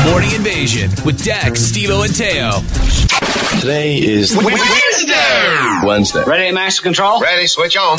Morning Invasion with Dex, Steve-O, and Teo. Today is Wednesday. Ready, master control? Ready, switch on.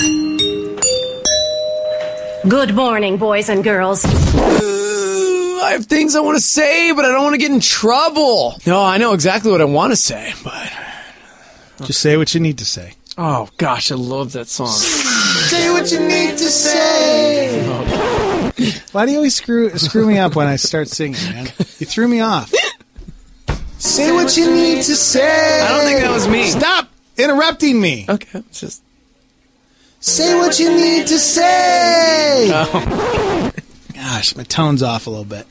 Good morning, boys and girls. I have things I want to say, but I don't want to get in trouble. No, I know exactly what I want to say, but... Just say what you need to say. Oh, gosh, I love that song. Say what you need to say. Why do you always screw me up when I start singing, man? You threw me off. Say what you need to say. I don't think that was me. Stop interrupting me. Okay, it's just... Say what you need to say. Oh. Gosh, my tone's off a little bit.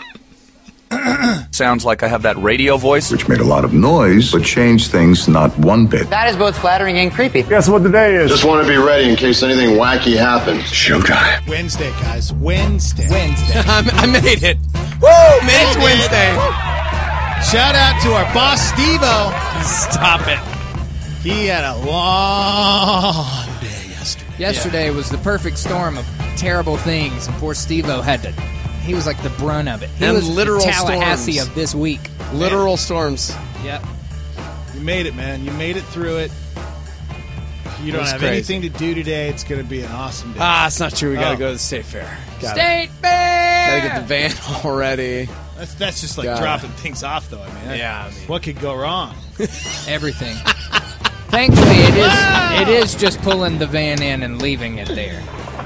Sounds like I have that radio voice. Which made a lot of noise, but changed things not one bit. That is both flattering and creepy. Guess what today is? Just want to be ready in case anything wacky happens. Showtime. Wednesday, guys. Wednesday. I made it. Woo, man, it's Wednesday. Shout out to our boss, Steve-O. Stop it. He had a long day yesterday. Yesterday was the perfect storm of terrible things, and poor Steve-O he was like the brunt of it. He And was literal the Tallahassee storms. of this week. Literal storms. Yep. You made it, man. You made it through it. You don't That's have crazy. anything to do today. It's going to be an awesome day. It's not true. We got to go to the state fair. State Fair! Gotta get the van already. That's just like dropping things off, though. I mean, what could go wrong? Everything. Thankfully, it is just pulling the van in and leaving it there.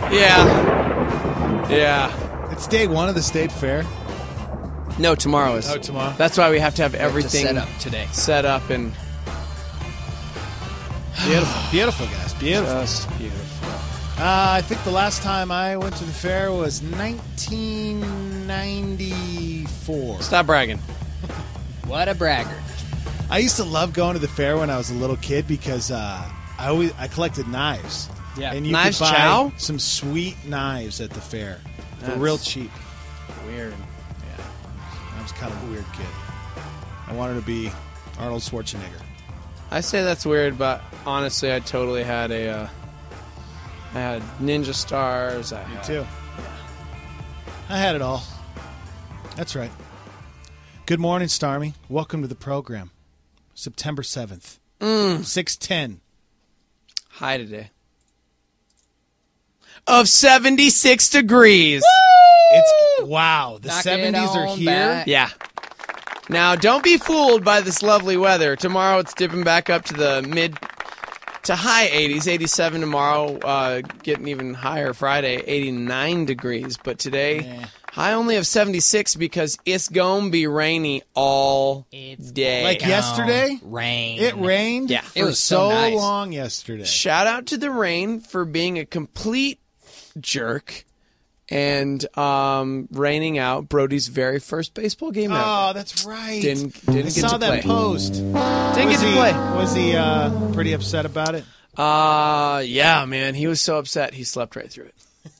Yeah. It's day one of the state fair. No, tomorrow is. Oh, tomorrow. That's why we have to have everything set up today. Set up and Beautiful, guys. Beautiful. just beautiful. I think the last time I went to the fair was 1994. Stop bragging. What a bragger. I used to love going to the fair when I was a little kid because I collected knives. Yeah. And you Knives could buy chow? some sweet knives at the fair for That's real cheap. Weird. Yeah. I was kind of a weird kid. I wanted to be Arnold Schwarzenegger. I say that's weird, but honestly, I totally had I had ninja stars. Me too. I had it all. That's right. Good morning, Starmy. Welcome to the program. September 7th. 6:10. High today. Of 76 degrees. Wow. The Knock it 70s are on here. back. Yeah. Now, don't be fooled by this lovely weather. Tomorrow, it's dipping back up to the mid to high 80s. 87 tomorrow, getting even higher Friday, 89 degrees. But today, high only of 76 because it's going to be rainy all day. Like yesterday? Rain. It rained Yeah. for It was so nice. long yesterday. Shout out to the rain for being a complete jerk and raining out Brody's very first baseball game ever. Oh, that's right. Didn't I get saw to that play. post. Didn't get to play. Was he pretty upset about it? Yeah, man. He was so upset he slept right through it.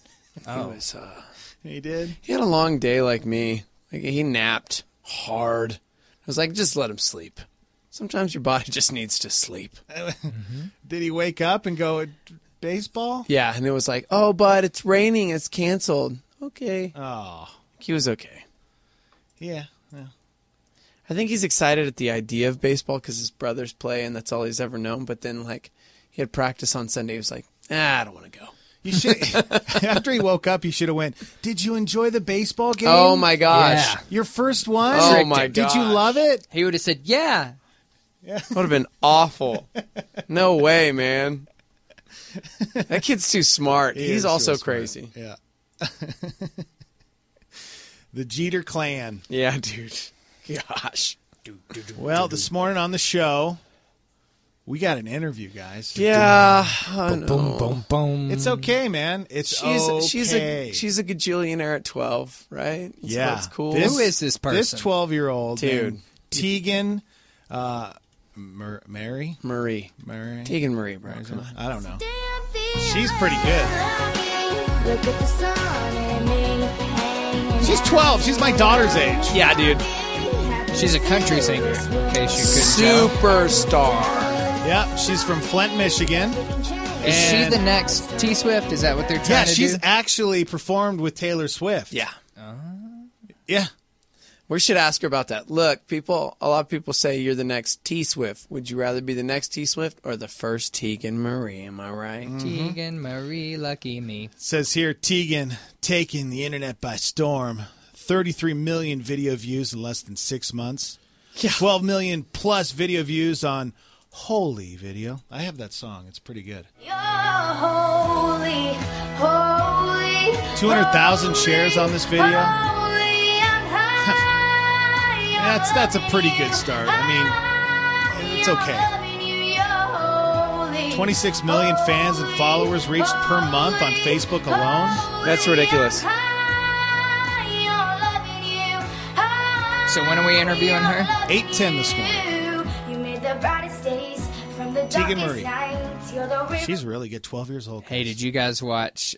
He did. He had a long day like me. Like, he napped hard. I was like, just let him sleep. Sometimes your body just needs to sleep. Did he wake up and go baseball? Yeah, and it was like, oh, but it's raining. It's canceled. Okay. Oh, He was okay. yeah. I think he's excited at the idea of baseball because his brothers play and that's all he's ever known. But then, like, he had practice on Sunday. He was like, I don't want to go. You should. After he woke up, he should have went. Did you enjoy the baseball game? Oh, my gosh. Yeah. Your first one? Oh, my Did you gosh. love it? He would have said, yeah. Would have been awful. No way, man. That kid's too smart. He He's is also real smart. crazy. Yeah. The Jeter clan. Yeah, dude. Gosh. Well, this morning on the show, we got an interview, guys. Yeah. I know. Boom, boom, boom. It's okay, man. It's okay. She's a gajillionaire at 12, right? That's cool. Who is this person? This 12-year-old Dude. named Tegan Mary. Tegan Marie, bro. Come on. I don't know. She's pretty good. She's 12. She's my daughter's age. Yeah, dude. She's a country singer, in case you couldn't tell. Superstar. Yeah, she's from Flint, Michigan. Is she the next T-Swift? Is that what they're trying to do? Yeah, she's actually performed with Taylor Swift. Yeah. Yeah. We should ask her about that. Look, a lot of people say you're the next T-Swift. Would you rather be the next T-Swift or the first Tegan Marie? Am I right? Tegan Marie, lucky me. It says here, Tegan taking the internet by storm. 33 million video views in less than 6 months. Yeah. 12 million plus video views on Holy Video. I have that song. It's pretty good. You're holy, holy, 200,000 shares on this video. That's a pretty good start. I mean, it's okay. 26 million fans and followers reached per month on Facebook alone. That's ridiculous. So when are we interviewing her? 8:10 this morning. Tegan Marie. She's really good. 12 years old. Hey, did you guys watch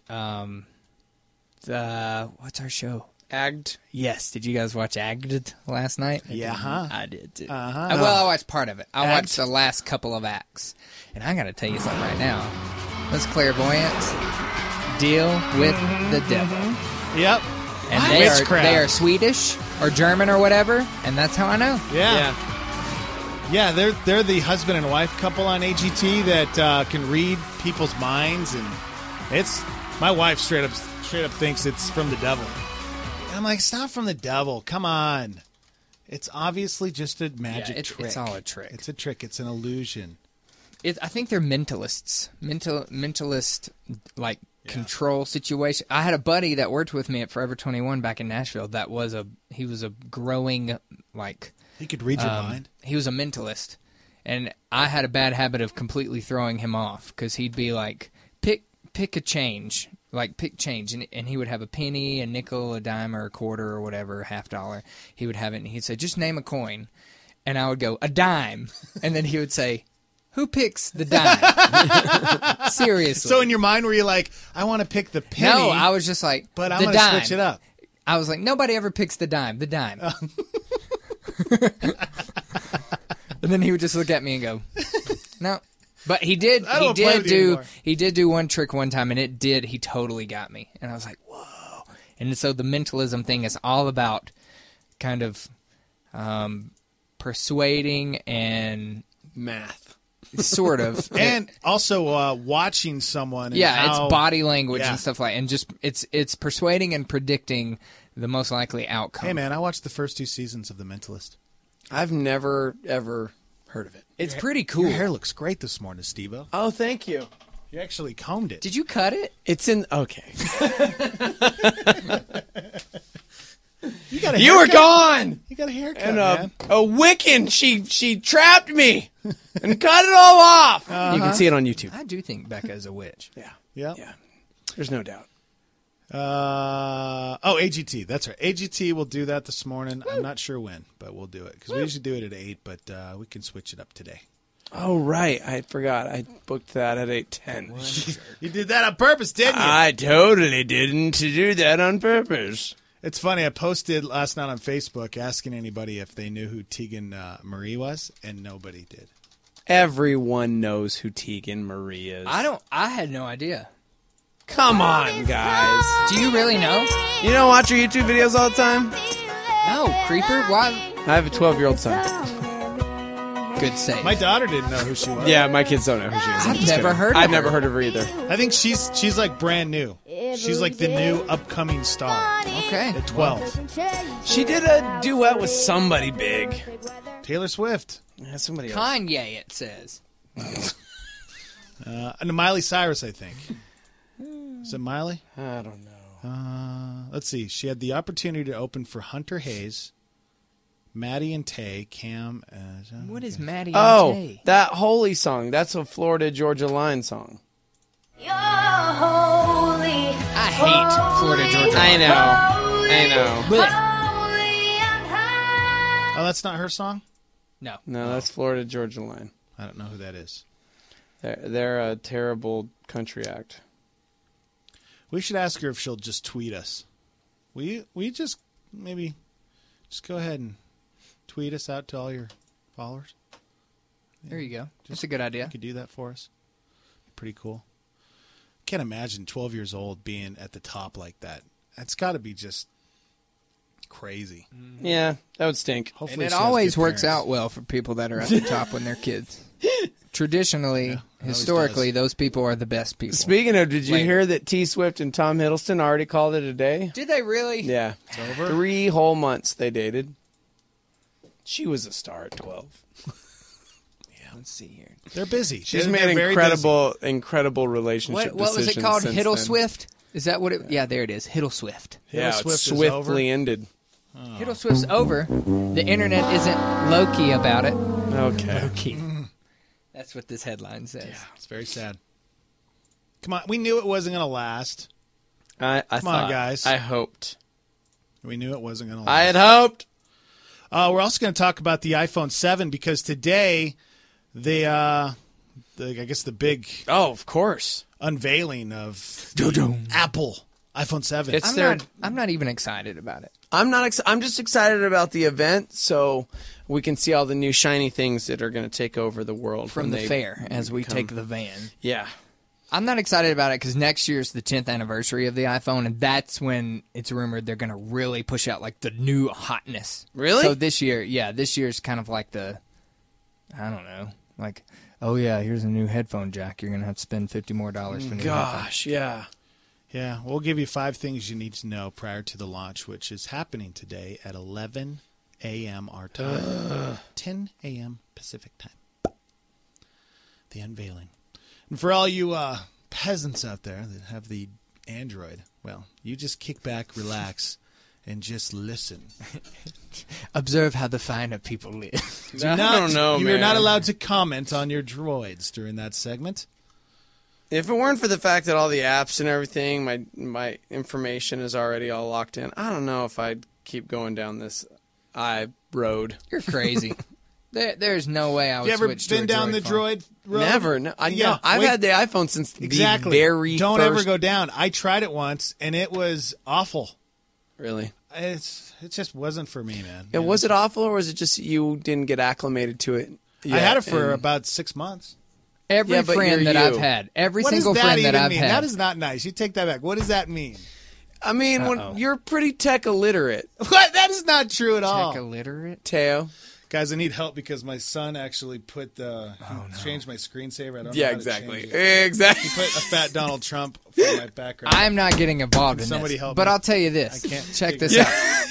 what's our show? Agged? Yes. Did you guys watch Agged last night? Yeah. I did too. Uh-huh. Well, I watched part of it. I watched the last couple of acts. And I got to tell you something right now. Those clairvoyants deal with the devil. Yep. And they are Swedish or German or whatever, and that's how I know. Yeah, they're the husband and wife couple on AGT that can read people's minds, and it's my wife straight up thinks it's from the devil. And I'm like, it's not from the devil. Come on, it's obviously just a magic trick. It's all a trick. It's a trick. It's an illusion. I think they're mentalists. Mentalist like control situation. I had a buddy that worked with me at Forever 21 back in Nashville. He was a growing like. He could read your mind. He was a mentalist, and I had a bad habit of completely throwing him off because he'd be like, pick a change, like pick change, and he would have a penny, a nickel, a dime, or a quarter, or whatever, $50. He would have it, and he'd say, just name a coin, and I would go, a dime, and then he would say, who picks the dime? Seriously. So in your mind, were you like, I want to pick the penny? No, I was just like, but I'm going to switch it up. I was like, nobody ever picks the dime. The dime. And then he would just look at me and go, no. But he did do one trick one time, and he totally got me. And I was like, whoa. And so the mentalism thing is all about kind of persuading and math. Sort of. And also watching someone. It's body language and stuff like that. And just it's persuading and predicting the most likely outcome. Hey, man, I watched the first 2 seasons of The Mentalist. I've never, ever heard of it. It's pretty cool. Your hair looks great this morning, Steve-O. Oh, thank you. You actually combed it. Did you cut it? It's in... Okay. You were gone! You got a haircut, and man. A Wiccan, she trapped me and cut it all off. You can see it on YouTube. I do think Becca is a witch. Yeah. There's no doubt. AGT. That's right. AGT will do that this morning. I'm not sure when, but we'll do it. Because we usually do it at 8, but we can switch it up today. Oh, right. I forgot. I booked that at 8:10. You did that on purpose, didn't you? I totally didn't do that on purpose. It's funny. I posted last night on Facebook asking anybody if they knew who Tegan Marie was, and nobody did. Everyone knows who Tegan Marie is. I had no idea. Come on, guys. Do you really know? You don't watch her YouTube videos all the time? No, creeper. Why? I have a 12-year-old son. Good save. My daughter didn't know who she was. Yeah, my kids don't know who she is. I've never heard of her. I've never heard of her either. I think she's like brand new. She's like the new upcoming star. Okay. At 12. She did a duet with somebody big. Taylor Swift. Yeah, somebody else. Kanye, it says. And Miley Cyrus, I think. Is it Miley? I don't know. Let's see. She had the opportunity to open for Hunter Hayes, Maddie and Tay, Cam. What is Maddie and Tay? That Holy song. That's a Florida Georgia Line song. You're holy. I hate Florida Georgia Line. I know. Oh, that's not her song? No, that's Florida Georgia Line. I don't know who that is. They're a terrible country act. We should ask her if she'll just tweet us. We just maybe just go ahead and tweet us out to all your followers. There you go. That's a good idea. You could do that for us. Pretty cool. Can't imagine 12 years old being at the top like that. That's got to be just crazy. Yeah, that would stink. Hopefully And she it has always good works parents. out well for people that are at the top when they're kids. Traditionally, historically, those people are the best people. Speaking of, did you Later. hear that T Swift and Tom Hiddleston already called it a day? Did they really? Yeah. It's over? 3 whole months they dated. She was a star at 12. Let's see here. They're busy. She's They're made very incredible relationship What was it decisions called? since Hiddle then. Swift? Is that what it? Yeah, there it is. Hiddle Swift. Yeah, Hiddle it Swift is swiftly ended. Hiddle Swift's over. The internet isn't low-key about it. Okay. Low-key. That's what this headline says. busy. It's very sad. Come on. We knew it wasn't going to last. I Come thought, on, guys. I hoped. We knew it wasn't going to I last. had hoped. We're also going to talk about the iPhone 7 because today, I guess the big Oh, of course. unveiling of Apple iPhone 7. I'm not even excited about it. I'm not. I'm just excited about the event, so we can see all the new shiny things that are going to take over the world From when the they fair, as we become- take the van. Yeah. I'm not excited about it because next year's the 10th anniversary of the iPhone, and that's when it's rumored they're going to really push out like the new hotness. Really? So this year's kind of like the, I don't know, like, oh yeah, here's a new headphone jack. You're going to have to spend $50 more for new headphones. Gosh, yeah. Yeah, we'll give you 5 things you need to know prior to the launch, which is happening today at 11 a.m. our time, 10 a.m. Pacific time. The unveiling. And for all you peasants out there that have the Android, well, you just kick back, relax, and just listen. Observe how the finer people live. I don't know, You man. are not allowed to comment on your droids during that segment. If it weren't for the fact that all the apps and everything, my information is already all locked in, I don't know if I'd keep going down this road. You're crazy. There's no way I would You ever switch to been a down the phone. droid road? Never. No, Yeah, I've wait. had the iPhone since Exactly. the very Don't first. ever go down. I tried it once, and it was awful. Really? It just wasn't for me, man. Yeah, was it awful, or was it just you didn't get acclimated to it? I had it for and- about 6 months. Every Yeah, but friend you're that I've you. had, every What single does that friend even that I've mean? had. That is not nice. You take that back. What does that mean? I mean, when you're pretty tech illiterate, What? That is not true at all. Tech illiterate. Teo. Guys, I need help because my son actually put changed my screensaver. I don't know Yeah, how to exactly. change it. Exactly. He put a fat Donald Trump for my background. I'm not getting involved in Somebody this. help But me. I'll tell you this. I can't Check figure this it out.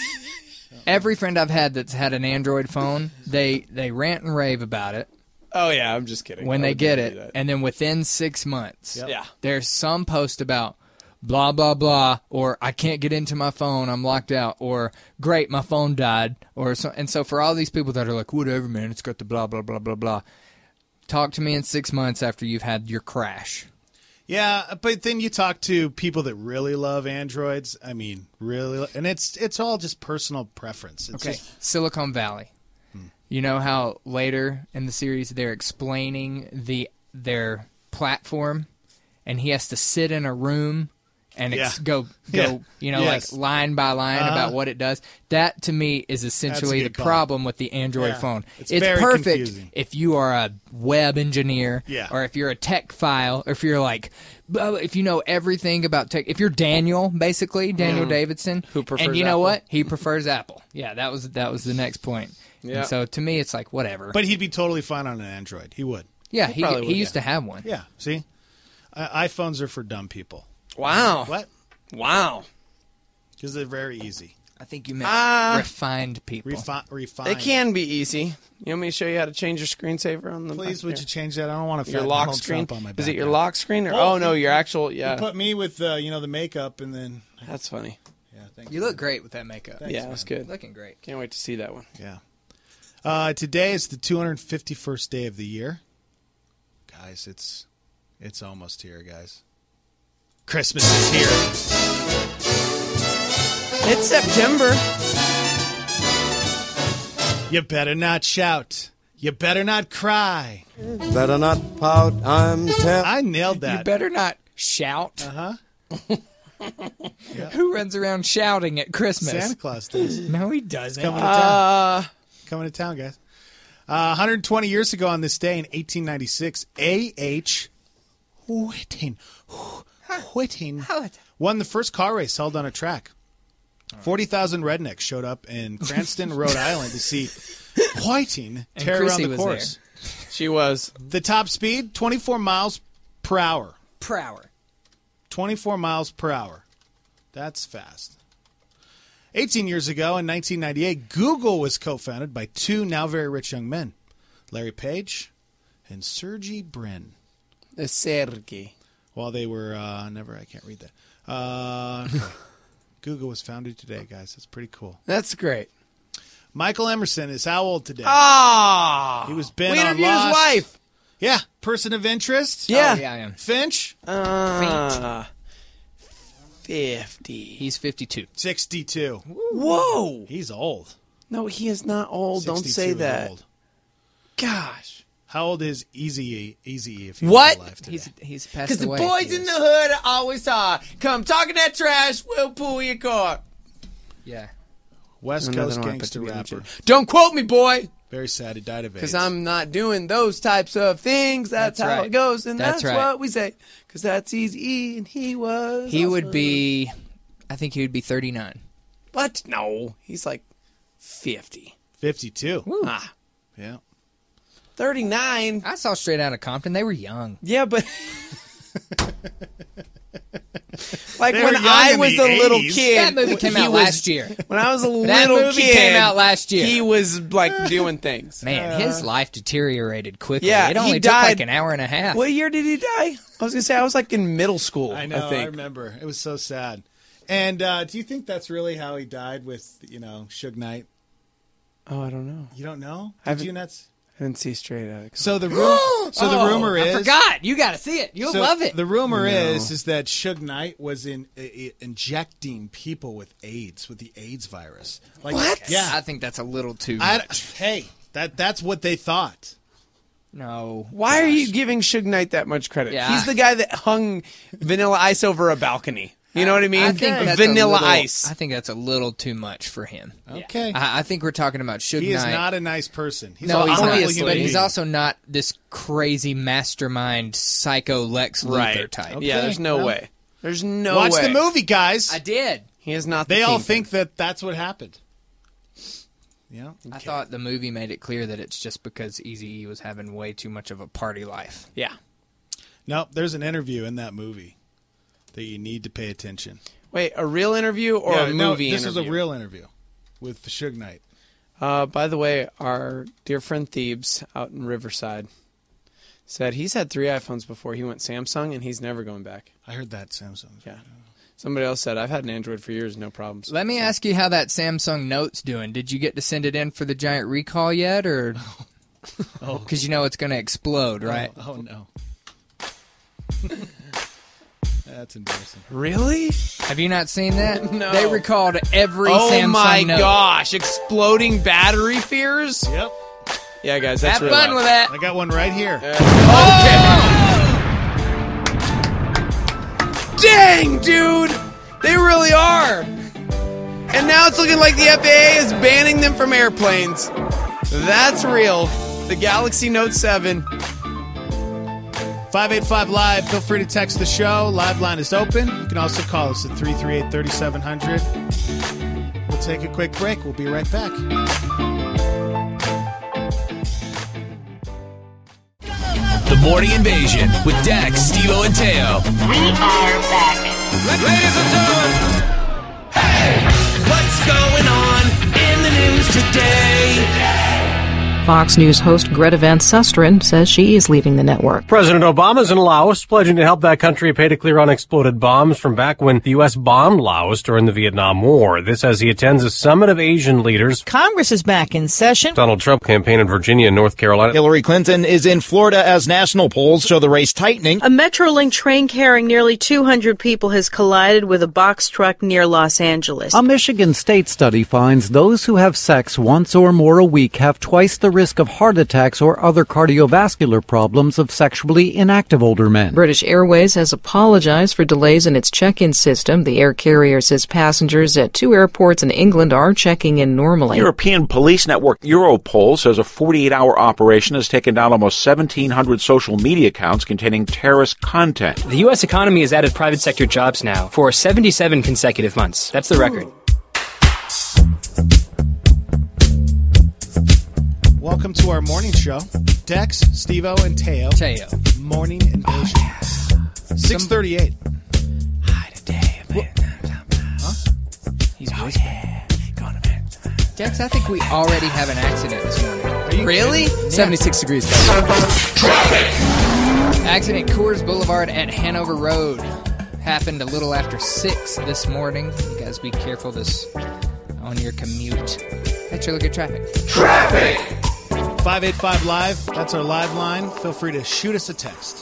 Every friend I've had that's had an Android phone, they rant and rave about it Oh yeah, I'm just kidding. when I they would get never it, do that. and then within 6 months, Yep. Yeah. there's some post about blah blah blah, or I can't get into my phone, I'm locked out, or great, my phone died, or so. And so for all these people that are like, whatever, man, it's got the blah blah blah blah blah. Talk to me in 6 months after you've had your crash. Yeah, but then you talk to people that really love Androids. I mean, really, and it's all just personal preference. It's Okay, just- Silicon Valley. You know how later in the series they're explaining their platform, and he has to sit in a room and Yeah. go Yeah. Yes. like line by line about what it does. That to me is essentially the good call. problem with the Android Yeah. phone. It's It's very perfect confusing. if you are a web engineer, Yeah. or if you're a tech file, or if you're like, if you know everything about tech. If you're Daniel, basically Daniel Davidson, Who prefers and you know Apple. what? He prefers Apple. Yeah, that was the next point. Yeah. And so to me, it's like whatever. but he'd be totally fine on an Android. He would. yeah, probably he would, used to have one. Yeah. See, iPhones are for dumb people. Wow. What? Wow. Because they're very easy. I think you meant refined people. Refined. They can be easy. You want me to show you how to change your screensaver on the Please, back would there? you change that? I don't want to Your fat lock Donald screen? Trump on my Is it your background. lock screen? Or, Oh, oh, no, your actual, yeah. You put me with the makeup, and then That's funny. yeah, thank You look great with that makeup. Thanks, yeah, man. that's good. Looking great. Can't wait to see that one. Yeah. Today is the 251st day of the year. Guys, it's almost here, guys. Christmas is here. It's September. You better not shout. You better not cry. Better not pout, I'm I nailed that. You better not shout. Uh-huh. Who runs around shouting at Christmas? Santa Claus does. No, he doesn't. Coming to town. Coming to town, guys. 120 years ago on this day in 1896, A.H. Whiting won the first car race held on a track. 40,000 rednecks showed up in Cranston, Rhode Island to see Whiting tear around the course. She was. The top speed, 24 miles per hour. 24 miles per hour. That's fast. 18 years ago, in 1998, Google was co-founded by two now very rich young men, Larry Page and Sergey Brin. Sergey. While they were I can't read that. Google was founded today, guys. That's pretty cool. That's great. Michael Emerson is how old today? Ah, he was Ben we on interviewed Lost. his wife. Yeah, person of interest. Yeah, I am. Finch. 50. He's 52. 62. Whoa, he's old. No, he is not old. Don't say that. Old. Gosh. How old is Eazy-E if he what? was alive today? He's passed away. Because the boys in the hood are always are. Come talking that trash, we'll pull your car. Yeah. West Coast gangster rapper. Don't quote me, boy. Very sad. He died of AIDS. Because I'm not doing those types of things. That's how right. it goes, and that's right. what we say. Because that's Eazy-E, and he was. He would be. I think he would be 39. What? No, he's like 50. 52. Woo. Ah, Yeah. 39. I saw Straight Outta Compton. They were young. Yeah, but like They when were young I in was the a little 80s. kid, That movie came he out was- last year. When I was a That little movie kid, came out last year. He was like doing things. Man, his life deteriorated quickly. Yeah, it only he took died. like an hour and a half. What year did he die? I was gonna say I was like in middle school. I know. I think. remember. It was so sad. And do you think that's really how he died with, Suge Knight? Oh, I don't know. You don't know? I Did you not? I didn't see Straight Outta. So the rumor is. I forgot. You got to see it. You'll love it. The rumor is that Suge Knight was injecting people with AIDS, with the AIDS virus. Like, What? Yeah. I think that's a little too much. Hey, that's what they thought. No. Why are you giving Suge Knight that much credit? Yeah. He's the guy that hung Vanilla Ice over a balcony. You know what I mean? I think that's Vanilla Ice. I think that's a little too much for him. Okay. I think we're talking about Suge He is Knight. not a nice person. He's No, a he's horrible not. human But he's being. also not this crazy mastermind psycho Lex Luthor type. Okay. Yeah, there's no Well, way. There's no Watch way. the movie, guys. I did. He is not the They all Kingpin. think that that's what happened. Yeah. I thought the movie made it clear that it's just because Eazy-E was having way too much of a party life. Yeah. No, there's an interview in that movie that you need to pay attention. Wait, a real interview or a movie this interview? is a real interview with the Suge Knight. By the way, our dear friend Thebes out in Riverside said he's had 3 iPhones before he went Samsung, and he's never going back. I heard that Samsung. Yeah. Somebody else said, I've had an Android for years, no problems. Let me ask you how that Samsung Note's doing. Did you get to send it in for the giant recall yet, or? Because you know it's going to explode, right? Oh no. That's embarrassing. Really? Have you not seen that? No. They recalled every Oh Samsung my Note. gosh, exploding battery fears? Yep. Yeah, guys, that's Have real fun life. with that. I got one right here. Dang, dude! They really are! And now it's looking like the FAA is banning them from airplanes. That's real. The Galaxy Note 7. 585 Live. Feel free to text the show. Live line is open. You can also call us at 338-3700. We'll take a quick break. We'll be right back. The Morning Invasion with Dax, Steve-O, and Teo. We are back. Ladies and gentlemen, hey, what's going on in the news today? Fox News host Greta Van Susteren says she is leaving the network. President Obama's in Laos, pledging to help that country pay to clear unexploded bombs from back when the U.S. bombed Laos during the Vietnam War. This as he attends a summit of Asian leaders. Congress is back in session. Donald Trump campaign in Virginia and North Carolina. Hillary Clinton is in Florida as national polls show the race tightening. A Metrolink train carrying nearly 200 people has collided with a box truck near Los Angeles. A Michigan State study finds those who have sex once or more a week have twice the risk of heart attacks or other cardiovascular problems of sexually inactive older men. British Airways has apologized for delays in its check-in system. The air carrier says passengers at 2 airports in England are checking in normally. European police network Europol says a 48-hour operation has taken down almost 1,700 social media accounts containing terrorist content. The U.S. economy has added private sector jobs now for 77 consecutive months. That's the record. Welcome to our morning show. Dex, Steve-O, and Teo. Morning Invasion. 6:38. Hi today. Huh? He's whispering. Dex, I think we already have an accident this morning. Are you Really? kidding? 76 degrees. Accident Coors Boulevard at Hanover Road. Happened a little after 6 this morning. You guys be careful on your commute. That's your look at traffic. 585 Live. That's our live line. Feel free to shoot us a text.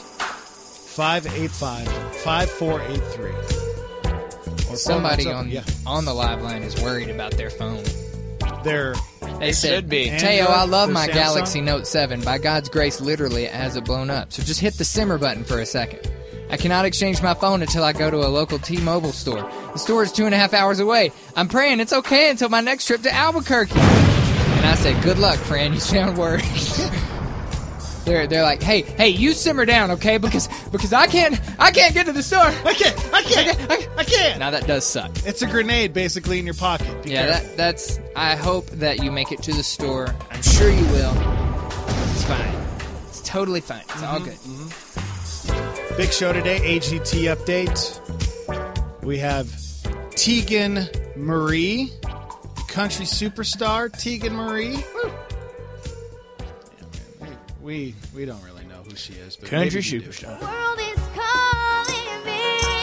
585-5483. Somebody on the live line is worried about their phone. They said, should be. Teo, I love my Samsung? Galaxy Note 7. By God's grace, literally, it hasn't blown up. So just hit the simmer button for a second. I cannot exchange my phone until I go to a local T-Mobile store. The store is 2.5 hours away. I'm praying it's okay until my next trip to Albuquerque. And I said, good luck, friend. You sound worried. They're like, hey, you simmer down, okay? Because I can't get to the store. I can't. Now that does suck. It's a grenade basically in your pocket. Be careful. that's. I hope that you make it to the store. I'm sure you will. It's fine. It's totally fine. It's all good. Big show today. AGT update. We have Tegan Marie, country superstar Tegan Marie. Woo. We don't really know who she is, but Country maybe you do. superstar. World is calling me.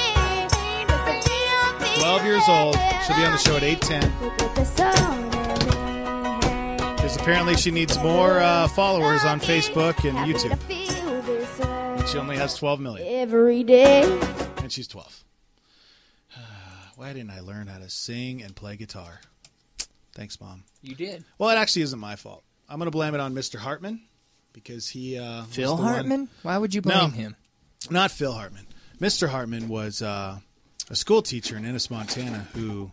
12 years old. She'll be on the show at 8:10. Because apparently she needs more followers on Facebook and YouTube. And she only has 12 million. Every day. And she's 12. Why didn't I learn how to sing and play guitar? Thanks, Mom. You did. Well, it actually isn't my fault. I'm going to blame it on Mr. Hartman because he Phil was the Hartman? one. Why would you blame him? Not Phil Hartman. Mr. Hartman was a school teacher in Ennis, Montana who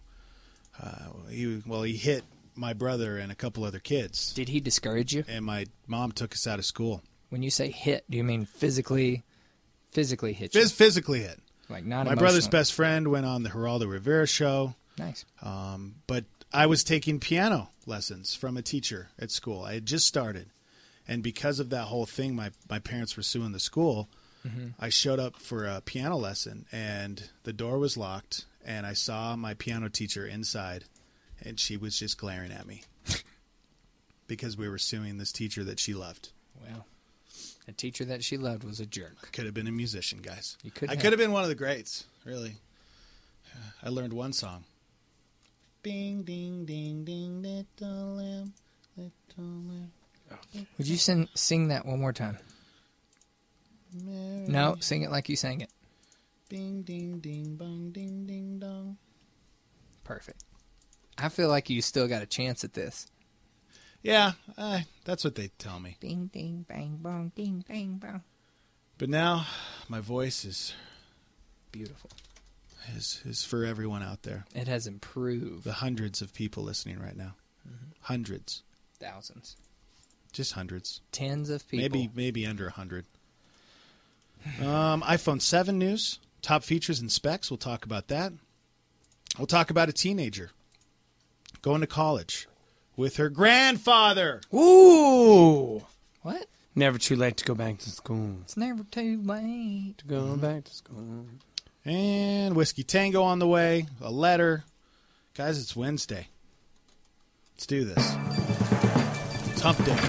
he hit my brother and a couple other kids. Did he discourage you? And my mom took us out of school. When you say hit, do you mean physically hit you? Physically hit. Like not My brother's best friend went on the Geraldo Rivera show. Nice. But I was taking piano lessons from a teacher at school. I had just started. And because of that whole thing, my parents were suing the school. Mm-hmm. I showed up for a piano lesson, and the door was locked, and I saw my piano teacher inside, and she was just glaring at me because we were suing this teacher that she loved. Well, a teacher that she loved was a jerk. I could have been a musician, guys. You could. I could have been one of the greats, really. I learned one song. Bing, ding, ding, ding, little lamb, little lamb. Would you sing that one more time? Mary. No, sing it like you sang it. Bing, ding, ding, bong, ding, ding, dong. Perfect. I feel like you still got a chance at this. Yeah, that's what they tell me. Ding, ding, bang, bong, ding, bang, bong. But now, my voice is beautiful. Is for everyone out there. It has improved. The hundreds of people listening right now. Mm-hmm. Hundreds. Thousands. Just hundreds. Tens of people. Maybe under 100. iPhone 7 news. Top features and specs. We'll talk about that. We'll talk about a teenager going to college with her grandfather. Ooh. What? Never too late to go back to school. It's never too late to go back to school. And Whiskey Tango on the way. A letter. Guys, it's Wednesday. Let's do this. It's hump day.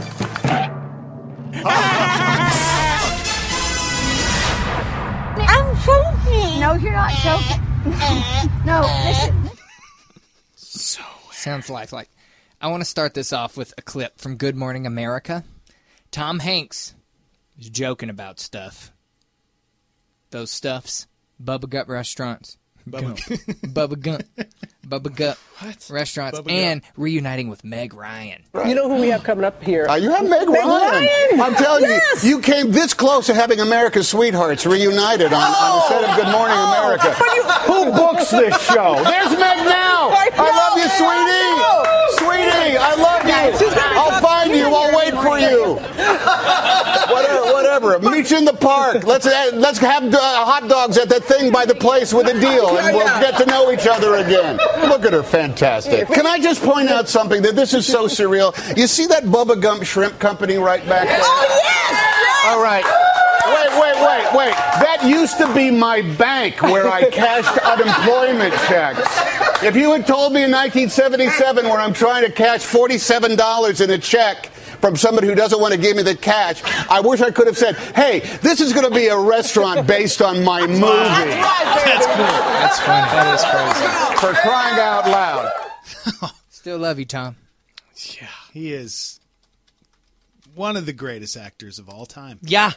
I'm choking. No, you're not choking. No, listen. So sounds lifelike. I want to start this off with a clip from Good Morning America. Tom Hanks is joking about stuff. Those stuffs. Bubba Gut restaurants. Bubba Gut restaurants. Bubba and reuniting with Meg Ryan. You know who we have coming up here? You have Meg Ryan. I'm telling you, you came this close to having America's Sweethearts reunited on the set of Good Morning America. Who books this show? There's Meg now. I love you, sweetie. Sweetie, I love you. I'll find you. I'll wait for you. What Whatever. Meet you in the park. Let's have hot dogs at that thing by the place with a deal, and we'll get to know each other again. Look at her, fantastic. Can I just point out something that this is so surreal? You see that Bubba Gump Shrimp Company right back there? Oh, yes! All right. Wait. That used to be my bank where I cashed unemployment checks. If you had told me in 1977 where I'm trying to cash $47 in a check from somebody who doesn't want to give me the cash, I wish I could have said, hey, this is going to be a restaurant based on my movie. That's cool. That's funny. That is crazy. For crying out loud. Still love you, Tom. Yeah, he is one of the greatest actors of all time. Yeah.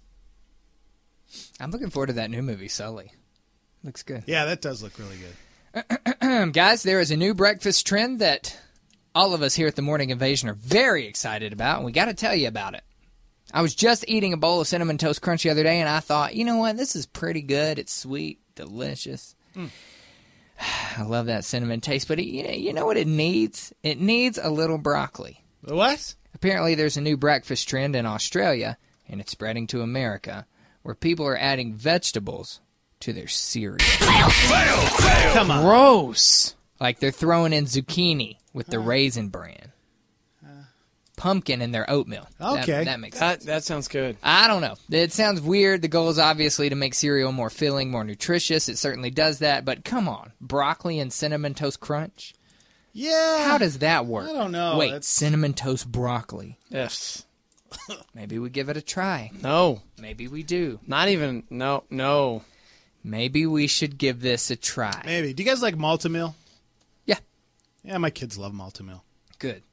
I'm looking forward to that new movie, Sully. Looks good. Yeah, that does look really good. Guys, there is a new breakfast trend that all of us here at the Morning Invasion are very excited about, and we got to tell you about it. I was just eating a bowl of Cinnamon Toast Crunch the other day, and I thought, you know what, this is pretty good. It's sweet, delicious. I love that cinnamon taste, but you know what it needs? It needs a little broccoli. What? Apparently there's a new breakfast trend in Australia, and it's spreading to America, where people are adding vegetables to their cereal. Come on. Gross. Like they're throwing in zucchini with the Raisin Bran. Pumpkin in their oatmeal. Okay. That makes sense. That sounds good. I don't know. It sounds weird. The goal is obviously to make cereal more filling, more nutritious. It certainly does that. But come on. Broccoli and Cinnamon Toast Crunch? Yeah. How does that work? I don't know. Wait, Cinnamon Toast Broccoli. Yes. Maybe we give it a try. No. Maybe we do. Not even. No. Maybe we should give this a try. Maybe. Do you guys like Malt-O-Meal? Yeah. Yeah, my kids love Malt-O-Meal. Good.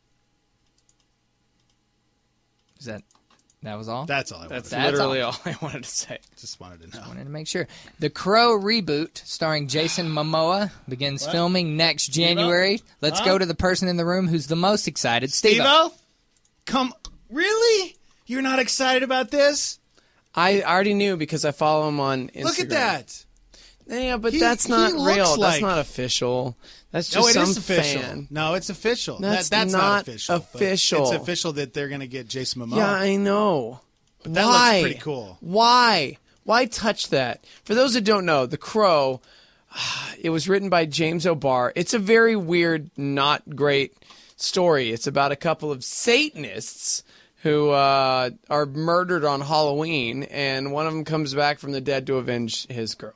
Is that was all? That's all I wanted. That's literally all I wanted to say. Just wanted to know. Wanted to make sure. The Crow reboot, starring Jason Momoa, begins filming next January. Let's go to the person in the room who's the most excited. Steve-O? Come. Really? You're not excited about this? I already knew because I follow him on Instagram. Look at that. Yeah, but that's not real. That's not official. That's just some official. fan. No, it's official. That's not official. official. It's official that they're going to get Jason Momoa. Yeah, I know. But that looks pretty cool. Why? Why touch that? For those that don't know, The Crow, it was written by James O'Barr. It's a very weird, not great story. It's about a couple of Satanists who are murdered on Halloween, and one of them comes back from the dead to avenge his girl.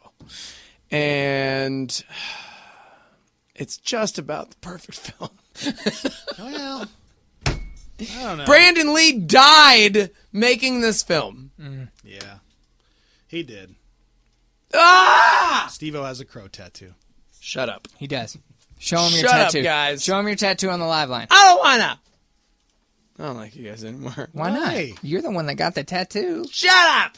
And it's just about the perfect film. Well, I don't know. Brandon Lee died making this film. Yeah, he did. Ah! Steve-O has a crow tattoo. Shut up. He does. Show him your Shut tattoo. up, guys. Show him your tattoo on the live line. I don't wanna. I don't like you guys anymore. Why not? You're the one that got the tattoo. Shut up!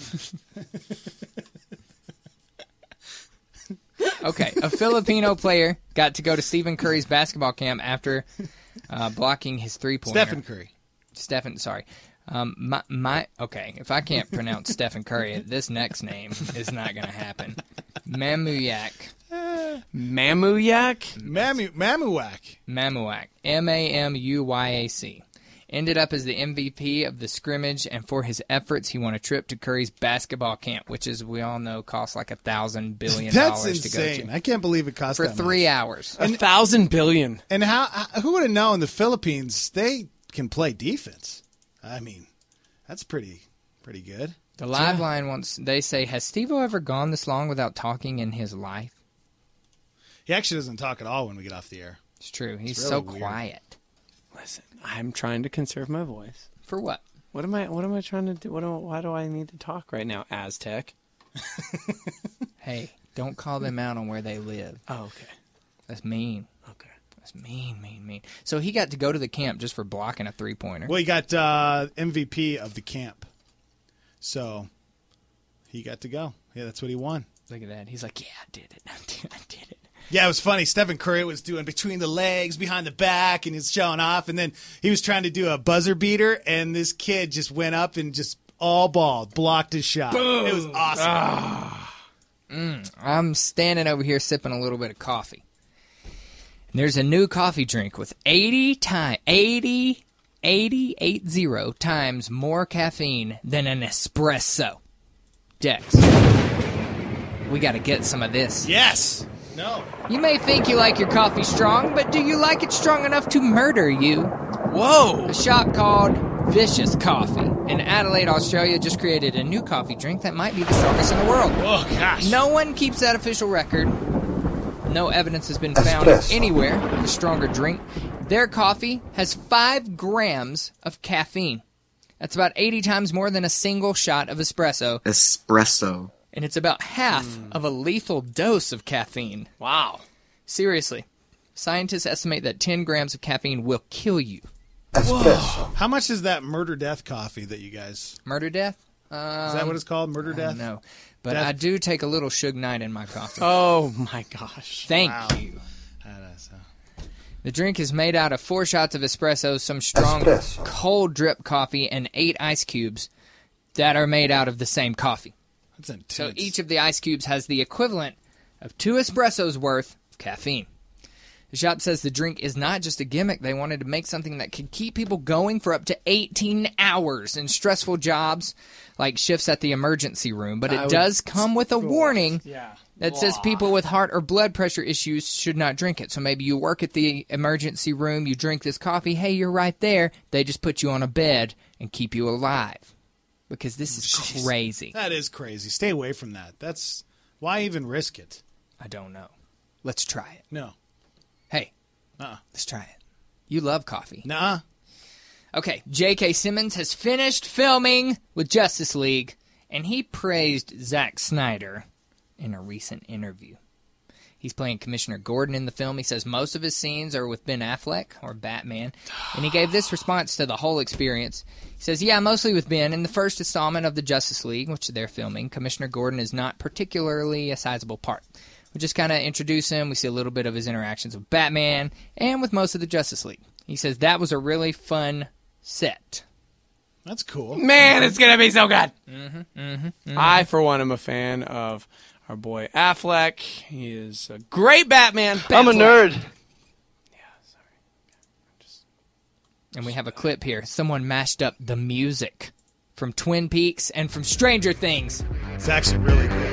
Okay, a Filipino player got to go to Stephen Curry's basketball camp after blocking his three-pointer. Sorry. Okay, if I can't pronounce Stephen Curry, this next name is not going to happen. Mamuyak. Mamuyak? Mamuak. Mamuak. M-A-M-U-Y-A-C. Ended up as the MVP of the scrimmage, and for his efforts, he won a trip to Curry's basketball camp, which, as we all know, costs like $1,000 billion to go to. I can't believe it cost for that 3 much. hours. $1,000 billion. And who would have known the Philippines, they can play defense. I mean, that's pretty good. The live line wants, they say, has Steve-O ever gone this long without talking in his life? He actually doesn't talk at all when we get off the air. It's true. He's really so weird. quiet. Listen, I'm trying to conserve my voice. For what? What am I trying to do? Why do I need to talk right now, Aztec? Hey, don't call them out on where they live. Oh, okay. That's mean. Okay. That's mean. So he got to go to the camp just for blocking a three-pointer. Well, he got MVP of the camp. So he got to go. Yeah, that's what he won. Look at that. He's like, yeah, I did it. I did it. Yeah, it was funny. Stephen Curry was doing between the legs, behind the back, and he's showing off. And then he was trying to do a buzzer beater, and this kid just went up and just all balled, blocked his shot. Boom. It was awesome. I'm standing over here sipping a little bit of coffee. And there's a new coffee drink with 80 80 times more caffeine than an espresso. Dex, we got to get some of this. Yes. No. You may think you like your coffee strong, but do you like it strong enough to murder you? Whoa. A shop called Vicious Coffee in Adelaide, Australia just created a new coffee drink that might be the strongest in the world. Oh, gosh. No one keeps that official record. No evidence has been found anywhere of a stronger drink. Their coffee has 5 grams of caffeine. That's about 80 times more than a single shot of espresso. Espresso. And it's about half of a lethal dose of caffeine. Wow. Seriously. Scientists estimate that 10 grams of caffeine will kill you. Whoa. How much is that Murder Death coffee that you guys... Murder Death? Is that what it's called? Murder Death? No. But Death? I do take a little Suge Knight in my coffee. Oh, my gosh. Thank you. The drink is made out of 4 shots of espresso, some strong cold drip coffee, and 8 ice cubes that are made out of the same coffee. That's intense. So each of the ice cubes has the equivalent of 2 espressos worth of caffeine. The shop says the drink is not just a gimmick. They wanted to make something that could keep people going for up to 18 hours in stressful jobs like shifts at the emergency room. But it does come with a warning that says people with heart or blood pressure issues should not drink it. So maybe you work at the emergency room, you drink this coffee, hey, you're right there. They just put you on a bed and keep you alive. Because this is crazy. That is crazy. Stay away from that. That's... Why even risk it? I don't know. Let's try it. No. Hey, let's try it. You love coffee. Nuh-uh. Okay, J.K. Simmons has finished filming with Justice League, and he praised Zack Snyder in a recent interview. He's playing Commissioner Gordon in the film. He says most of his scenes are with Ben Affleck, or Batman, and he gave this response to the whole experience. He says, yeah, mostly with Ben. In the first installment of the Justice League, which they're filming, Commissioner Gordon is not particularly a sizable part. We just kind of introduce him. We see a little bit of his interactions with Batman and with most of the Justice League. He says that was a really fun set. That's cool. Man, it's going to be so good. I, for one, am a fan of our boy Affleck. He is a great Batman. I'm a nerd. And we have a clip here. Someone mashed up the music from Twin Peaks and from Stranger Things. It's actually really good.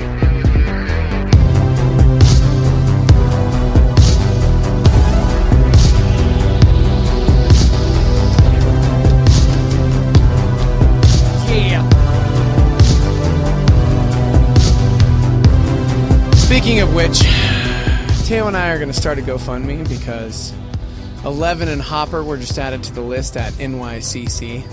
Speaking of which, Teo and I are going to start a GoFundMe because 11 and Hopper were just added to the list at NYCC.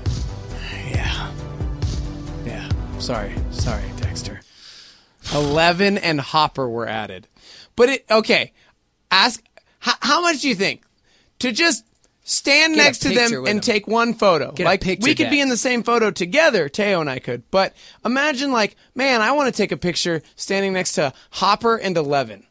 Yeah. Sorry, Dexter. 11 and Hopper were added. But ask, how much do you think? To just stand next to them and take one photo. Like, we could be in the same photo together, Teo and I could. But imagine, like, man, I want to take a picture standing next to Hopper and 11.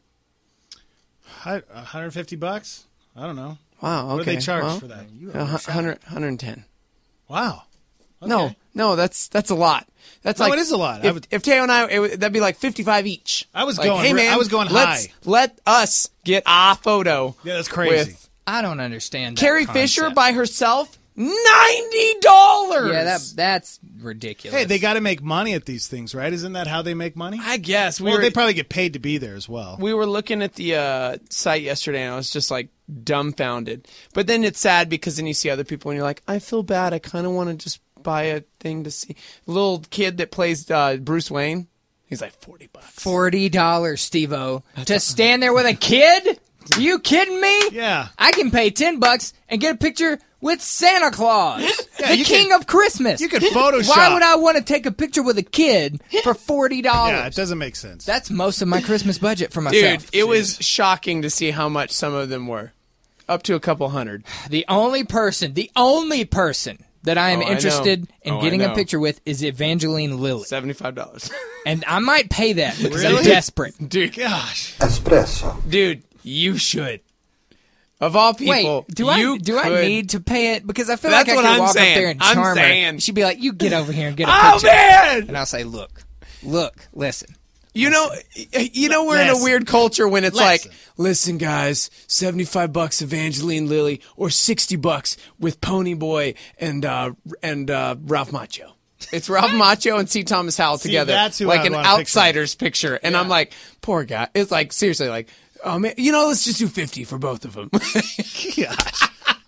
$150? I don't know. Wow, okay. What do they charge for that? 110. Wow. Okay. No, that's a lot. That's it is a lot. If Teo and I, that'd be like 55 each. I was like, going. Hey, man, I was going high. Let us get a photo. Yeah, that's crazy. I don't understand that Carrie concept. Fisher by herself, $90. Yeah, that's ridiculous. Hey, they got to make money at these things, right? Isn't that how they make money? I guess. They probably get paid to be there as well. We were looking at the site yesterday, and I was just like dumbfounded. But then it's sad because then you see other people, and you're like, I feel bad. I kind of want to just buy a thing to see. The little kid that plays Bruce Wayne, he's like $40. $40, Steve-O. To stand there with a kid? Are you kidding me? Yeah. I can pay $10 and get a picture with Santa Claus, the king of Christmas. You could Photoshop. Why would I want to take a picture with a kid for $40? Yeah, it doesn't make sense. That's most of my Christmas budget for myself. Dude, it was shocking to see how much some of them were. Up to a couple hundred. The only person that I am interested in getting a picture with is Evangeline Lilly. $75. And I might pay that because Really? I'm desperate. Dude, Gosh. Espresso. Dude, you should. Of all people, wait, do I need to pay it? Because I feel That's like I what could I'm walk saying. up there and I'm charm her. saying. She'd be like, you get over here and get a Oh, picture. man! And I'll say, look, listen. You know, we're in a weird culture when it's like, listen, guys, $75 Evangeline Lilly or $60 with Ponyboy and Ralph Macchio. It's Ralph Macchio and C. Thomas Howell together, that's who like I an wanna outsider's picture. And I'm like, poor guy. It's like, seriously, like, oh man, let's just do 50 for both of them. Gosh.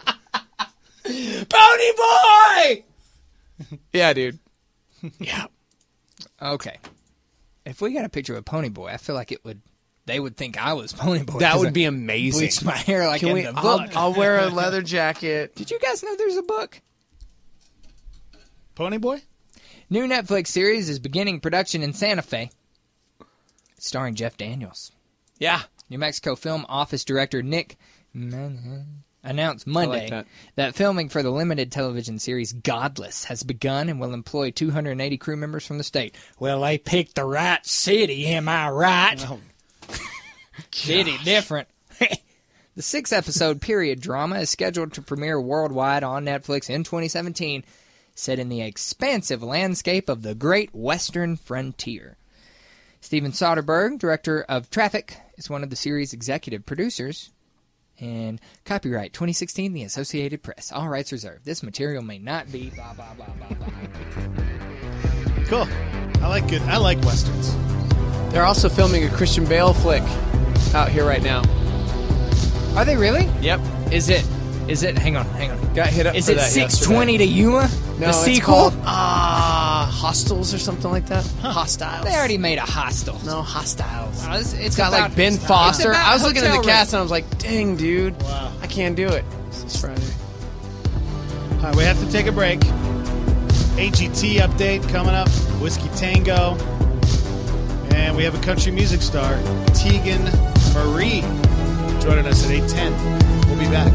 Ponyboy! Yeah, dude. Yeah. Okay. If we got a picture of Ponyboy, I feel like they would think I was Ponyboy. That would be amazing. Bleached my hair like in the book. I'll wear a leather jacket. Did you guys know there's a book? Ponyboy? New Netflix series is beginning production in Santa Fe, starring Jeff Daniels. Yeah. New Mexico Film Office Director Nick announced Monday that filming for the limited television series Godless has begun and will employ 280 crew members from the state. Well, they picked the right city, am I right? Oh. City different. The 6-episode period drama is scheduled to premiere worldwide on Netflix in 2017, set in the expansive landscape of the Great Western Frontier. Steven Soderbergh, director of Traffic, is one of the series' executive producers. And copyright 2016, The Associated Press. All rights reserved. This material may not be blah, blah, blah, blah, blah. Cool. I like Westerns. They're also filming a Christian Bale flick out here right now. Are they really? Yep. Is it, hang on. Got hit up Is for it that 620 to Yuma? No, the sequel? It's called Hostels or something like that. Hostiles. They already made a Hostel. No, Hostiles. It's got like Ben Foster. I was looking at the hotel cast and I was like, dang, dude. Wow. I can't do it. This is Friday. All right, we have to take a break. AGT update coming up. Whiskey Tango. And we have a country music star, Tegan Marie, joining us at 8:10. We'll be back.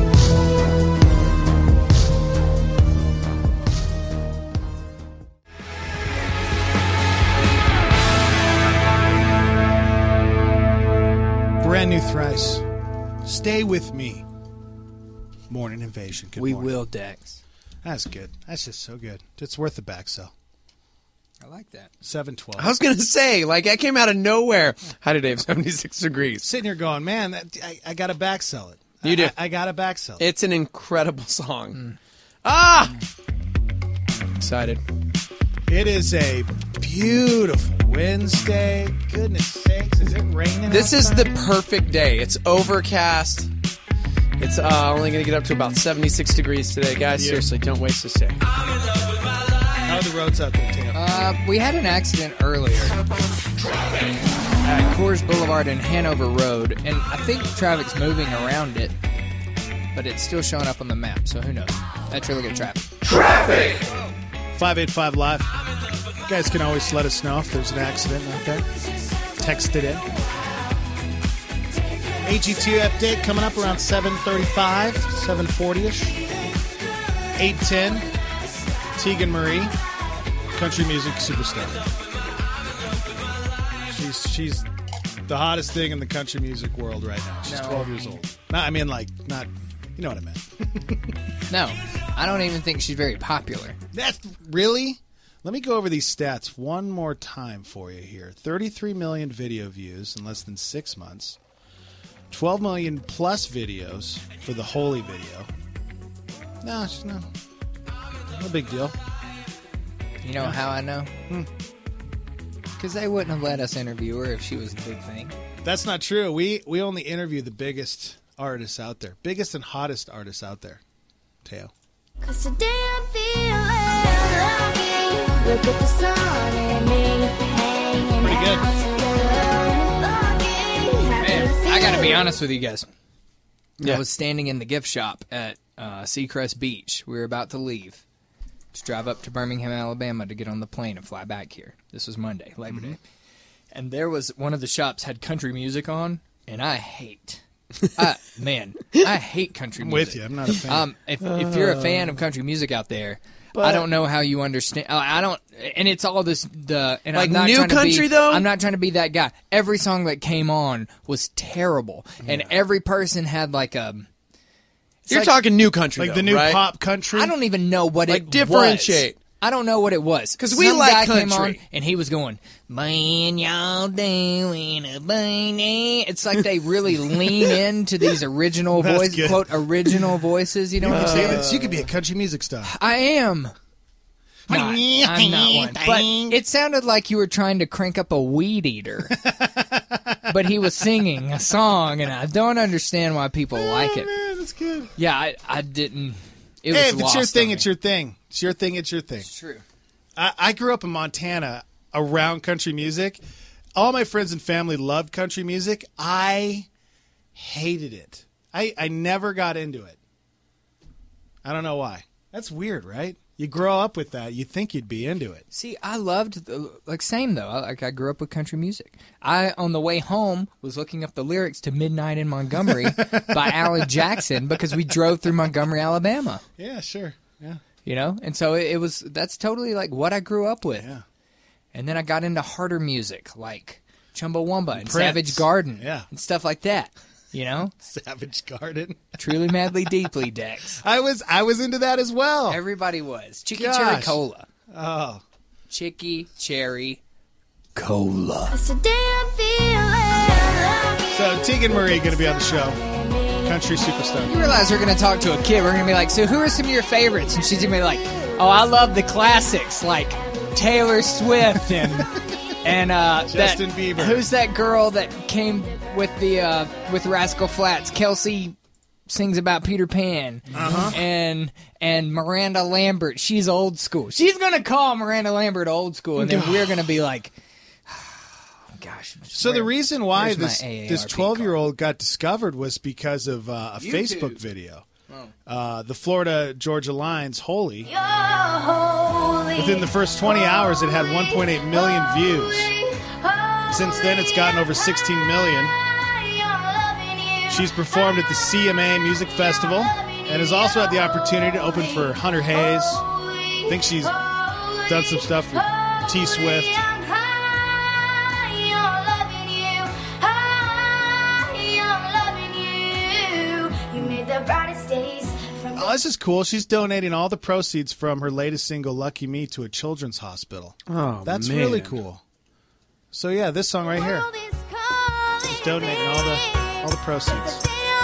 Brand new Thrice. Stay with me. Morning Invasion. Good we morning. will, Dex. That's good. That's just so good. It's worth the back sell. I like that. 712. I was going to say, like, that came out of nowhere. How did Dave 76 degrees? Sitting here going, man, I got to back sell it. You do. I got to back sell it. It's an incredible song. Excited. It is a beautiful Wednesday. Goodness sakes, is it raining This outside? is the perfect day. It's overcast. It's only going to get up to about 76 degrees today. Guys, seriously, don't waste this day. How are the roads out there, Tam? We had an accident earlier at Coors Boulevard and Hanover Road, and I think traffic's moving around it, but it's still showing up on the map, so who knows? That's really good traffic. 585 Live. You guys can always let us know if there's an accident out there. Text it in. AGT update coming up around 7:35, 7:40-ish. 8:10. Tegan Marie, country music superstar. She's the hottest thing in the country music world right now. She's 12 years old. Not, you know what I meant. No, I don't even think she's very popular. That's really? Let me go over these stats one more time for you here. 33 million video views in less than 6 months. 12 million plus videos for the Holy video. No, big deal. You know how I know? Because they wouldn't have let us interview her if she was the big thing. That's not true. We only interview the biggest artists out there. Biggest and hottest artists out there. Teo. Cause today I'm feeling lucky. Look at the sun and me hanging Pretty good. Man, I gotta be honest with you guys. Yeah. I was standing in the gift shop at Seacrest Beach. We were about to leave to drive up to Birmingham, Alabama to get on the plane and fly back here. This was Monday, Labor Day. And there was one of the shops had country music on, and I hate country music. I'm with you. I'm not a fan. If you're a fan of country music out there, I don't know how you understand. I don't, and it's all this and like I'm not new trying country to be, though. I'm not trying to be that guy. Every song that came on was terrible, and every person had like a. You're talking new country, like though, the new right? pop country. I don't even know what like it differentiate. was. I don't know what it was. 'Cause we Some like guy came country. on and he was going, "Man, y'all doing a bunny." It's like they really lean into these original That's voices, good. quote, original voices. You know what I'm saying? You could be a country music star. I am. Not, I'm not one. But it sounded like you were trying to crank up a weed eater. But he was singing a song, and I don't understand why people like it. Man, that's good. Yeah, I didn't. It Hey, was if it's your lost thing, on me. it's your thing. It's your thing, it's your thing. It's true. I grew up in Montana around country music. All my friends and family loved country music. I hated it. I never got into it. I don't know why. That's weird, right? You grow up with that. You think you'd be into it. See, I loved, same though. I grew up with country music. I, on the way home, was looking up the lyrics to Midnight in Montgomery by Alan Jackson because we drove through Montgomery, Alabama. Yeah, sure. Yeah. You know? And so that's totally like what I grew up with. Yeah. And then I got into harder music like Chumbawamba and Prince. Savage Garden. Yeah. And stuff like that. You know? Savage Garden. Truly, Madly, Deeply, Dex. I was into that as well. Everybody was. Chicky Gosh. Cherry Cola. Oh. Chicky Cherry Cola. So Tegan Marie going to be on the show. Country superstar. You realize we're going to talk to a kid. We're going to be like, so who are some of your favorites? And she's going to be like, oh, I love the classics like Taylor Swift and Justin Bieber. Who's that girl that came with the with Rascal Flatts? Kelsey sings about Peter Pan. Uh-huh. And Miranda Lambert. She's old school. She's going to call Miranda Lambert old school. And then we're going to be like, oh, gosh. So the reason why where's this my AARP 12-year-old got discovered was because of a Facebook video. The Florida Georgia Line's Holy. Within the first 20 hours, it had 1.8 million views. Since then, it's gotten over 16 million. She's performed at the CMA Music Festival and has also had the opportunity to open for Hunter Hayes. I think she's done some stuff for T Swift. Oh, this is cool. She's donating all the proceeds from her latest single, Lucky Me, to a children's hospital. Oh, that's man. really cool. So, yeah, this song right here. She's donating all the proceeds.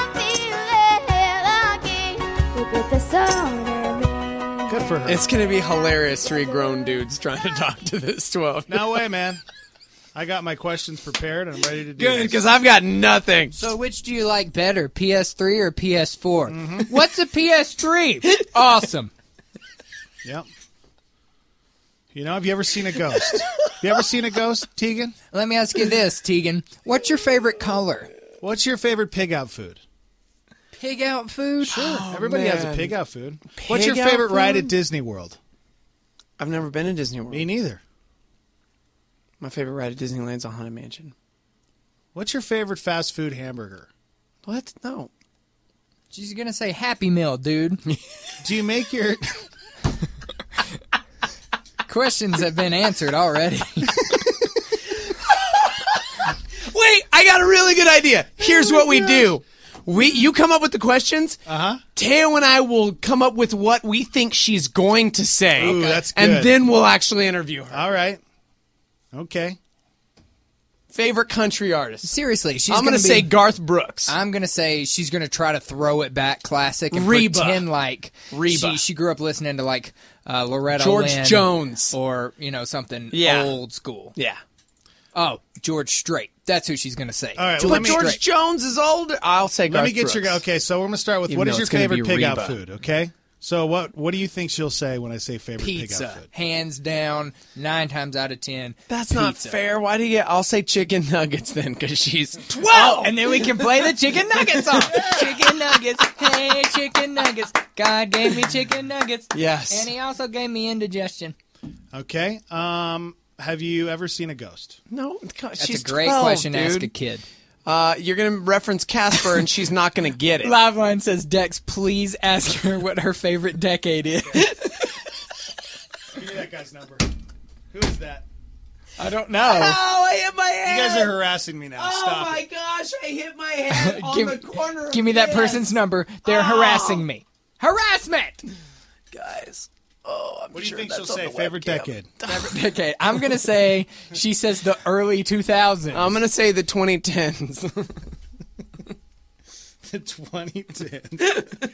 Good for her. It's going to be hilarious, three grown dudes trying to talk to this 12. No way, man. I got my questions prepared, and I'm ready to do Good, this. because I've got nothing. So which do you like better, PS3 or PS4? What's a PS3? Awesome. Yep. You know, have you ever seen a ghost? Have you ever seen a ghost, Tegan? Let me ask you this, Tegan. What's your favorite color? What's your favorite pig out food? Pig out food? Sure. Everybody has a man. pig out food. What's your Pig out favorite ride food? at Disney World? I've never been to Disney World. Me neither. My favorite ride at Disneyland's a Haunted Mansion. What's your favorite fast food hamburger? What? No. She's going to say Happy Meal, dude. Do you make your... Questions have been answered already. Wait, I got a really good idea. Here's what we do. You come up with the questions. Uh-huh. Teo and I will come up with what we think she's going to say. Ooh, that's good. And then we'll actually interview her. All right. Okay. Favorite country artist? Seriously, she's I'm going to say Garth Brooks. I'm going to say she's going to try to throw it back classic and Reba. pretend like Reba. she grew up listening to like Loretta George Lynn Jones. or, something Yeah. old school. Yeah. Oh, George Strait. That's who she's going to say. All right, But George Jones is older. I'll say Garth Let me get Brooks. your... Okay, so we're going to start with, Even what though is your it's gonna favorite be pig out Reba. food, okay? So what do you think she'll say when I say favorite pig out Pizza. food? Hands down, 9 times out of 10. That's not pizza. fair. Why do you get... I'll say chicken nuggets then, because she's 12. Oh, and then we can play the chicken nuggets song. Chicken nuggets. Hey, chicken nuggets. God gave me chicken nuggets. Yes. And he also gave me indigestion. Okay. Have you ever seen a ghost? No, That's she's a great 12, question to ask dude. a kid. You're going to reference Casper, and she's not going to get it. Liveline says, Dex, please ask her what her favorite decade is. Give me that guy's number. Who is that? I don't know. Oh, I hit my head. You guys are harassing me now. Oh, Stop my it. gosh. I hit my head on Give- the corner of Give me that this. person's number. They're harassing me. Harassment! Guys. What do you think she'll say? Favorite decade? Favorite decade. I'm going to say she says the early 2000s. I'm going to say the 2010s. The 2010s.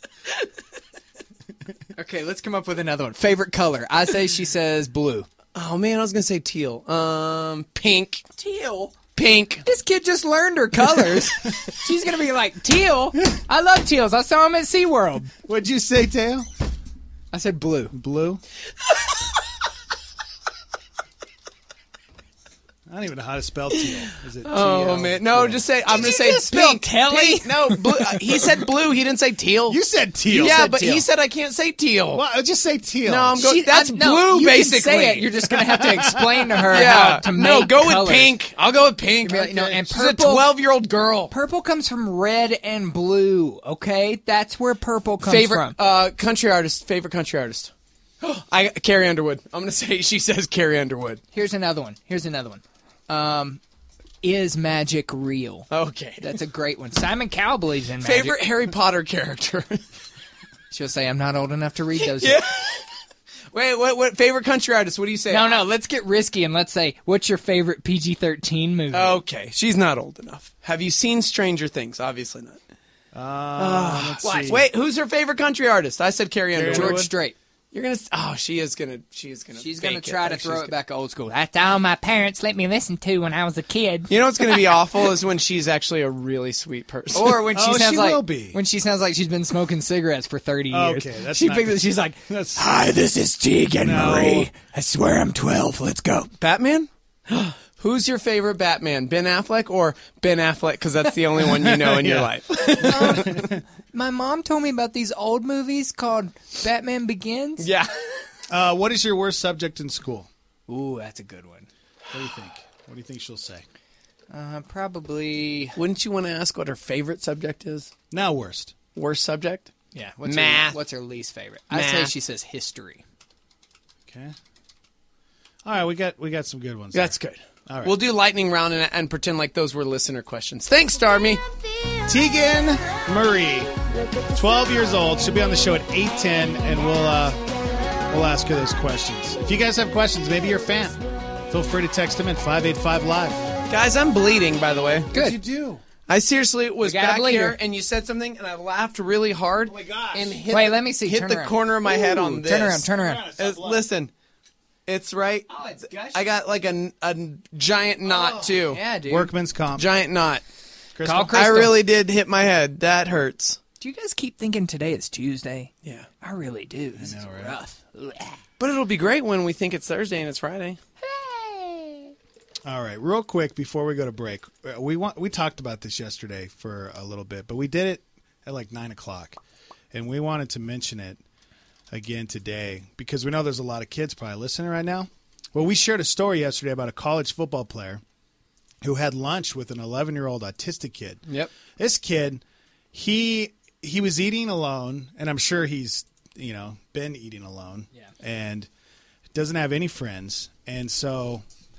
Okay, let's come up with another one. Favorite color. I say she says blue. Oh, man, I was going to say teal. Pink. Teal? Pink. This kid just learned her colors. She's going to be like, teal? I love teals. I saw them at SeaWorld. What'd you say, Teo? I said blue. Blue? I don't even know how to spell teal. Is it Oh, man. No, just say, I'm going to say spell pink. Telly? Pink. No, blue. He said blue. He didn't say teal. You said teal. Yeah, said but teal. he said I can't say teal. Well, just say teal. No, I'm going. That's no, blue, you basically. Can say it. You're just going to have to explain to her Yeah. how to make No, go colors. with pink. I'll go with pink. You'll be like, no, and She's a purple. 12-year-old girl. Purple comes from red and blue, okay? That's where purple comes Favorite from. country artist. Favorite country artist. Carrie Underwood. I'm going to say she says Carrie Underwood. Here's another one. Is magic real? Okay. That's a great one. Simon Cowell believes in magic. Favorite Harry Potter character. She'll say, I'm not old enough to read those Yeah. yet. Wait, what favorite country artist? What do you say? No, let's get risky and let's say, what's your favorite PG-13 movie? Okay, she's not old enough. Have you seen Stranger Things? Obviously not. Let's What? see. Wait, who's her favorite country artist? I said Carrie Underwood. George Strait. You're gonna. Oh, she is gonna. She's going to fake try to Like, throw she's it back old school. That's all my parents let me listen to when I was a kid. You know what's gonna be awful is when she's actually a really sweet person. Or when she sounds she like will be. when she sounds like she's been smoking cigarettes for 30 years. Okay, that's she not picks good. it, she's like, That's- "Hi, this is Tegan Marie. I swear I'm 12. Let's go." Batman. Who's your favorite Batman? Ben Affleck or Ben Affleck? Because that's the only one you know in your life. My mom told me about these old movies called Batman Begins. Yeah. What is your worst subject in school? Ooh, that's a good one. What do you think? What do you think she'll say? Probably. Wouldn't you want to ask what her favorite subject is? Now worst. Worst subject? Yeah. Math. What's her least favorite? I say Math. she says history. Okay. All right, we got some good ones. That's there. good. All right. We'll do lightning round and pretend like those were listener questions. Thanks, Starmy. Tegan Marie, 12 years old. She'll be on the show at 8:10, and we'll ask her those questions. If you guys have questions, maybe you're a fan, feel free to text them in 585-LIVE. Guys, I'm bleeding, by the way. What'd you do? I seriously was We got a back bleeder. here, and you said something, and I laughed really hard. Oh my gosh. And hit Wait, let me see. Hit Turn the around. corner of my head on this. Turn around. Listen, it's right. Oh, it's gushing. I got like a giant knot, too. Yeah, dude. Workman's comp. Giant knot. Crystal? Call Crystal. I really did hit my head. That hurts. Do you guys keep thinking today is Tuesday? Yeah. I really do. This is right? rough. But it'll be great when we think it's Thursday and it's Friday. All right, real quick before we go to break, we talked about this yesterday for a little bit, but we did it at like 9 o'clock, and we wanted to mention it again today because we know there's a lot of kids probably listening right now. Well, we shared a story yesterday about a college football player who had lunch with an 11-year-old autistic kid. Yep. This kid, he was eating alone, and I'm sure he's been eating alone, and doesn't have any friends, and so.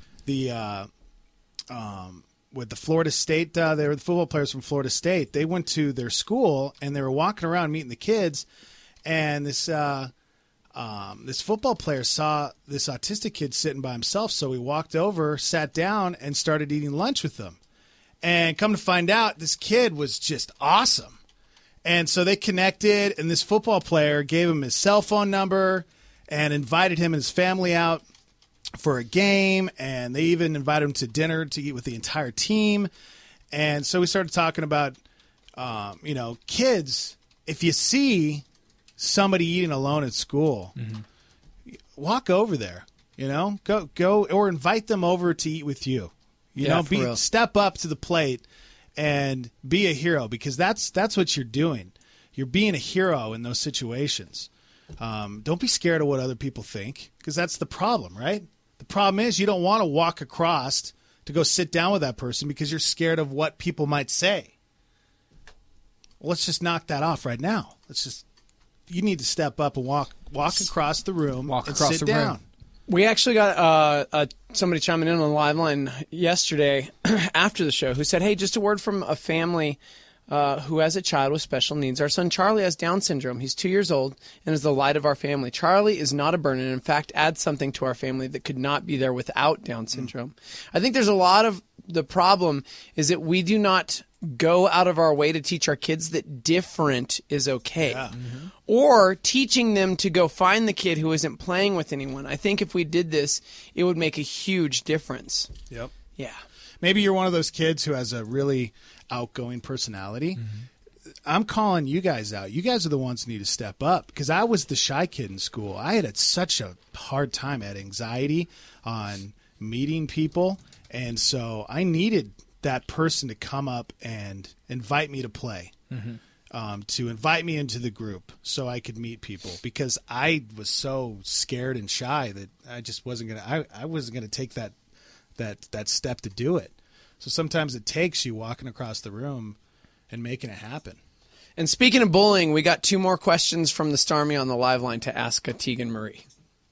With the Florida State, they were the football players from Florida State. They went to their school and they were walking around meeting the kids, and this football player saw this autistic kid sitting by himself. So he walked over, sat down, and started eating lunch with them. And come to find out, this kid was just awesome. And so they connected, and this football player gave him his cell phone number and invited him and his family out for a game, and they even invited him to dinner to eat with the entire team. And so we started talking about, kids, if you see somebody eating alone at school, walk over there, go or invite them over to eat with you. Step up to the plate and be a hero, because that's what you're doing. You're being a hero in those situations. Don't be scared of what other people think, because that's the problem, right? The problem is you don't want to walk across to go sit down with that person because you're scared of what people might say. Well, let's just knock that off right now. You need to step up and walk across the room and sit down. We actually got somebody chiming in on the live line yesterday after the show who said, hey, just a word from a family who has a child with special needs. Our son Charlie has Down syndrome. He's 2 years old and is the light of our family. Charlie is not a burden and, in fact, adds something to our family that could not be there without Down syndrome. I think there's a lot of the problem is that we do not go out of our way to teach our kids that different is okay. Yeah. Or teaching them to go find the kid who isn't playing with anyone. I think if we did this, it would make a huge difference. Yep. Yeah. Maybe you're one of those kids who has a really outgoing personality. I'm calling you guys out. You guys are the ones who need to step up because I was the shy kid in school. I had such a hard time. I had anxiety on meeting people, and so I needed that person to come up and invite me to play, to invite me into the group so I could meet people because I was so scared and shy that I just wasn't gonna. I wasn't gonna take that step to do it. So sometimes it takes you walking across the room and making it happen. And speaking of bullying, we got 2 more questions from the Starmie on the live line to ask Tegan Marie.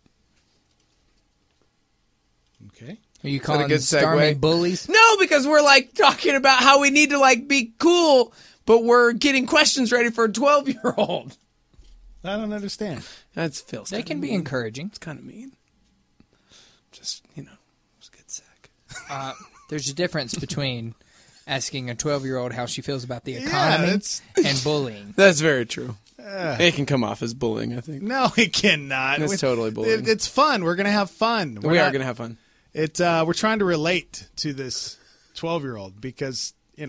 Okay. Are you calling good Starmie segue? bullies? No, because we're like talking about how we need to like be cool, but we're getting questions ready for a 12-year-old. I don't understand. That feels. They can be encouraging. It's kind of mean. Just it's good sack. There's a difference between asking a 12-year-old how she feels about the economy and bullying. That's very true. It can come off as bullying, I think. No, it cannot. It's totally bullying. It's fun. We're going to have fun. We are going to have fun. We're trying to relate to this 12-year-old because, who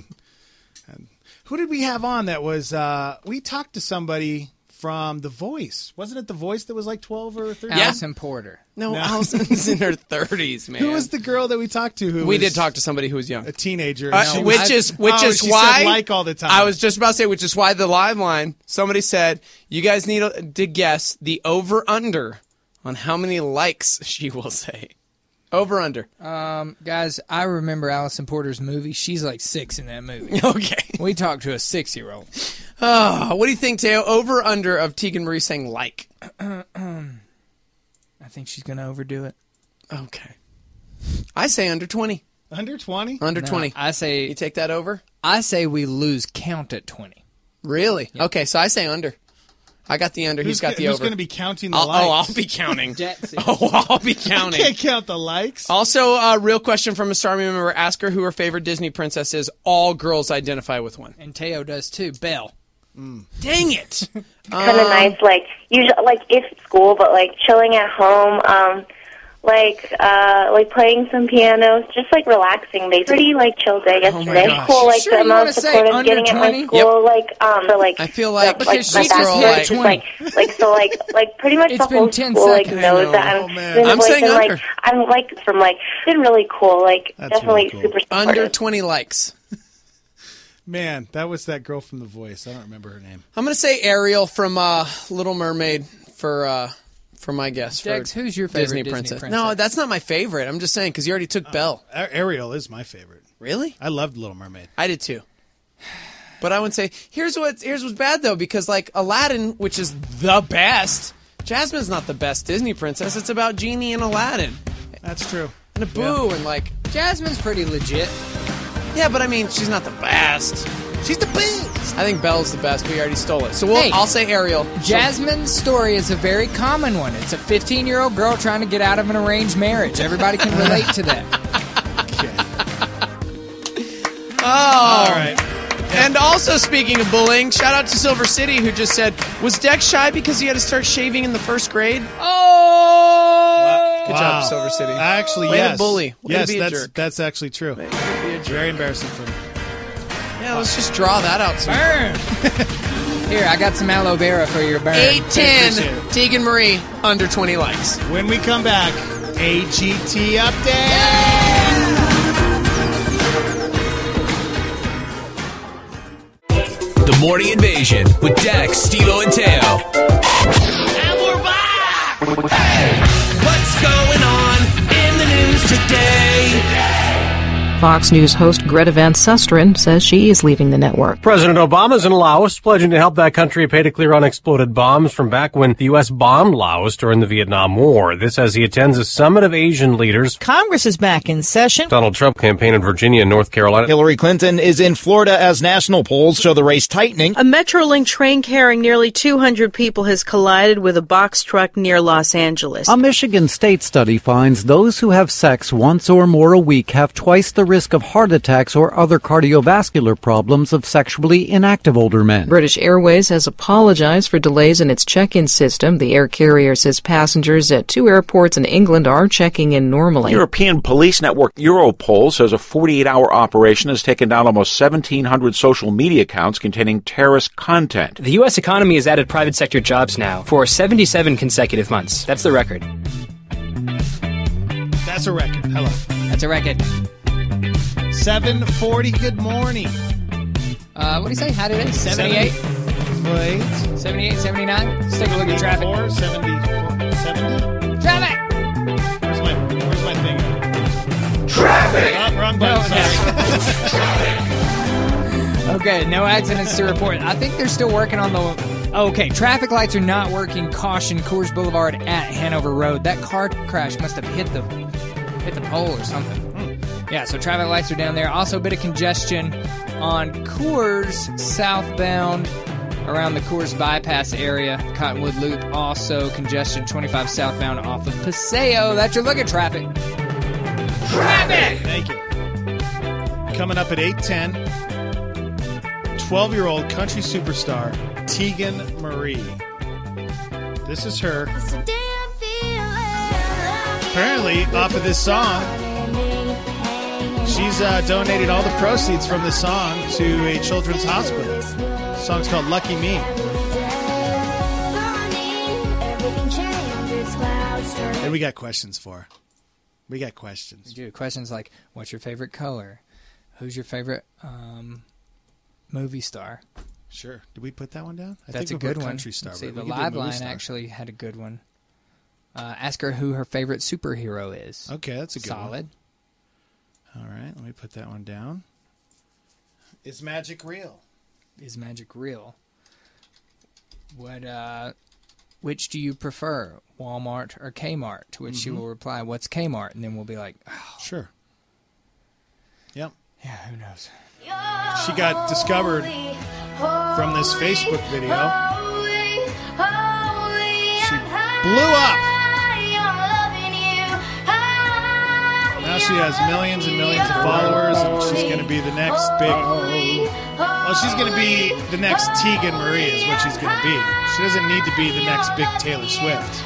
did we have on that was, we talked to somebody from The Voice. Wasn't it The Voice that was like 12 or 13? Allison Porter. No, Allison's in her 30s, man. Who was the girl that we talked to? We did talk to somebody who was young. A teenager. Which is she why said like all the time. I was just about to say, which is why the live line, somebody said, you guys need to guess the over-under on how many likes she will say. Over-under. Guys, I remember Allison Porter's movie. She's like 6 in that movie. Okay. We talked to a 6-year-old. Oh, what do you think, Teo? Over-under of Tegan Marie saying like? I think she's going to overdo it. Okay. I say under 20. Under 20? Under 20. I say... You take that over? I say we lose count at 20. Really? Yep. Okay, so I say under. I got the under. He's got the over. Who's going to be counting the likes? Oh, I'll be counting. I'll be counting. I can't count the likes. Also, a real question from a Starmie member. Ask her who her favorite Disney princess is. All girls identify with one. And Teo does too. Belle. Dang it. Kind of nice, usually, if school, but chilling at home, playing some pianos, just relaxing. Basically, pretty chill day yesterday. Oh cool, the amount of support I'm getting at my school. Yep. I feel like because my she just hit 20. Pretty much it's the whole been 10 school seconds. knows that I'm saying under. I'm been really cool. Definitely really cool. super supportive. Under 20 likes. Man, that was that girl from The Voice. I don't remember her name. I'm going to say Ariel from Little Mermaid for my guess. Dex, for who's your favorite Disney princess? No, that's not my favorite. I'm just saying because you already took Belle. Ariel is my favorite. Really? I loved Little Mermaid. I did too. But I would say here's what's bad though because Aladdin, which is the best, Jasmine's not the best Disney princess. It's about Genie and Aladdin. That's true. And Abu and Jasmine's pretty legit. Yeah, but I mean she's not the best. She's the best. I think Belle's the best. We already stole it. So I'll say Ariel. Jasmine's story is a very common one. It's a 15-year-old girl trying to get out of an arranged marriage. Everybody can relate to that. Okay. Oh. All right. And also, speaking of bullying, shout out to Silver City who just said, was Dex shy because he had to start shaving in the first grade? Oh! Good job, Silver City. Actually, Way yes. to bully. Way yes, to be a jerk. That's actually true. Way to be a jerk. Very embarrassing for me. Yeah, let's just draw that out. Burn! Here, I got some aloe vera for your burn. 8-10, Tegan Marie, under 20 likes. When we come back, AGT update! The Morning Invasion with Dex, Stilo, and Teo. And we're back! Hey! What's going on in the news today? Fox News host Greta Van Susteren says she is leaving the network. President Obama's in Laos, pledging to help that country pay to clear unexploded bombs from back when the U.S. bombed Laos during the Vietnam War. This as he attends a summit of Asian leaders. Congress is back in session. Donald Trump campaign in Virginia and North Carolina. Hillary Clinton is in Florida as national polls show the race tightening. A Metrolink train carrying nearly 200 people has collided with a box truck near Los Angeles. A Michigan State study finds those who have sex once or more a week have twice the risk of heart attacks or other cardiovascular problems of sexually inactive older men. British Airways has apologized for delays in its check-in system. The air carrier says passengers at 2 airports in England are checking in normally. European police network Europol says a 48-hour operation has taken down almost 1,700 social media accounts containing terrorist content. The U.S. economy has added private sector jobs now for 77 consecutive months. That's the record. That's a record. Hello. That's a record. 7:40. Good morning. What do you say? How did it? 78? 78, 79? Let's take a look at traffic. 70. Traffic! Where's my thing? Traffic! Oh, wrong button. Sorry. Okay, no accidents to report. I think they're still working on the... Okay, traffic lights are not working. Caution, Coors Boulevard at Hanover Road. That car crash must have hit the pole or something. Yeah, so traffic lights are down there. Also a bit of congestion on Coors southbound around the Coors bypass area. Cottonwood Loop, also congestion 25 southbound off of Paseo. That's your look at traffic. Traffic! Thank you. Coming up at 8:10, 12-year-old country superstar Tegan Marie. This is her. Apparently, off of this song, she's donated all the proceeds from this song to a children's hospital. The song's called Lucky Me. And we got questions for her. We got questions. We do. Questions like, what's your favorite color? Who's your favorite movie star? Sure. Did we put that one down? That's a good one. Country star. See, the live line actually had a good one. Ask her who her favorite superhero is. Okay, that's a good Solid. All right, let me put that one down. Is magic real? Is magic real? Which do you prefer, Walmart or Kmart? To which she will reply, "What's Kmart?" And then we'll be like, oh. Sure. Yep. Yeah, who knows? She got discovered from this Facebook video. She blew up. Now she has millions and millions of followers, and she's going to be the next big... Well, she's going to be the next Tegan Marie is what she's going to be. She doesn't need to be the next big Taylor Swift.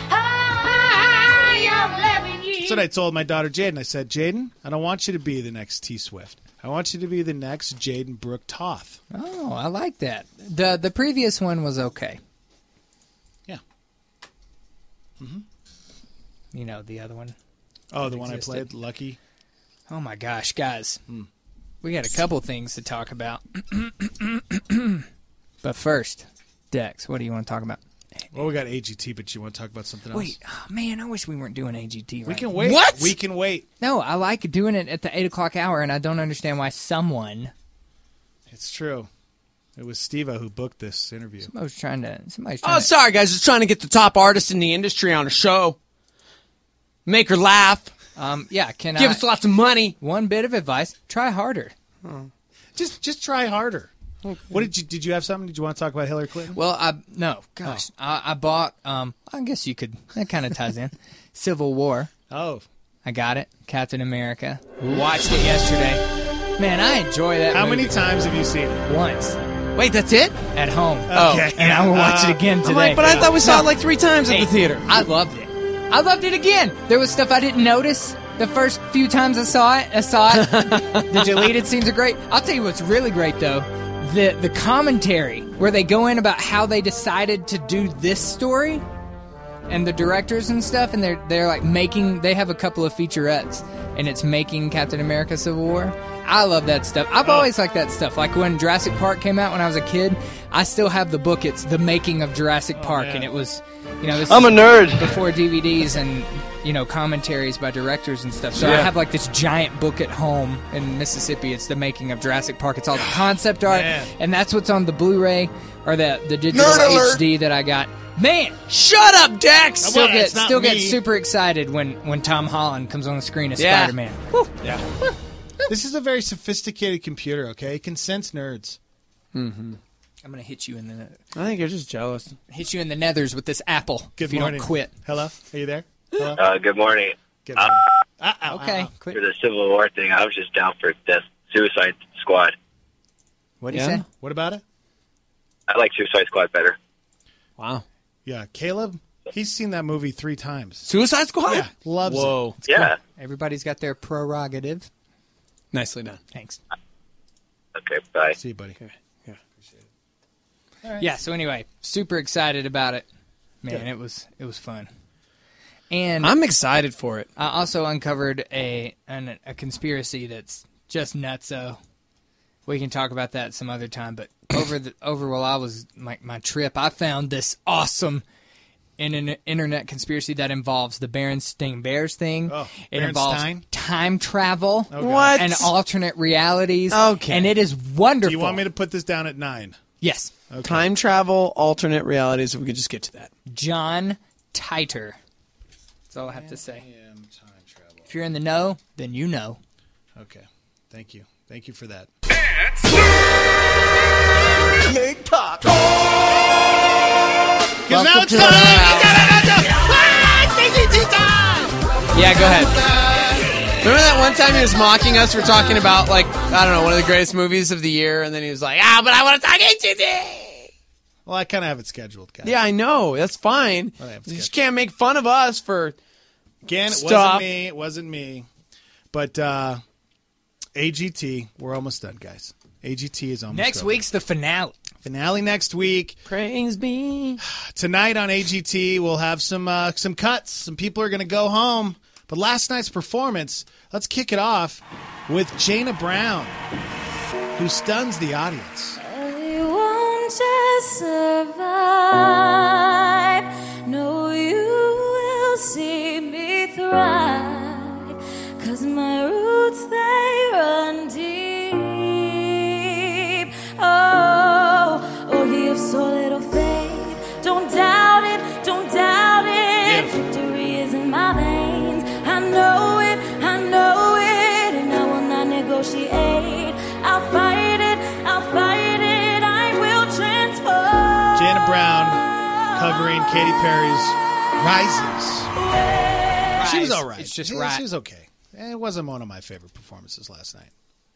That's what I told my daughter Jaden. I said, Jaden, I don't want you to be the next T Swift. I want you to be the next Jaden Brooke Toth. Oh, I like that. The previous one was okay. Yeah. Mm-hmm. You know, the other one. Oh, the one I played, Lucky. Oh, my gosh, guys. We got a couple things to talk about. But first, Dex, what do you want to talk about? Well, we got AGT, but you want to talk about something else? Wait, oh, man, I wish we weren't doing AGT right We can wait. What? We can wait. No, I like doing it at the 8 o'clock hour, and I don't understand why someone... It's true. It was Steve-O who booked this interview. Somebody's trying to... Sorry, guys. Just trying to get the top artist in the industry on a show. Make her laugh. Yeah, Give us lots of money. One bit of advice: try harder. Just try harder. Okay. What did you have something? Did you want to talk about Hillary Clinton? Well, I bought. I guess you could. That kind of ties in. Civil War. Oh, I got it. Captain America. Watched it yesterday. Man, I enjoy that. How movie. many times have you seen it? Once. Wait, that's it? At home. Okay. And I will watch it again today. But I thought we saw it like 3 times at the theater. I loved it. I loved it again. There was stuff I didn't notice the first few times I saw it. The deleted scenes are great. I'll tell you what's really great, though. The commentary where they go in about how they decided to do this story and the directors and stuff, and they're like they have a couple of featurettes, and it's making Captain America Civil War. I love that stuff. I've always liked that stuff. Like when Jurassic Park came out when I was a kid, I still have the book. It's The Making of Jurassic Park, and it was... You know, this I'm a nerd. Before DVDs, and commentaries by directors and stuff. So I have like this giant book at home in Mississippi. It's the making of Jurassic Park. It's all the concept art, and that's what's on the Blu-ray or the digital HD that I got. Man, shut up, Dex! Still get super excited when Tom Holland comes on the screen as Spider-Man. Yeah. This is a very sophisticated computer, okay? It can sense nerds. Mm-hmm. I'm going to hit you in the... I think you're just jealous. Hit you in the nethers with this apple Good if you morning. don't quit. Hello? Are you there? Hello? Good morning. Good morning. Okay. For the Civil War thing, I was just down for Suicide Squad. What do you say? What about it? I like Suicide Squad better. Wow. Yeah, Caleb, he's seen that movie 3 times. Suicide Squad? Yeah, loves it. It's Yeah. cool. Everybody's got their prerogative. Nicely done. Thanks. Okay, bye. See you, buddy. Okay. Yeah. Appreciate it. All right. Yeah, so anyway, super excited about it. Man, Good. it was fun. And I'm excited for it. I also uncovered a conspiracy that's just nutso. We can talk about that some other time, but over while I was my trip, I found this awesome internet conspiracy that involves the Berenstain Bears thing. Oh, it involves Berenstein? time travel What? and alternate realities. Okay. And it is wonderful. Do you want me to put this down at 9? Yes. Okay. Time travel, alternate realities, if we could just get to that. John Titor. That's all I have to say. If you're in the know, then you know. Okay. Thank you. Thank you for that. Make talk. Because now it's time. Yeah, go ahead. Remember that one time he was mocking us for talking about, like, I don't know, one of the greatest movies of the year, and then he was like, but I want to talk ATT! Well, I kind of have it scheduled, guys. Yeah, I know. That's fine. You just can't make fun of us for Again, it stuff. wasn't me. But AGT, we're almost done, guys. AGT is almost Next over. week's the finale. Finale next week. Praise be. Tonight on AGT, we'll have some cuts. Some people are going to go home. But last night's performance, let's kick it off with Jana Brown, who stuns the audience. I want to survive. No, you will see me thrive. 'Cause my roots, they run deep. Oh, you have so little faith. Don't doubt it, don't doubt it. Victory is in my veins. I know it, and I will not negotiate. I'll fight it, I will transform. Jana Brown covering Katy Perry's Rises. She was all right. It's just she right. was okay. It wasn't one of my favorite performances last night.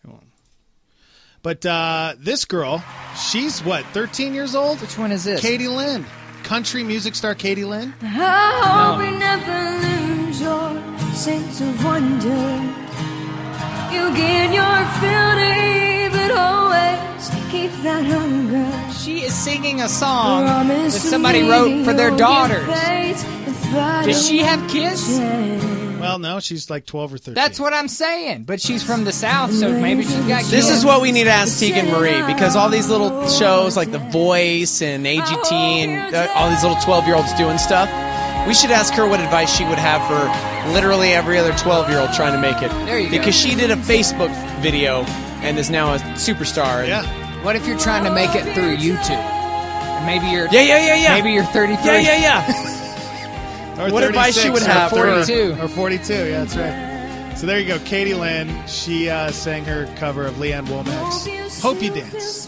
But this girl, she's what, 13 years old? Which one is this? Katie Lynn. Country music star Katie Lynn. I hope we never lose your sense of wonder. You get your filthy, but always keep that hunger. She is singing a song that somebody wrote for their daughters. Does she have kids? Well, no, she's like 12 or 13. That's what I'm saying. But she's from the South, so maybe she's got kids. This is what we need to ask Tegan Marie, because all these little shows like The Voice and AGT and all these little 12-year-olds doing stuff, we should ask her what advice she would have for literally every other 12-year-old trying to make it. There you go. Because she did a Facebook video and is now a superstar. Yeah. What if you're trying to make it through YouTube? And maybe you're Yeah. Maybe you're 33. Yeah. Or What advice she would 36, have or for 42. Or 42, yeah, that's right. So there you go, Katie Lynn. She sang her cover of Leanne Womack's Hope You Dance.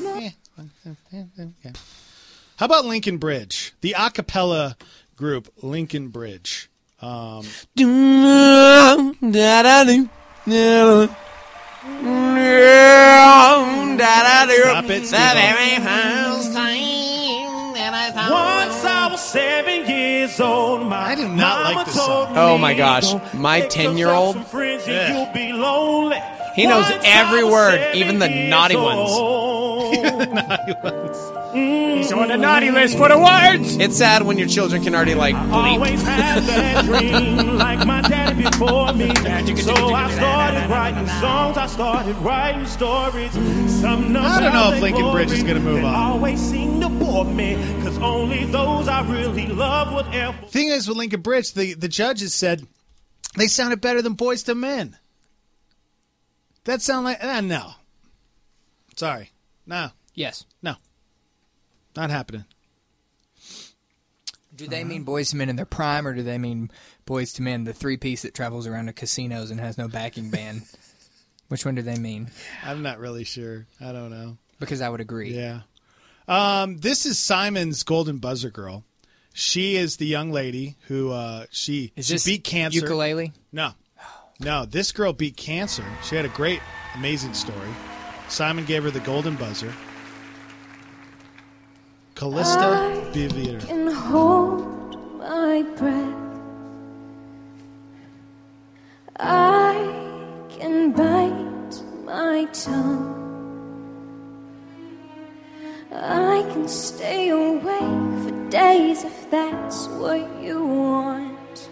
How about Lincoln Bridge? The a cappella group Lincoln Bridge. Stop it, Once I was 7 years old, I do not like this song. Oh my gosh, my 10-year-old, he knows every word, even the naughty ones. He's on the naughty list for the words. It's sad when your children can already like bleep. Always had that dream like my daddy before me. So I started writing songs, I started writing stories. I don't know if Lincoln Bridge is going to move on. Always seem to bore me, because only those I really love would ever. Thing is with Lincoln Bridge, the judges said They sounded better than Boyz II Men. That sound like no. Sorry, no. Yes, no. Not happening. Do they mean Boyz II Men in their prime, or do they mean Boyz II Men, the three-piece that travels around to casinos and has no backing band? Which one do they mean? I'm not really sure. I don't know. Because I would agree. Yeah. This is Simon's Golden Buzzer girl. She is the young lady who she beat cancer. Ukulele? No. This girl beat cancer. She had a great, amazing story. Simon gave her the Golden Buzzer. Callista Bivir. I can hold my breath. I can bite my tongue. I can stay awake for days if that's what you want.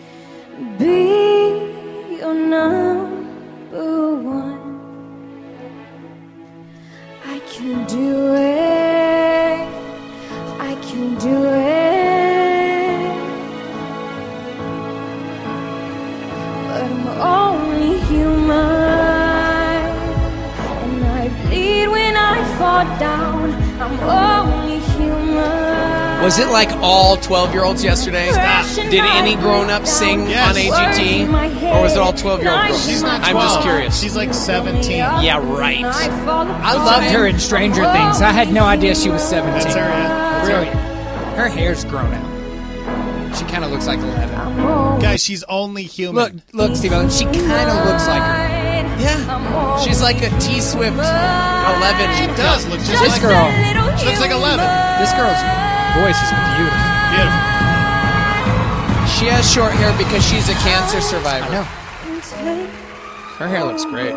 Be your number one. I can do it. I can do it. But I'm only human, and I bleed when I fall down. I'm only human. Was it like all 12-year-olds yesterday? Did any grown-up sing on AGT? Or was it all 12-year-old girls? She's not 12. I'm just curious. She's like 17. Yeah, right. I loved her in Stranger Things. I had no idea she was 17. That's her, yeah. Brilliant. Her hair's grown out. She kind of looks like 11. Guys, she's only human. Look, Steve-O, she kind of looks like her. Yeah. She's like a T-Swift 11. She does look just This like girl. her. She looks like 11. This girl's voice is beautiful. Beautiful. She has short hair because she's a cancer survivor. I know. Her hair looks great.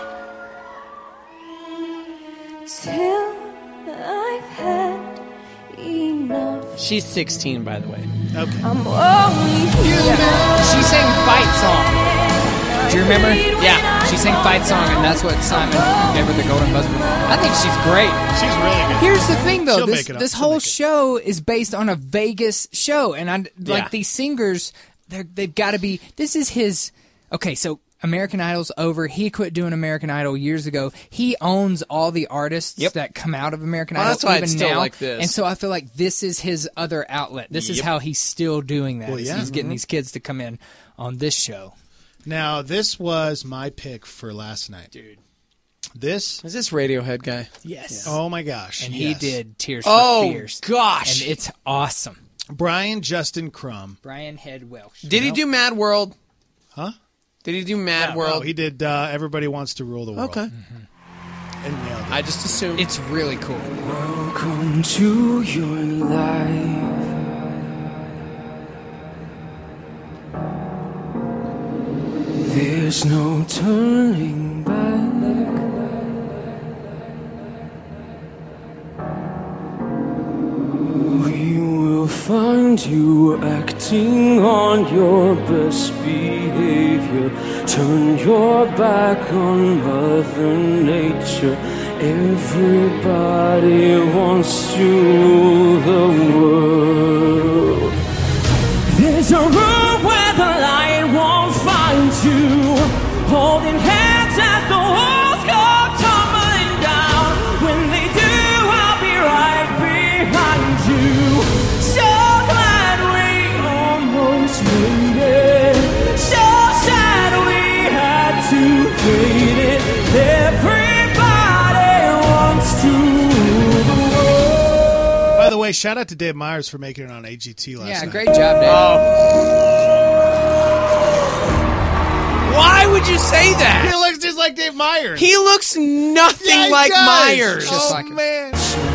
Till I've had enough. She's 16, by the way. Okay. I'm only human. She sang Fight Song. Do you remember? Yeah. She sang Fight Song, and that's what Simon gave her the Golden Buzzer. I think she's great. She's really good. Here's the thing, though. She'll This make it up. this She'll whole make it. show is based on a Vegas show, and Yeah. these singers, they've got to be. This is his. Okay, so American Idol's over. He quit doing American Idol years ago. He owns all the artists that come out of American Idol. That's why even it's still now. like this. And so I feel like this is his other outlet. This is how he's still doing that. Well, is yeah. He's getting these kids to come in on this show. Now, this was my pick for last night. Dude. This is this Radiohead guy? Yes. Oh, my gosh. And yes. he did Tears for Fears. Gosh. And it's awesome. Brian Justin Crumb. Brian Head Welsh. Did he do Mad World? Huh? Did he do Mad World? No, he did Everybody Wants to Rule the World. Okay. And nailed it. I just assumed. It's really cool. Welcome to your life. There's no turning back. We will find you acting on your best behavior. Turn your back on Mother Nature. Everybody wants to rule the world. There's a room where the light won't find you. Holding hands as the walls go tumbling down. When they do, I'll be right behind you. So glad we almost made it. So sad we had to fade it. Everybody wants to rule the world. By the way, shout out to Dave Myers for making it on AGT last night. Yeah, great job, Dave. Why would you say that? He looks just like Dave Myers. He looks nothing Yeah, he like does. Myers. Just Oh, like him. man.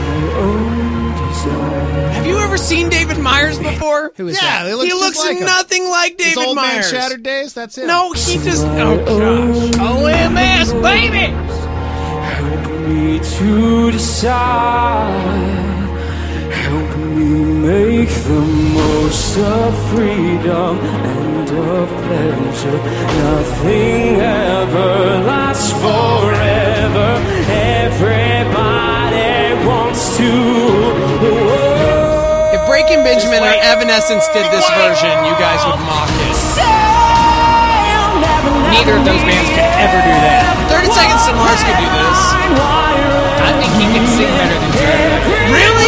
Have you ever seen David Myers before? Who is Yeah, that? he looks, He just looks like him. nothing like His David old Myers. Man Shattered Days, that's it. No, he just. Oh gosh. OMS, baby. Help me to decide. Help me make the most of freedom and of pleasure. Nothing ever lasts forever. Everybody wants to. If Breaking Benjamin or Evanescence did this version, you guys would mock it. neither of those bands could ever do that. 30 Seconds to Mars could do this. I think he can sing better than Jared. Really?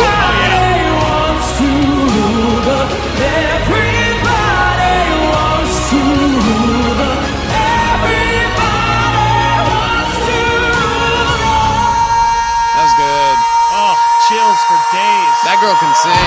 That was good. Oh, chills for days. That girl can sing.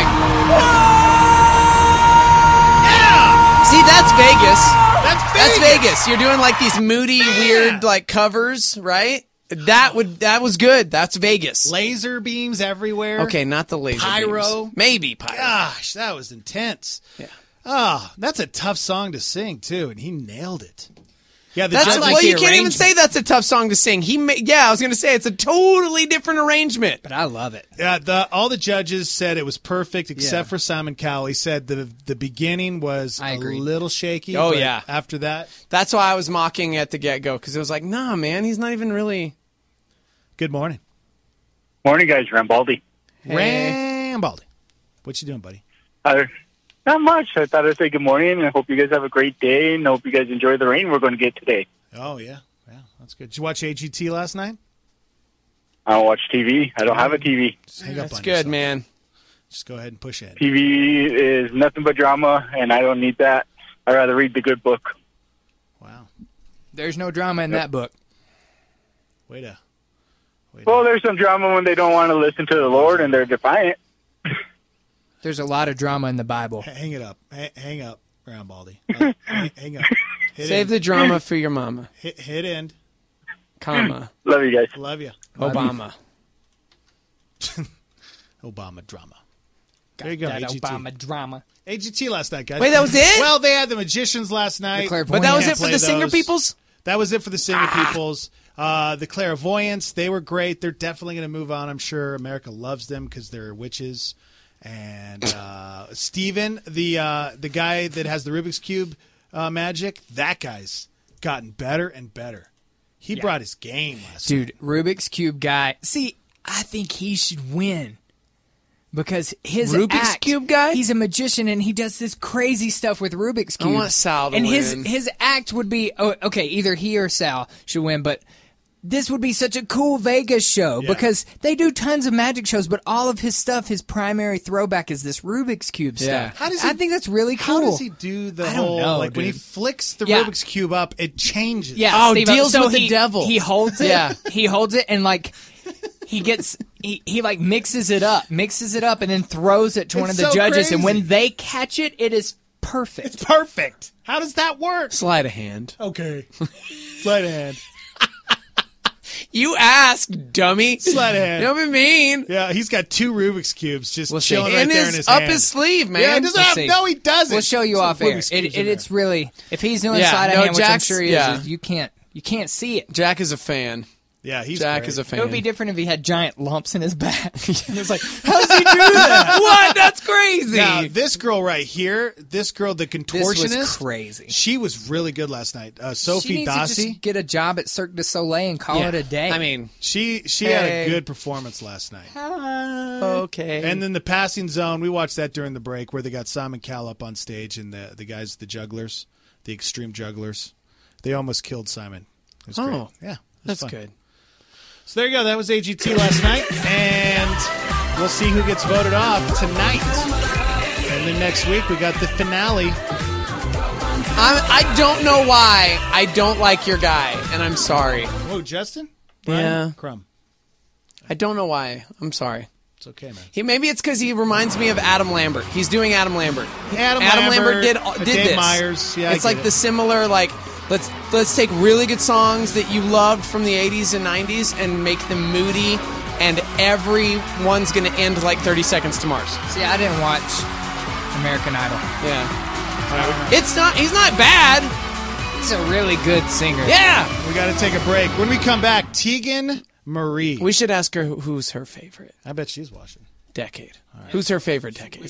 Yeah! See, that's Vegas. That's Vegas. You're doing like these moody, weird like covers, right? That was good. That's Vegas. Laser beams everywhere. Okay, not the laser Pyro. beams. Maybe pyro. Gosh, that was intense. Yeah. Oh, that's a tough song to sing too, and he nailed it. Yeah, you can't even say that's a tough song to sing. I was going to say it's a totally different arrangement. But I love it. Yeah, all the judges said it was perfect except for Simon Cowell. He said the beginning was a little shaky. Oh, but yeah. after that. That's why I was mocking at the get-go, because it was like, nah, man, he's not even really... Good morning. Morning, guys. Rambaldi. Hey. Rambaldi. What you doing, buddy? Not much. I thought I'd say good morning, and I hope you guys have a great day, and I hope you guys enjoy the rain we're going to get today. Oh, yeah. Yeah, that's good. Did you watch AGT last night? I don't watch TV. I don't have a TV. Just hang up That's on good, yourself. man. Just go ahead and push it. TV is nothing but drama, and I don't need that. I'd rather read the good book. Wow. There's no drama in that book. Well, there's some drama when they don't want to listen to the Lord, and they're defiant. There's a lot of drama in the Bible. Hang it up. Hang up, Rambaldi. Hang up. Save the drama for your mama. Hit end. Comma. Love you guys. Love you. Obama. Obama drama. There you go, That AGT. Obama drama. AGT last night, guys. Wait, that was it? Well, they had the Magicians last night. But that was it for the singer peoples? That was it for the singer peoples. The Clairvoyants, they were great. They're definitely going to move on, I'm sure. America loves them because they're witches. And Steven, the guy that has the Rubik's Cube magic, that guy's gotten better and better. He brought his game last night. Dude, Rubik's Cube guy. See, I think he should win. Because his Rubik's Cube guy? He's a magician and he does this crazy stuff with Rubik's Cube. I want Sal to and win. his act would be, either he or Sal should win, but this would be such a cool Vegas show because they do tons of magic shows, but all of his stuff, his primary throwback is this Rubik's Cube stuff. I think that's really cool. How does he do the whole, when he flicks the Rubik's Cube up, it changes. Yeah, Steve, deals so with the devil. He holds it. He holds it and he mixes it up and then throws it to one of the judges. Crazy. And when they catch it, it is perfect. It's perfect. How does that work? Sleight of hand. Okay. Sleight of hand. You asked, dummy. Sleight of hand. Don't be mean. Yeah, he's got 2 Rubik's Cubes just chilling right in there his, in his up hand. his sleeve, man. Yeah, he doesn't have, no, he doesn't. We'll show you off air. It's really, if he's doing sleight of hand, which I'm sure he is, you can't see it. Jack is a fan. Yeah, Jack is a fan. It would be different if he had giant lumps in his back. And it's like, how does he do that? What? That's crazy. Now, this girl right here, the contortionist. This was crazy. She was really good last night. Sophie She needs to Dossi. just get a job at Cirque du Soleil and call it a day. I mean, she had a good performance last night. Okay. And then the passing zone, we watched that during the break where they got Simon Cowell up on stage and the guys, the jugglers, the extreme jugglers. They almost killed Simon. It was great. Yeah, that's fun. good. So there you go. That was AGT last night, and we'll see who gets voted off tonight. And then next week we got the finale. I don't know why I don't like your guy, and I'm sorry. Oh, Justin? Yeah. Crumb. I don't know why. I'm sorry. It's okay, man. Maybe it's because he reminds me of Adam Lambert. He's doing Adam Lambert. Adam Lambert did Dave this. Myers. Yeah, it's like the similar let's take really good songs that you loved from the 80s and 90s and make them moody, and everyone's going to end like 30 Seconds to Mars. See, I didn't watch American Idol. Yeah. He's not bad. He's a really good singer. Yeah. We got to take a break. When we come back, Tegan Marie. We should ask her who's her favorite. I bet she's watching. Decade. Right. Who's her favorite decade?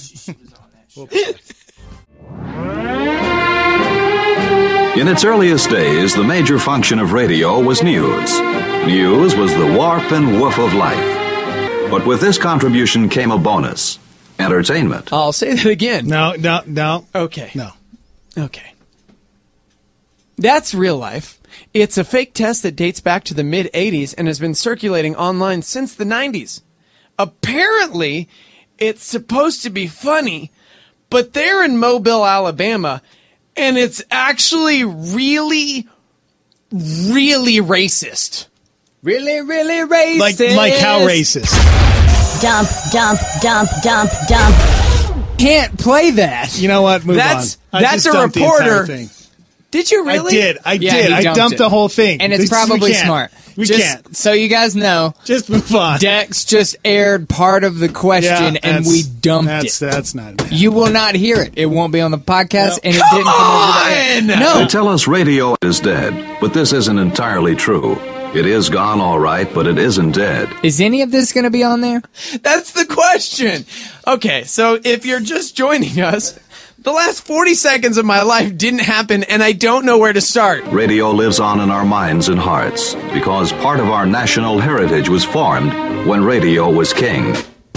In its earliest days, the major function of radio was news. News was the warp and woof of life. But with this contribution came a bonus: entertainment. I'll say that again. No. Okay. No. Okay. That's real life. It's a fake test that dates back to the mid-'80s and has been circulating online since the 90s. Apparently, it's supposed to be funny, but they're in Mobile, Alabama, and it's actually really, really racist. Really, really racist. Like how racist? Dump, dump, dump, dump, dump. Can't play that. You know what? Move on. That's a a reporter. Did you really? I did. I dumped the whole thing. And it's probably smart. We can't. So you guys know. Just move on. Dex just aired part of the question, and we dumped it. That's not bad. You will not hear it. It won't be on the podcast, and it didn't come over there. No. They tell us radio is dead, but this isn't entirely true. It is gone all right, but it isn't dead. Is any of this going to be on there? That's the question. Okay, so if you're just joining us, the last 40 seconds of my life didn't happen, and I don't know where to start. Radio lives on in our minds and hearts because part of our national heritage was formed when radio was king.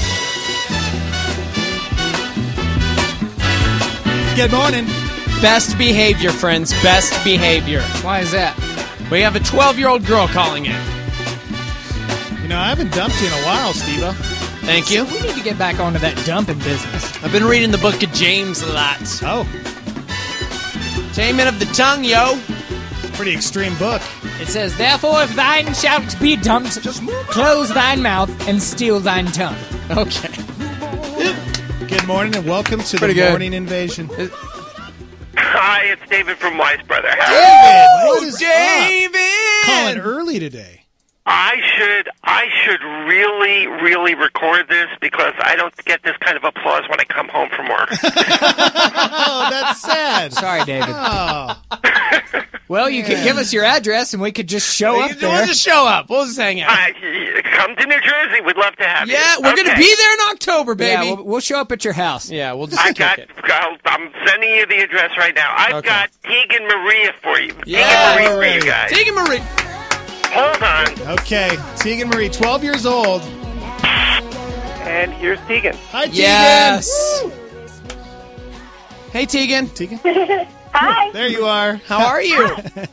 Good morning. Best behavior, friends. Best behavior. Why is that? We have a 12-year-old girl calling in. You know, I haven't dumped you in a while, Steve-O. Thank you. We need to get back onto that dumping business. I've been reading the book of James a lot. Oh. Taming of the tongue, yo. Pretty extreme book. It says, therefore, if thine shalt be dumped, close thine mouth and steal thine tongue. Okay. Good morning and welcome to Pretty the good. Morning Invasion. Hi, it's David from Wise Brother. David! What is David! up? Calling early today. I should really, really record this because I don't get this kind of applause when I come home from work. Oh, that's sad. Sorry, David. Oh. Well, you could give us your address and we could just show up there. We'll just show up. We'll just hang out. Come to New Jersey. We'd love to have you. Yeah, we're going to be there in October, baby. Yeah, we'll show up at your house. Yeah, we'll just I'm sending you the address right now. I've got Tegan Maria for you. Yeah, Tegan Marie for you guys. Tegan Marie. Hold on. Okay, Tegan Marie, 12 years old. And here's Tegan. Hi, Tegan. Yes. Hey, Tegan. Tegan. Hi. There you are. How are you?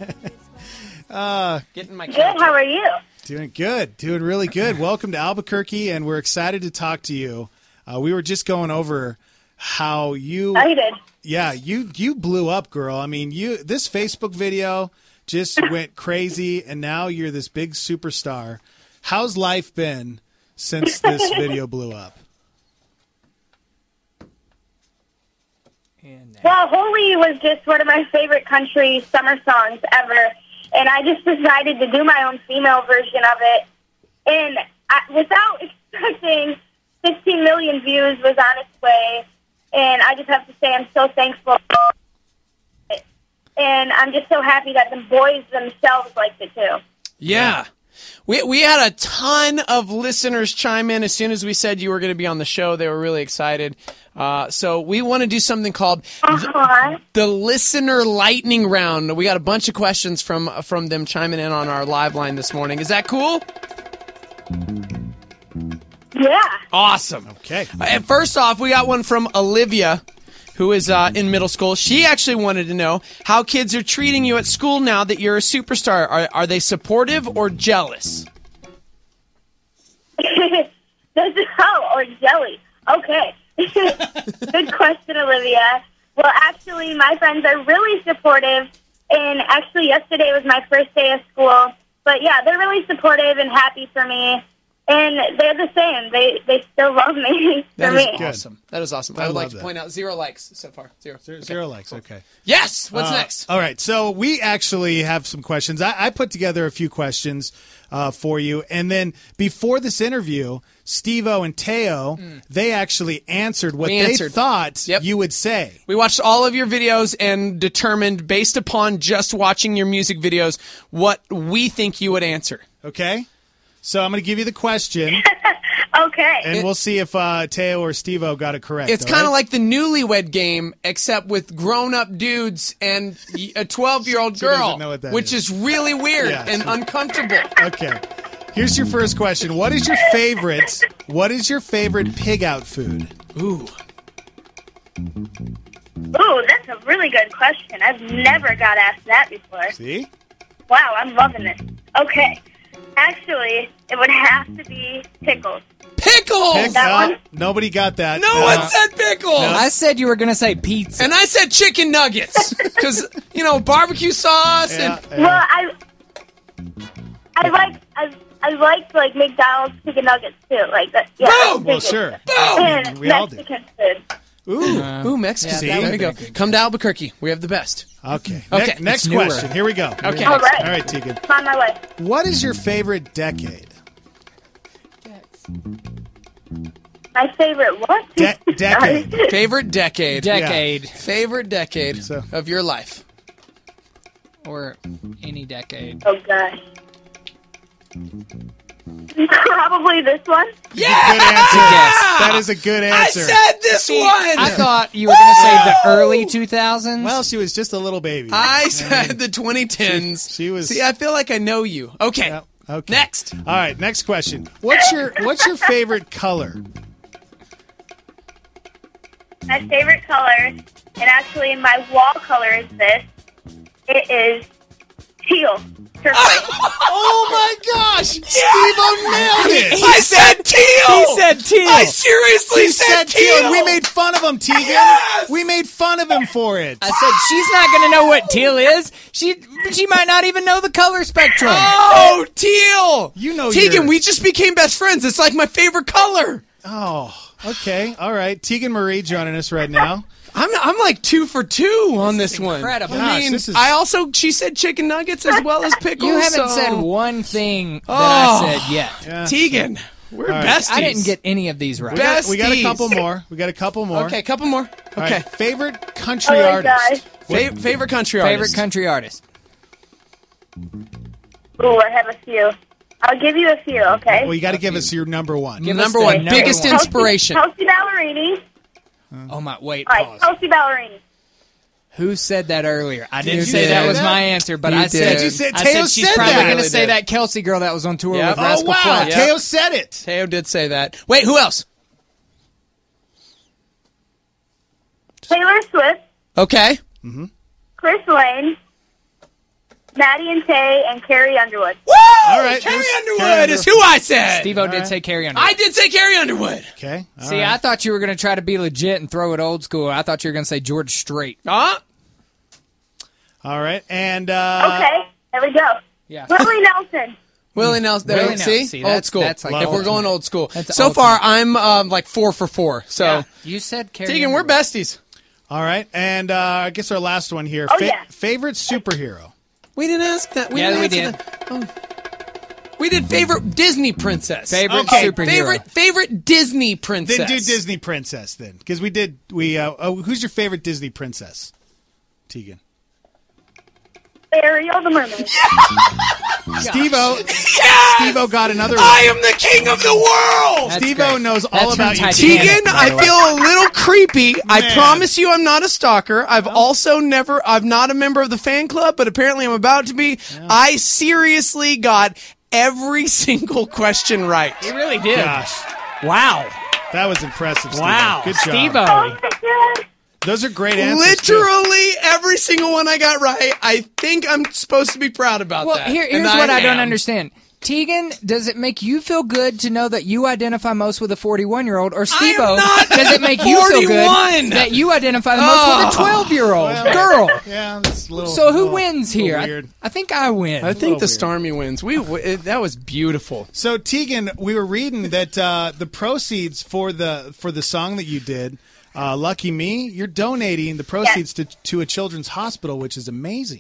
Getting my good. How are you? Doing good. Doing really good. Welcome to Albuquerque, and we're excited to talk to you. We were just going over how you. Oh, you did. Yeah, you blew up, girl. I mean, this Facebook video just went crazy, and now you're this big superstar. How's life been since this video blew up? Well, Holy was just one of my favorite country summer songs ever, and I just decided to do my own female version of it. And without expecting 15 million views was on its way, and I just have to say I'm so thankful. And I'm just so happy that the boys themselves liked it too. Yeah. We had a ton of listeners chime in as soon as we said you were going to be on the show. They were really excited. So we want to do something called the Listener Lightning Round. We got a bunch of questions from them chiming in on our live line this morning. Is that cool? Yeah. Awesome. Okay. First off, we got one from Olivia, who is in middle school. She actually wanted to know how kids are treating you at school now that you're a superstar. Are they supportive or jealous? Or jelly. Okay. Good question, Olivia. Well, actually, my friends are really supportive, and actually yesterday was my first day of school. But yeah, they're really supportive and happy for me. And they're the same. They still love me. That is awesome. That is awesome. I would like to point out 0 likes so far. Zero likes. Okay. Yes. What's next? All right. So we actually have some questions. I put together a few questions for you, and then before this interview, Steve-O and Teo, they actually answered what they thought you would say. We watched all of your videos and determined, based upon just watching your music videos, what we think you would answer. Okay. So I'm going to give you the question. Okay. And we'll see if Teo or Steve-O got it correct. It's kind of like the Newlywed Game, except with grown-up dudes and a 12-year-old girl, which is really weird and uncomfortable. Okay. Here's your first question. What is your favorite pig out food? Ooh, that's a really good question. I've never got asked that before. See? Wow, I'm loving this. Okay. Actually, it would have to be pickles. Pickles! That one? Nobody got that. No one said pickles! I said you were going to say pizza. And I said chicken nuggets. Because, barbecue sauce. Yeah, and Well, I like McDonald's chicken nuggets too. Like that. Yeah. Boom! Well, sure. And We all do. Mexican food. Ooh, Mexican. Yeah, There you go. Come to Albuquerque. We have the best. Okay. Okay. Next It's newer. question. Here we go. Okay. All right. All right, Tegan. I'm on my way. What is your favorite decade? My favorite what? Decade. Favorite decade. Decade. Favorite decade of your life. Or any decade. Oh gosh. Probably this one. Yeah! Good answer. That is a good I answer. said this one! I thought you were going to say the early 2000s. Well, she was just a little baby. I said the 2010s. She was. See, I feel like I know you. Okay. Yep. Okay. Next. All right. Next question. What's your favorite color? My favorite color, and actually my wall color is this. It is teal. Oh my gosh! Steve-O nailed it. I said teal! He said teal. I seriously He said teal. teal! We made fun of him, Tegan. Yes! We made fun of him for it. I said she's not going to know what teal is. She might not even know the color spectrum. Oh, teal! You know Tegan, yours. we just became best friends. It's like my favorite color. Oh, okay. All right. Tegan Marie joining us right now. I'm like 2 for 2 on this one. incredible. I mean, Gosh, she said chicken nuggets as well as pickles. You haven't so- said one thing that I said yet. Yeah. Tegan, we're right. besties. I didn't get any of these right. We got a Besties. couple more. Okay, couple more. All Okay. right. Favorite country Oh my artist? Favorite country Favorite artist. country artist. Ooh, I have a few. I'll give you a few, okay? Well, you got to give us your number one. Give Number us the one, number biggest one. inspiration. Kelsey Ballerini. Oh my! Wait, All right, pause. Kelsey Ballerini. Who said that earlier? I didn't you say say that was that? my answer, but You I did. said You said- I Teo said she's said probably that. going to Really say did. that Kelsey girl that was on tour Yep. with Oh, Rascal wow. Flatts. Teo said it. Teo did say that. Wait, who else? Taylor Swift. Okay. Chris Lane. Maddie and Tay, and Carrie Underwood. Woo! All right, Carrie there's Underwood Carrie is who I said. Steve-O did right. say Carrie Underwood. I did say Carrie Underwood. Okay. All See, right. I thought you were going to try to be legit and throw it old school. I thought you were going to say George Strait. Huh? All right. And Okay, there we go. Yeah. Willie Nelson. Willie Nelson. Willie There, Nelson. see? See, old that's- school. that's like if we're going ultimate. old school. That's So ultimate. far, I'm like 4 for 4. So, Yeah. You said Carrie Tegan, we're Underwood. besties. all right. And I guess our last one here. Oh, yeah. Favorite superhero? We didn't ask that. Yeah, didn't we answer did. that. Oh. We did favorite Disney princess. Favorite Okay, superhero. Favorite Disney princess. Then do Disney princess then, because we did. Who's your favorite Disney princess? Tegan. Ariel the Mermaid. Steve-O. Yes! Steve-O got another. I am the king of the world. That's Steve-O great. knows all That's from about you. Titanic. Tegan, by I the way. feel a little creepy. I Man. promise you I'm not a stalker. I'm not a member of the fan club, but apparently I'm about to be. I seriously got every single question right. He really did. Gosh, Wow. that was impressive. Steve-O. Wow. Good job. Steve-O. Oh my God. Those are great answers. too. Literally every single one I got right. I think I'm supposed to be proud about Well, that. here's And what I don't am. understand. Tegan, does it make you feel good to know that you identify most with a 41-year-old? Or Steve-O, not does it make you feel 41. good that you identify the most with a 12-year-old girl? Yeah, that's a little. So who little- wins little here? Weird. I think I win. I think the weird. Starmie wins. That was beautiful. So Tegan, we were reading that the proceeds for the song that you did, "Lucky Me," you're donating the proceeds to a children's hospital, which is amazing.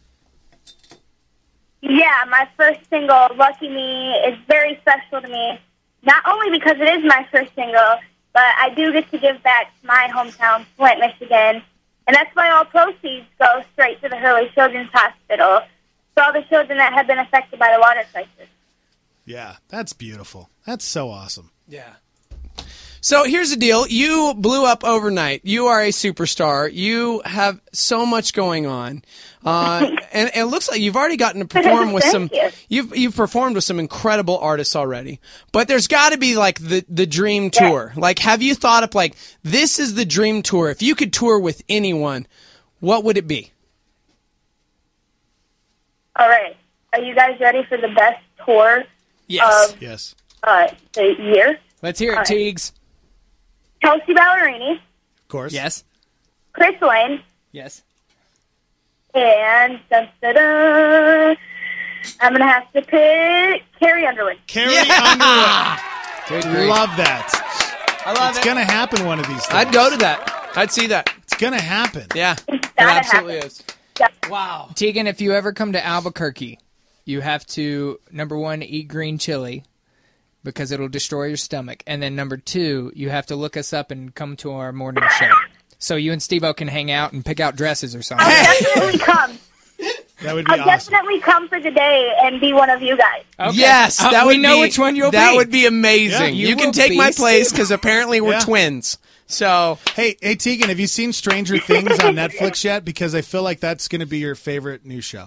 Yeah, my first single, Lucky Me, is very special to me. Not only because it is my first single, but I do get to give back to my hometown, Flint, Michigan. And that's why all proceeds go straight to the Hurley Children's Hospital for all the children that have been affected by the water crisis. Yeah, that's beautiful. That's so awesome. Yeah. So here's the deal. You blew up overnight. You are a superstar. You have so much going on. And it looks like you've already gotten to perform with some you've performed with some incredible artists already. But there's got to be like the dream tour. Like, have you thought up like, this is the dream tour? If you could tour with anyone, what would it be? All right. Are you guys ready for the best tour Yes. of Yes. the year? Let's hear it, All right. Teagues. Kelsey Ballerini, Of course. Yes. Chris Lane, Yes. and dun-dun-dun, I'm going to have to pick Carrie Underwood. Carrie Underwood. Good grief. Love that. I love It's going to happen one of these days. I'd go to that. I'd see that. It's going to happen. Yeah. It gotta absolutely happen. is. Wow. Tegan, if you ever come to Albuquerque, you have to, number one, eat green chili because it'll destroy your stomach. And then number two, you have to look us up and come to our morning show. So you and Steve-O can hang out and pick out dresses or something. I'll definitely come. That would be I'll awesome. definitely come for the day and be one of you guys. Okay. Yes, that we would know be, which one you'll that be. would be amazing. Yeah, you can will take be my place Steve. because apparently we're Yeah. twins. So Hey, Tegan, have you seen Stranger Things on Netflix yet? Because I feel like that's going to be your favorite new show.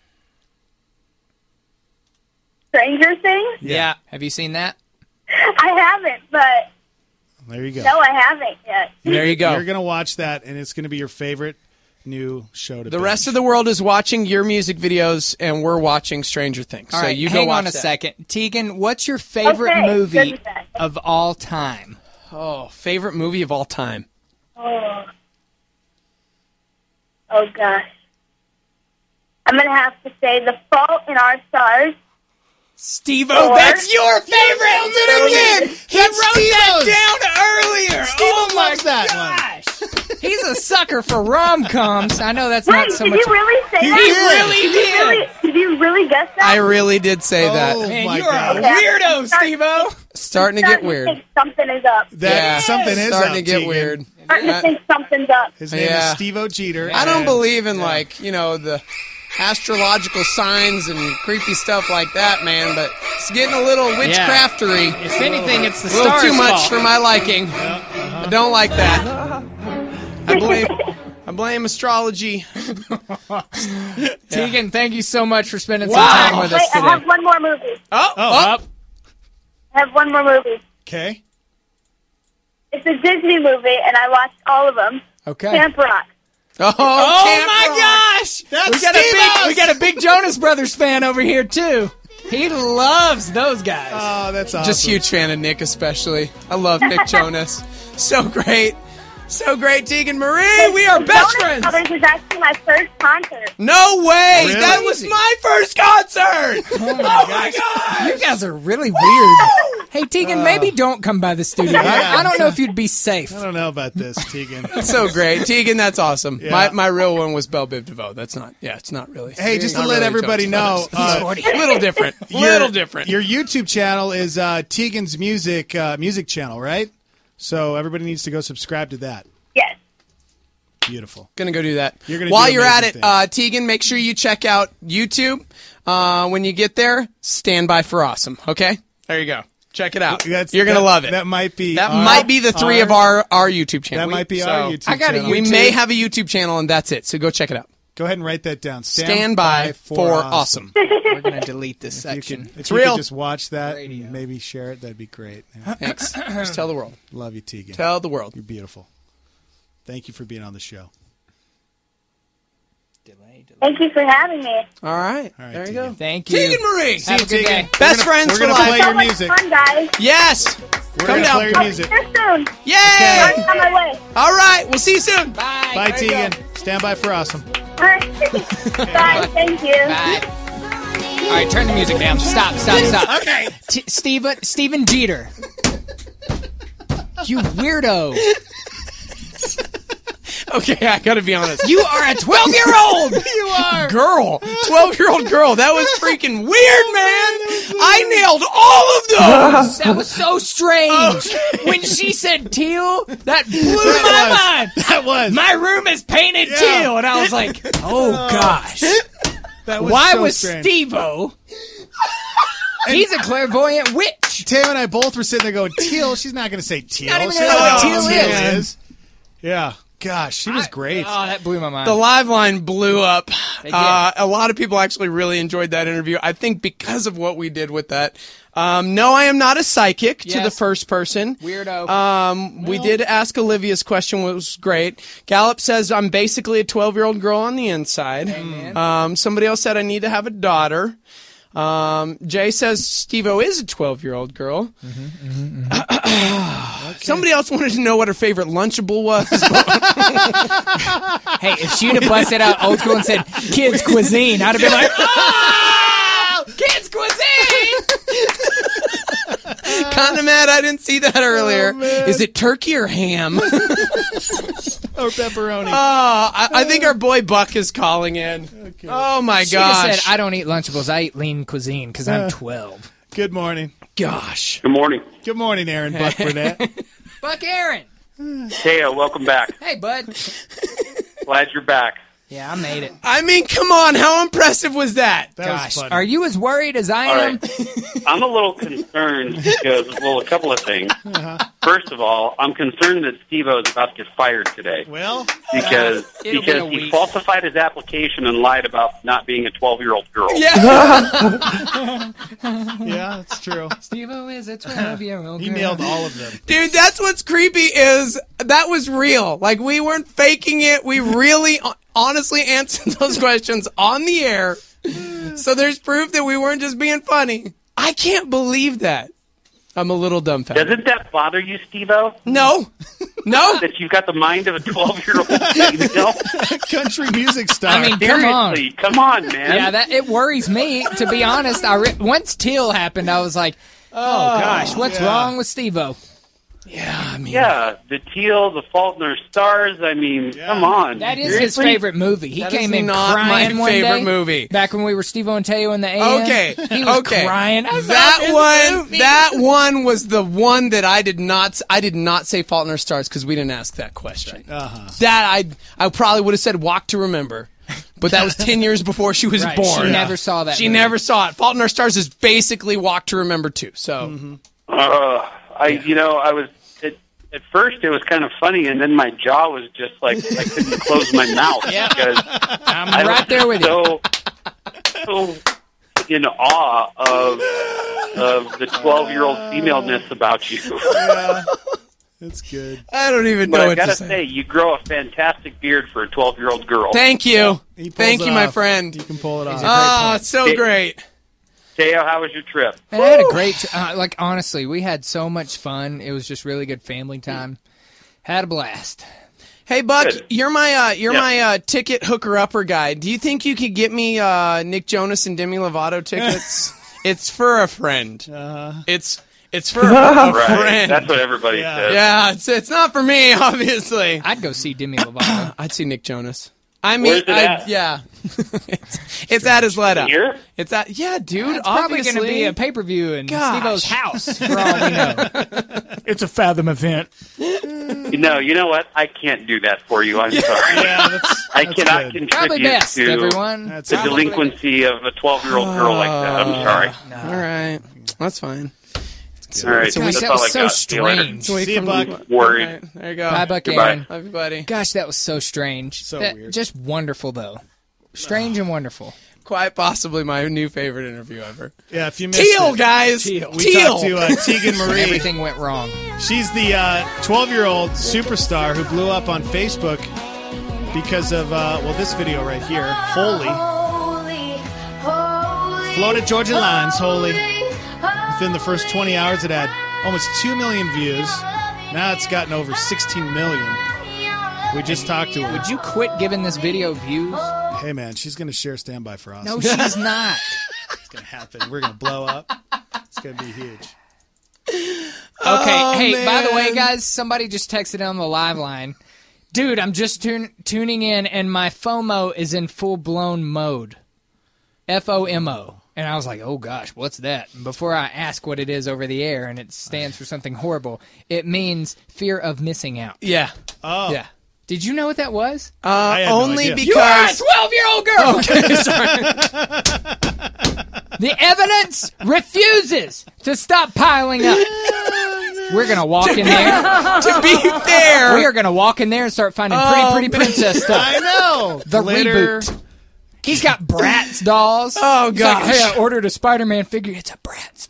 Stranger Things? Yeah. Have you seen that? I haven't, but There you go. no, I haven't yet. there you go. You're going to watch that, and it's going to be your favorite new show to The rest of the world is watching your music videos, and we're watching Stranger Things. All so right, you go hang watch on a that. second. Tegan, what's your favorite Okay, movie good with that. of all time? Oh, favorite movie of all time. Oh gosh. I'm going to have to say The Fault in Our Stars. Steve-O, Or- that's your favorite movie! He wrote that down earlier! Steve-O Oh my loves that gosh! He's a sucker for rom-coms. I know that's not Wait, so did much... you really say He that? really did! Did you really guess that? I really did say that. Oh, Man, my you're God. a weirdo, Steve-O! Starting to get weird. think something is up. That something is starting up, to get Tegan. weird. Starting to think something's up. His name Yeah. is Steve-O Jeter. I don't and- believe in the astrological signs and creepy stuff like that, man. But it's getting a little witchcraftery. If anything, it's the A little stars' too much fault. for my liking. I don't like that. I blame astrology. Tegan, thank you so much for spending some Wow. time with us Wait, I today. have one more movie. Oh, Up. I have one more movie. Okay. It's a Disney movie, and I watched all of them. Okay. Camp Rock. Oh, Oh my gosh! That's we got a big Jonas Brothers fan over here too. He loves those guys. Oh, that's awesome. Just huge fan of Nick, especially. I love Nick Jonas. So great. So great, Tegan Marie. We are best Jonas friends. Brothers is actually my first concert. No way. Really? That was my first concert. Oh my god! You guys are really weird. Hey Tegan, maybe don't come by the studio. I don't know if you'd be safe. I don't know about this, Tegan. So great, Tegan. That's awesome. Yeah. My real one was Belle Biv DeVoe. That's not. Yeah, it's not really. Hey, just to Not let really everybody know, Jonas Brothers. Little different. Little different. Your YouTube channel is Tegan's music channel, right? So everybody needs to go subscribe to that. Yes. Beautiful. Gonna go do that. You're gonna While do you're at it, amazing Tegan, make sure you check out YouTube. When you get there, Stand By for Awesome. Okay, there you go. Check it out. You're gonna love it. That might be. That might be the three of our YouTube channel. That might be our YouTube I got a channel. We may have a YouTube channel, and that's it. So go check it out. Go ahead and write that down. Stand by for awesome. We're gonna delete this If section. you could, if It's you real. could just watch that and maybe share it, that'd be great. Yeah. Thanks. Just tell the world. Love you, Tegan. Tell the world. You're beautiful. Thank you for being on the show. Thank you for having me. All right. All right, There you Tegan. go. Thank you. Tegan Marie. Have a good day. Best friends We're for gonna life. play So your much music. fun, guys. Yes. We're Come gonna down. play your music. See you soon. Yay. I'm on my way. All right. We'll see you soon. Bye. Bye, There you Tegan. Stand by for awesome. All right. Bye. Thank you. Bye. All right, turn the music down. Stop. Okay. Steven Jeter. You weirdo. Okay, I gotta be honest. You are a 12-year-old. You are. Girl. 12-year-old girl. That was freaking weird, man. I nailed all of those. That was so strange. When she said teal, that blew my mind. That was. My room is painted teal. And I was like, oh, gosh. That was Why so was strange. Steve-O? He's a clairvoyant witch. Tam and I both were sitting there going, teal? She's not going to say teal. not even She gonna know what doesn't teal know is. Yeah. Gosh, she was great. Oh, that blew my mind. The live line blew up. did. A lot of people actually really enjoyed that interview. I think because of what we did with that. No, I am not a psychic to Yes. the first person. Weirdo. We did ask Olivia's question, which was great. Gallup says I'm basically a 12-year-old girl on the inside. Somebody else said I need to have a daughter. Jay says Steve-O is a 12-year-old girl. Somebody else wanted to know what her favorite Lunchable was. Hey, if she would have busted out old school and said kids cuisine, I'd have been like, oh, kids cuisine. Kind of mad I didn't see that earlier. Is it turkey or ham? Or pepperoni. I think our boy Buck is calling in. Okay. Oh my She just gosh. said, I don't eat Lunchables, I eat lean cuisine because I'm 12. Good morning. Gosh. Good morning. Good morning, Aaron Buck Burnett. Buck Aaron. Taya, welcome back. Hey, bud. Glad you're back. Yeah, I made it. I mean, come on. How impressive was that? Gosh, are you as worried as I All am? right. I'm a little concerned because, well, a couple of things. First of all, I'm concerned that Steve-O is about to get fired today. Well, because it'll be a he week. falsified his application and lied about not being a 12-year-old girl. Yeah. Yeah, that's true. Steve-O is a 12-year-old He girl. nailed all of them. Dude, that's what's creepy is that was real. Like, we weren't faking it. We really honestly answered those questions on the air. So there's proof that we weren't just being funny. I can't believe that. I'm a little dumbfounded. Doesn't that bother you, Steve-O? No. No. That you've got the mind of a 12-year-old female? Country music star. I mean, come on. Seriously, come on, man. Yeah, it worries me, to be honest. Once Teal happened, I was like, oh gosh, what's wrong with Steve-O? Yeah, I mean, Yeah, the Teal, the Fault in Our Stars. I mean, come on. That is his Seriously? favorite movie. He That came is in not crying my one favorite day, movie. back when we were Steve-O and Teo in the AM. Okay. He was okay. crying. I That one was the one that I did not say Fault in Our Stars because we didn't ask that question. That I probably would have said Walk to Remember. But that was 10 years before she was Right, born. she never saw that She movie. never saw it. Fault in Our Stars is basically Walk to Remember too. So I was at first it was kind of funny, and then my jaw was just like I couldn't close my mouth because I'm right there with you. So in awe of the 12-year-old femaleness about you. Yeah, that's good. I don't even But know I what gotta to say. say, you grow a fantastic beard for a 12-year-old girl. Thank you. He pulls Thank it you, my off. friend. You can pull it off. Oh, it's so great. Teo, how was your trip? And I had a great, honestly, we had so much fun. It was just really good family time. Had a blast. Hey, Buck, Good. you're my ticket hooker-upper guy. Do you think you could get me Nick Jonas and Demi Lovato tickets? It's for a friend. It's for a Right, friend. that's what everybody says. Yeah, it's not for me, obviously. I'd go see Demi Lovato. I'd see Nick Jonas. I mean, Where's it at? yeah. it's at Isleta. Here? It's at, yeah, dude, It's probably obviously. going to be a pay-per-view in Gosh. Steve-O's house, for all we know. It's a Fathom event. You know what? I can't do that for you. I'm sorry. I cannot contribute Probably best, to everyone. the delinquency of a 12-year-old girl like that. I'm sorry. All right. That's fine. All right, Gosh, that's that all was I so got. See you later. strange. See you, Buck. Worried. All right, there you go. Bye, Buck Goodbye. Aaron. Love you, buddy. Gosh, that was so strange. So That- weird. Just wonderful, though. Strange and wonderful. Quite possibly my new favorite interview ever. Yeah, if you missed Teal, it, guys. we Teal. talked to Tegan Marie. Everything went wrong. She's the 12-year-old superstar who blew up on Facebook because of this video right here, Holy. Florida Georgia Lines, Holy. Within the first 20 hours, it had almost 2 million views. Now it's gotten over 16 million. We just talked to her. Would you quit giving this video views? Hey, man, she's going to share Standby for us. No, she's not. It's going to happen. We're going to blow up. It's going to be huge. Okay, Oh, hey, by the way, man. guys, somebody just texted on the live line. Dude, I'm just tuning in, and my FOMO is in full-blown mode. FOMO. And I was like, oh, gosh, what's that? And before I ask what it is over the air, and it stands for something horrible, it means fear of missing out. Yeah. Oh. Yeah. Did you know what that was? had no Only idea. You are a because 12-year-old girl! Okay, sorry. The evidence refuses to stop piling up. We're going to walk in there. To be fair, We are going to walk in there and start finding pretty princess stuff. I know. The Glitter. reboot. He's got Bratz dolls. Oh, He's like, gosh. hey, I ordered a Spider-Man figure. It's a Bratz doll.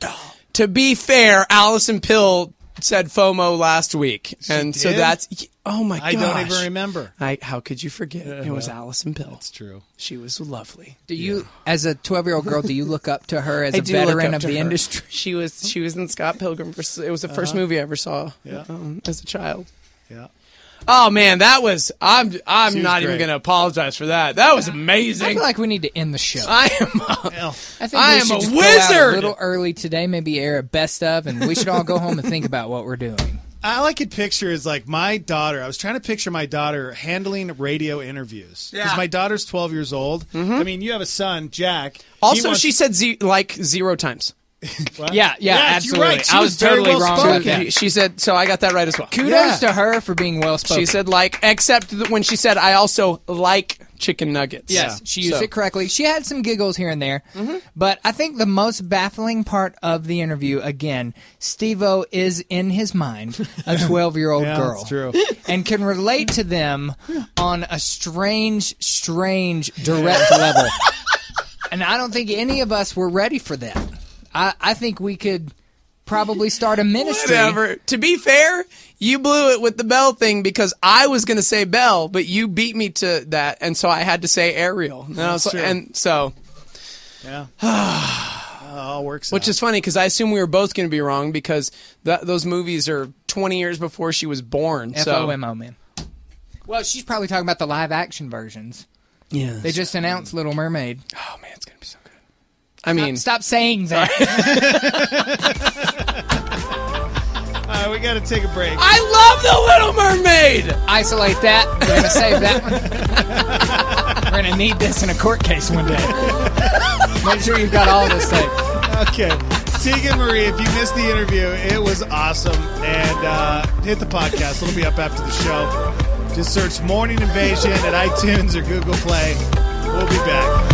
to be fair, Allison Pill said FOMO last week, and so did? that's. Oh my gosh! I don't even remember. How could you forget? It was Allison Pill. That's true. She was lovely. Do you, as a 12-year-old girl, do you look up to her as I a do look veteran up of to the her. industry? She was in Scott Pilgrim. It was the first movie I ever saw as a child. Yeah. Oh man, that was. I'm She was not even great. going to apologize for that. That was amazing. I feel like we need to end the show. I think am we should a just go out wizard. a little early today, maybe air a best of, and we should all go home and think about what we're doing. All I could picture is like my daughter. I was trying to picture my daughter handling radio interviews because my daughter's 12 years old. I mean, you have a son, Jack. Also, she said 0 times. What? Yeah, you're absolutely. right. She I was was very totally well wrong spoken. with that. She said, so I got that right as well. Kudos to her for being well spoken. She said except when she said, I also like chicken nuggets. Yes, she used it correctly. She had some giggles here and there, but I think the most baffling part of the interview, again, Steve-O is in his mind a 12-year-old girl. That's true. And can relate to them on a strange, direct level. And I don't think any of us were ready for that. I think we could probably start a ministry. Whatever. To be fair, you blew it with the Belle thing because I was going to say Belle, but you beat me to that, and so I had to say Ariel. That's true. And so, Yeah. All works which out. is funny because I assume we were both going to be wrong because those movies are 20 years before she was born. FOMO, man. Well, she's probably talking about the live-action versions. Yeah. They just announced Little Mermaid. Oh, man, it's going to be so good. I mean... Stop saying that. All right, we got to take a break. I love The Little Mermaid! Isolate that. We're going to save that one. We're going to need this in a court case one day. Make sure you've got all this saved. Okay. Tegan Marie, if you missed the interview, it was awesome. And hit the podcast. It'll be up after the show. Just search Morning Invasion at iTunes or Google Play. We'll be back.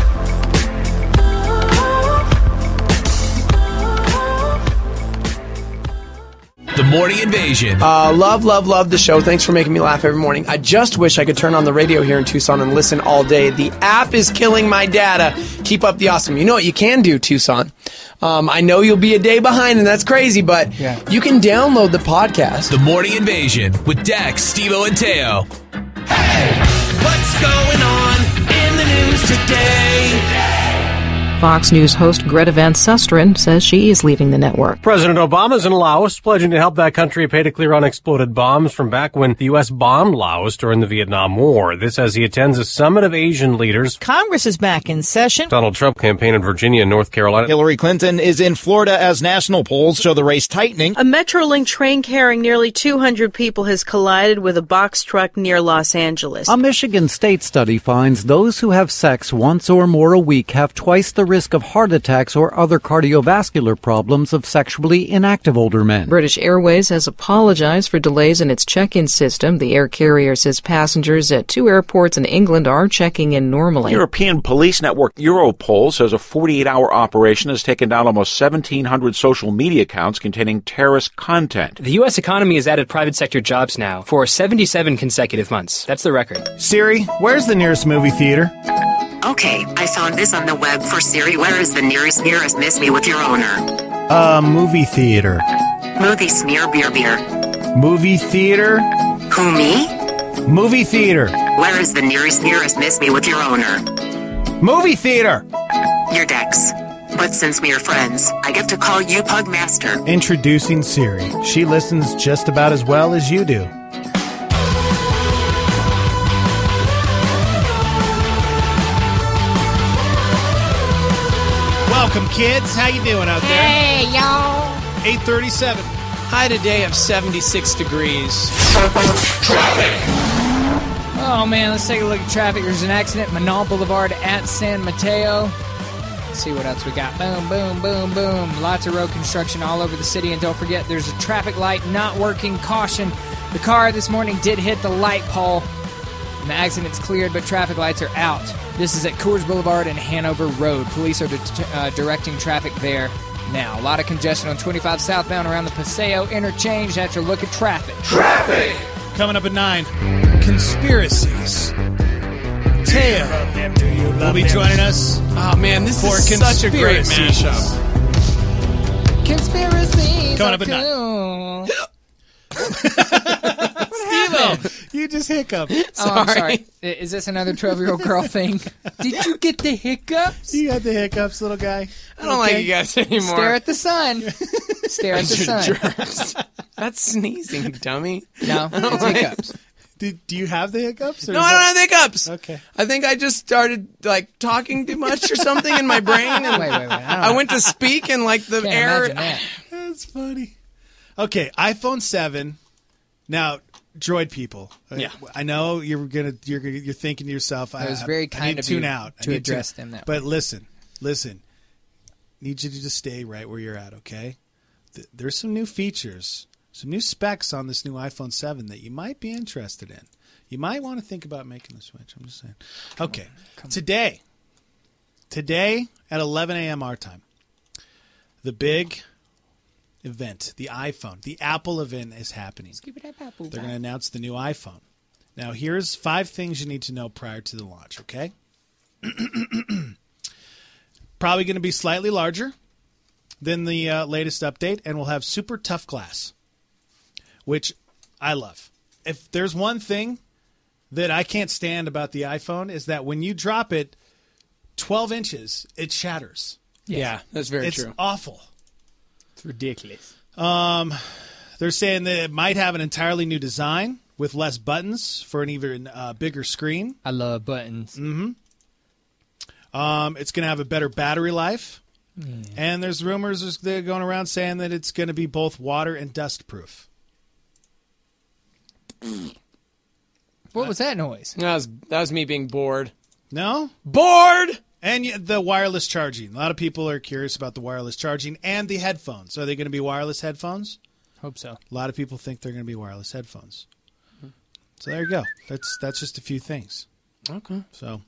The Morning Invasion. Love the show. Thanks for making me laugh every morning. I just wish I could turn on the radio here in Tucson and listen all day. The app is killing my data. Keep up the awesome. You know what you can do, Tucson? I know you'll be a day behind, and that's crazy, but you can download the podcast. The Morning Invasion with Dex, Steve-O, and Teo. Hey! What's going on in the news today? Fox News host Greta Van Susteren says she is leaving the network. President Obama's in Laos, pledging to help that country pay to clear unexploded bombs from back when the U.S. bombed Laos during the Vietnam War. This as he attends a summit of Asian leaders. Congress is back in session. Donald Trump campaigned in Virginia and North Carolina. Hillary Clinton is in Florida as national polls show the race tightening. A Metrolink train carrying nearly 200 people has collided with a box truck near Los Angeles. A Michigan State study finds those who have sex once or more a week have twice the risk of heart attacks or other cardiovascular problems of sexually inactive older men. British Airways has apologized for delays in its check-in system. The air carrier says passengers at 2 airports in England are checking in normally. European police network Europol says a 48-hour operation has taken down almost 1,700 social media accounts containing terrorist content. The U.S. economy has added private sector jobs now for 77 consecutive months. That's the record. Siri, where's the nearest movie theater? Okay, I found this on the web for Siri. Where is the nearest miss me with your owner? Movie theater. Movie smear beer. Movie theater? Who, me? Movie theater. Where is the nearest miss me with your owner? Movie theater! Your Dex. But since we are friends, I get to call you Pugmaster. Introducing Siri. She listens just about as well as you do. Welcome, kids. How you doing out there? Hey, y'all. 8:37. High today of 76 degrees. Oh, man, let's take a look at traffic. There's an accident, Manal Boulevard at San Mateo. Let's see what else we got. Boom, boom, boom, boom. Lots of road construction all over the city. And don't forget, there's a traffic light not working. Caution. The car this morning did hit the light pole. And the accident's cleared, but traffic lights are out. This is at Coors Boulevard and Hanover Road. Police are directing traffic there now. A lot of congestion on 25 southbound around the Paseo interchange. That's your look at traffic. Traffic! Coming up at 9. Conspiracies. Teo will be joining us. Oh, man, this for is such a great conspiracies. mashup. Conspiracies Coming are up at 9. cool. Steve-O, you just hiccup. Oh, I'm sorry. Is this another 12-year-old girl thing? Did you get the hiccups? You got the hiccups, little guy. I don't like you guys anymore. Stare at the sun. Stare at the sun. That's sneezing, dummy. No, it's hiccups. Do you have the hiccups? Or No, is I don't that- have the hiccups. Okay. I think I just started like talking too much or something in my brain. And Wait. I went to speak and like the Can't air. imagine that. That's funny. Okay, iPhone 7. Now, Droid people. Yeah. I know you're thinking to yourself. It was very I kind need of to tune you out. to address them that But listen. Need you to just stay right where you're at. Okay. There's some new features, some new specs on this new iPhone 7 that you might be interested in. You might want to think about making the switch. I'm just saying. Okay. Today at 11 a.m. our time, the big event, the iPhone, the Apple event is happening. They're going to announce the new iPhone. Now, here's 5 things you need to know prior to the launch, okay? Probably going to be slightly larger than the latest update, and we'll have super tough glass, which I love. If there's one thing that I can't stand about the iPhone is that when you drop it 12 inches, it shatters. Yeah, that's very true. It's awful. It's ridiculous. They're saying that it might have an entirely new design with less buttons for an even bigger screen. I love buttons. Mm-hmm. It's going to have a better battery life. And there's rumors that are going around saying that it's going to be both water and dust proof. What was that noise? That was me being bored. No? Bored! And the wireless charging. A lot of people are curious about the wireless charging and the headphones. Are they going to be wireless headphones? Hope so. A lot of people think they're going to be wireless headphones. So there you go. That's just a few things. Okay. So,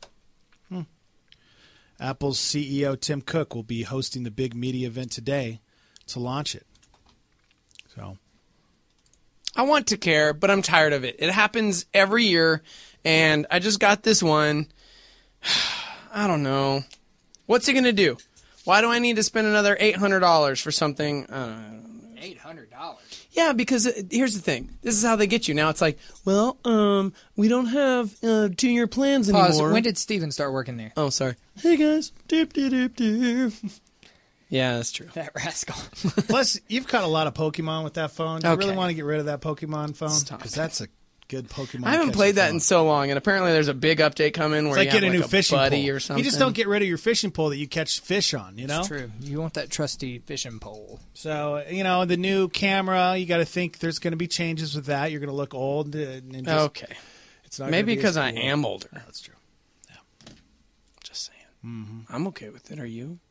Apple's CEO Tim Cook will be hosting the big media event today to launch it. So, I want to care, but I'm tired of it. It happens every year, and I just got this one. I don't know. What's he going to do? Why do I need to spend another $800 for something? $800? Yeah, because here's the thing. This is how they get you. Now it's like, well, we don't have 2-year plans Pause. anymore. When did Steven start working there? Oh, sorry. Hey, guys. Doop, doop, doop, doop. Yeah, that's true. That rascal. plus, you've caught a lot of Pokemon with that phone. Do you Okay. really want to get rid of that Pokemon phone? Stop. Because that's a good Pokemon. I haven't catching played that phone. in so long, and apparently there's a big update coming where It's like you getting have a new fishing buddy pole or something. You just don't get rid of your fishing pole that you catch fish on, you know? It's true. You want that trusty fishing pole. So, the new camera, you got to think there's going to be changes with that. You're going to look old. And just, Okay. It's not Maybe gonna be because as I cool. am older. That's true. Just saying. Mm-hmm. I'm okay with it. Are you?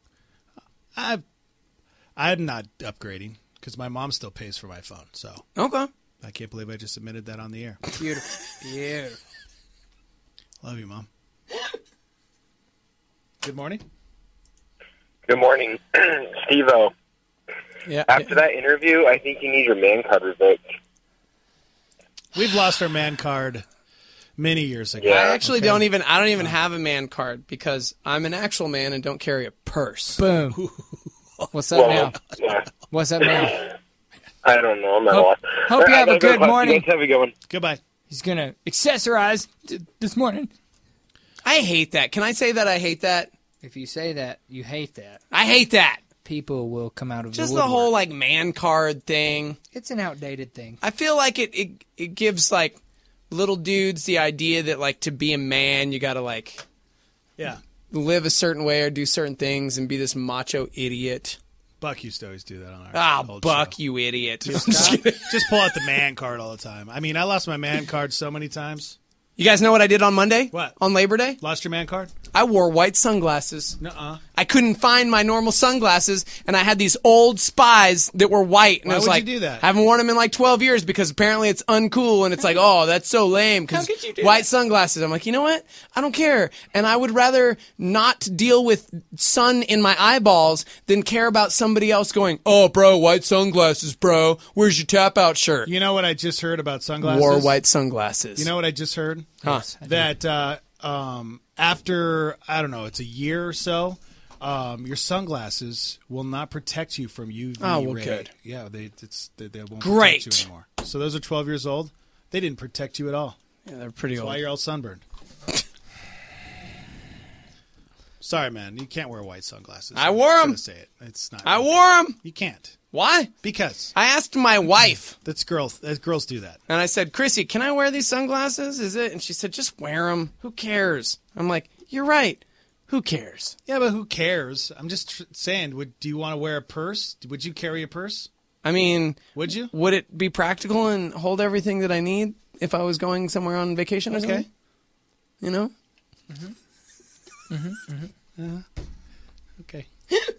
I'm not upgrading because my mom still pays for my phone. So Okay. I can't believe I just admitted that on the air. Beautiful. Beautiful. Love you, Mom. Good morning. Good morning, Steve-O. Yeah. After that interview, I think you need your man card revoked. We've lost our man card many years ago. I actually don't even have a man card because I'm an actual man and don't carry a purse. Boom. What's up now? Yeah. What's up now? I don't know. I'm at a Hope- loss. hope you have a good morning. Have a good one. Goodbye. He's going to accessorize this morning. I hate that. Can I say that I hate that? If you say that, you hate that. I hate that. People will come out of Just the the woodwork. whole like man card thing. It's an outdated thing. I feel like it gives like little dudes the idea that like to be a man you got to like Yeah. live a certain way or do certain things and be this macho idiot. Buck used to always do that on our Ah, old Buck, show. you idiot. Just pull out the man card all the time. I mean, I lost my man card so many times. You guys know what I did on Monday? What? On Labor Day? Lost your man card? I wore white sunglasses. Nuh-uh. I couldn't find my normal sunglasses, and I had these old Spies that were white. And Why I was would you like, do that? I haven't worn them in like 12 years because apparently it's uncool, and it's like, oh, that's so lame because could you do white that? sunglasses. I'm like, you know what? I don't care, and I would rather not deal with sun in my eyeballs than care about somebody else going, oh, bro, white sunglasses, bro. Where's your tap-out shirt? You know what I just heard about sunglasses? Wore white sunglasses. You know what I just heard? Huh. That after, I don't know, it's a year or so, your sunglasses will not protect you from UV Oh, well, ray. good. Yeah, they won't Great. protect you anymore. So those are 12 years old. They didn't protect you at all. Yeah, they're pretty That's old. why you're all sunburned. Sorry, man. You can't wear white sunglasses. I wore I'm them. gonna say it. It's not. I wore them. You can't. Why? Because I asked my wife. That's girls. Girls do that. And I said, Chrissy, can I wear these sunglasses? Is it? And she said, just wear them. Who cares? I'm like, you're right. Who cares? Yeah, but who cares? I'm just saying. Do you want to wear a purse? Would you carry a purse? I mean, would you? Would it be practical and hold everything that I need if I was going somewhere on vacation or something? You know? Okay.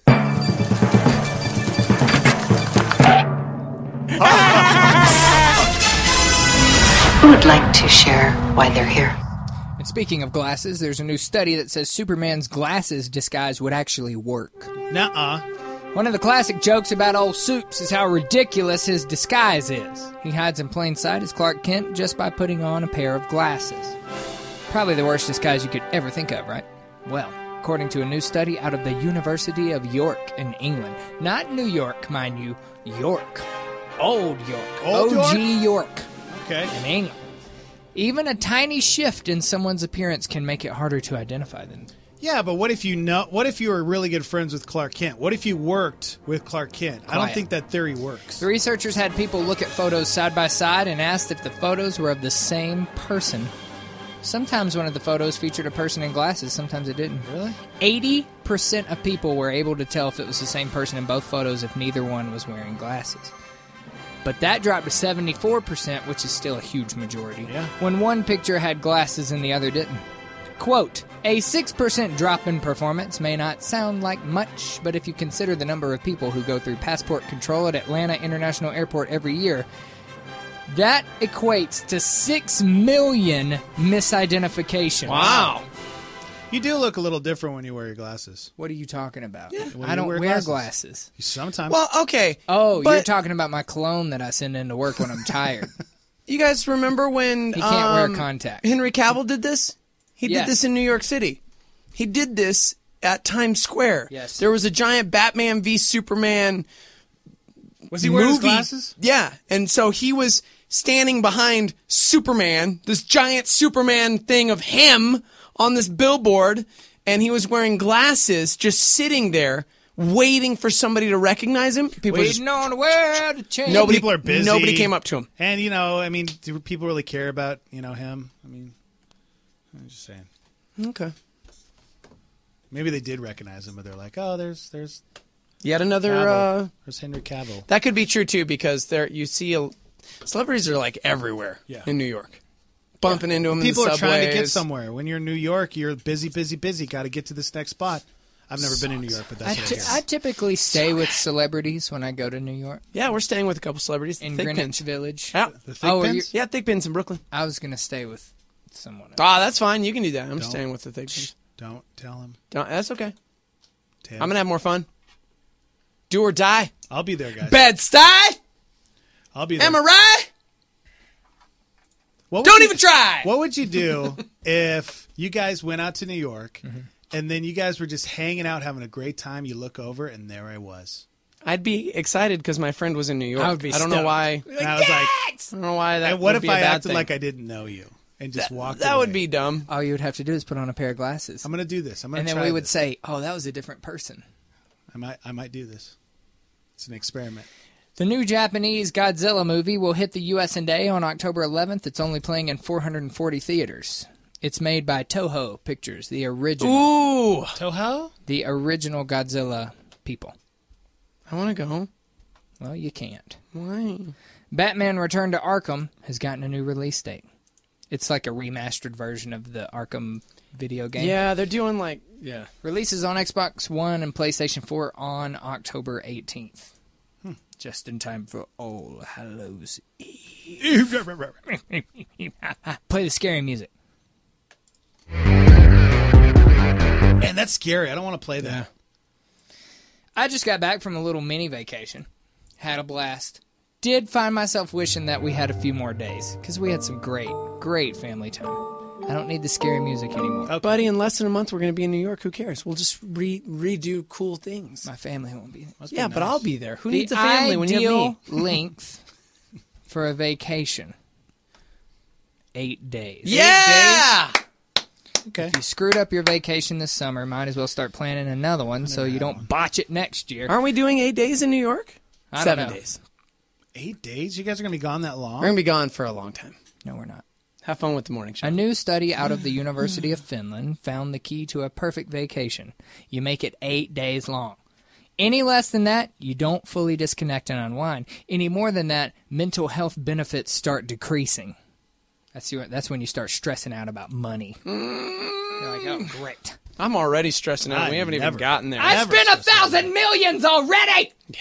Who would like to share why they're here? And speaking of glasses, there's a new study that says Superman's glasses disguise would actually work. Nuh-uh. One of the classic jokes about old Supes is how ridiculous his disguise is. He hides in plain sight as Clark Kent just by putting on a pair of glasses. Probably the worst disguise you could ever think of, right? Well, according to a new study out of the University of York in England. Not New York, mind you, York. Old York. Old OG York? York. Okay. In England. Even a tiny shift in someone's appearance can make it harder to identify them. Yeah, but what if you were really good friends with Clark Kent? What if you worked with Clark Kent? I don't Quiet. think that theory works. The researchers had people look at photos side by side and asked if the photos were of the same person. Sometimes one of the photos featured a person in glasses, sometimes it didn't. Really? 80% of people were able to tell if it was the same person in both photos if neither one was wearing glasses. But that dropped to 74%, which is still a huge majority, when one picture had glasses and the other didn't. Quote, a 6% drop in performance may not sound like much, but if you consider the number of people who go through passport control at Atlanta International Airport every year, that equates to 6 million misidentifications. Wow. You do look a little different when you wear your glasses. What are you talking about? When I you don't wear wear glasses. glasses. Sometimes. Well, okay. Oh, but you're talking about my cologne that I send into work when I'm tired. You guys remember when He can't wear contacts. Henry Cavill did this? He Yes. did this in New York City. He did this at Times Square. Yes. There was a giant Batman v Superman Was he wearing his movie. glasses? Yeah, and so he was standing behind Superman, this giant Superman thing of him on this billboard, and he was wearing glasses, just sitting there, waiting for somebody to recognize him. People Waiting just, on the world to change. Nobody- People are busy. nobody came up to him. And, I mean, do people really care about, him? I mean, I'm just saying. Okay. Maybe they did recognize him, but they're like, oh, there's Yet another. Cavill. There's Henry Cavill. That could be true too, because there you see celebrities are like everywhere in New York, bumping into them. People in the are trying to get subways. somewhere. When you're in New York, you're busy. Got to get to this next spot. I've never been in New York, but that's what I hear. I typically stay with celebrities when I go to New York. Yeah, we're staying with a couple celebrities In Thick Greenwich Pins. Village. Yeah, The Thick Pins? Yeah, Thick Pins in Brooklyn. I was going to stay with someone else. Ah, that's fine. You can do that. I'm Don't. staying with the Thick Pins. Don't tell him. That's okay. Tim. I'm gonna have more fun. Do or die. I'll be there, guys. Bed-Stuy. I'll be there. Am I right? What would Don't you- even try. What would you do if you guys went out to New York and then you guys were just hanging out, having a great time? You look over, and there I was. I'd be excited because my friend was in New York. I would be don't know stoked. why. And I was like, I don't know why that. and what would if be a I bad acted thing. like I didn't know you and just walked That away? would be dumb. All you would have to do is put on a pair of glasses. I'm going to do this. I'm going And to then try we would this. say, oh, that was a different person. I might do this. It's an experiment. The new Japanese Godzilla movie will hit the U.S. and A on October 11th. It's only playing in 440 theaters. It's made by Toho Pictures, the original. Ooh, Toho? The original Godzilla people. I want to go. Well, you can't. Why? Batman Return to Arkham has gotten a new release date. It's like a remastered version of the Arkham video game. Yeah, they're doing Releases on Xbox One and PlayStation 4 on October 18th. Just in time for All Hallows Eve. Play the scary music. Man, that's scary. I don't want to play that. I just got back from a little mini vacation. Had a blast. Did find myself wishing that we had a few more days, because we had some great family time. I don't need the scary music anymore. Buddy, in less than a month, we're going to be in New York. Who cares? We'll just redo cool things. My family won't be there. Yeah, but I'll be there. Who The needs a family when you have me? ideal length for a vacation, 8 days. Yeah! Okay. If you screwed up your vacation this summer, might as well start planning another one so you don't botch it next year. Aren't we doing 8 days in New York? I don't 7 know. days. 8 days? You guys are going to be gone that long? We're going to be gone for a long time. No, we're not. Have fun with the morning show. A new study out of the University of Finland found the key to a perfect vacation. You make it 8 days long. Any less than that, you don't fully disconnect and unwind. Any more than that, mental health benefits start decreasing. That's when you start stressing out about money. You're like, oh, great. I'm already stressing out. We haven't even gotten there. I spent 1,000 millions already! Yeah.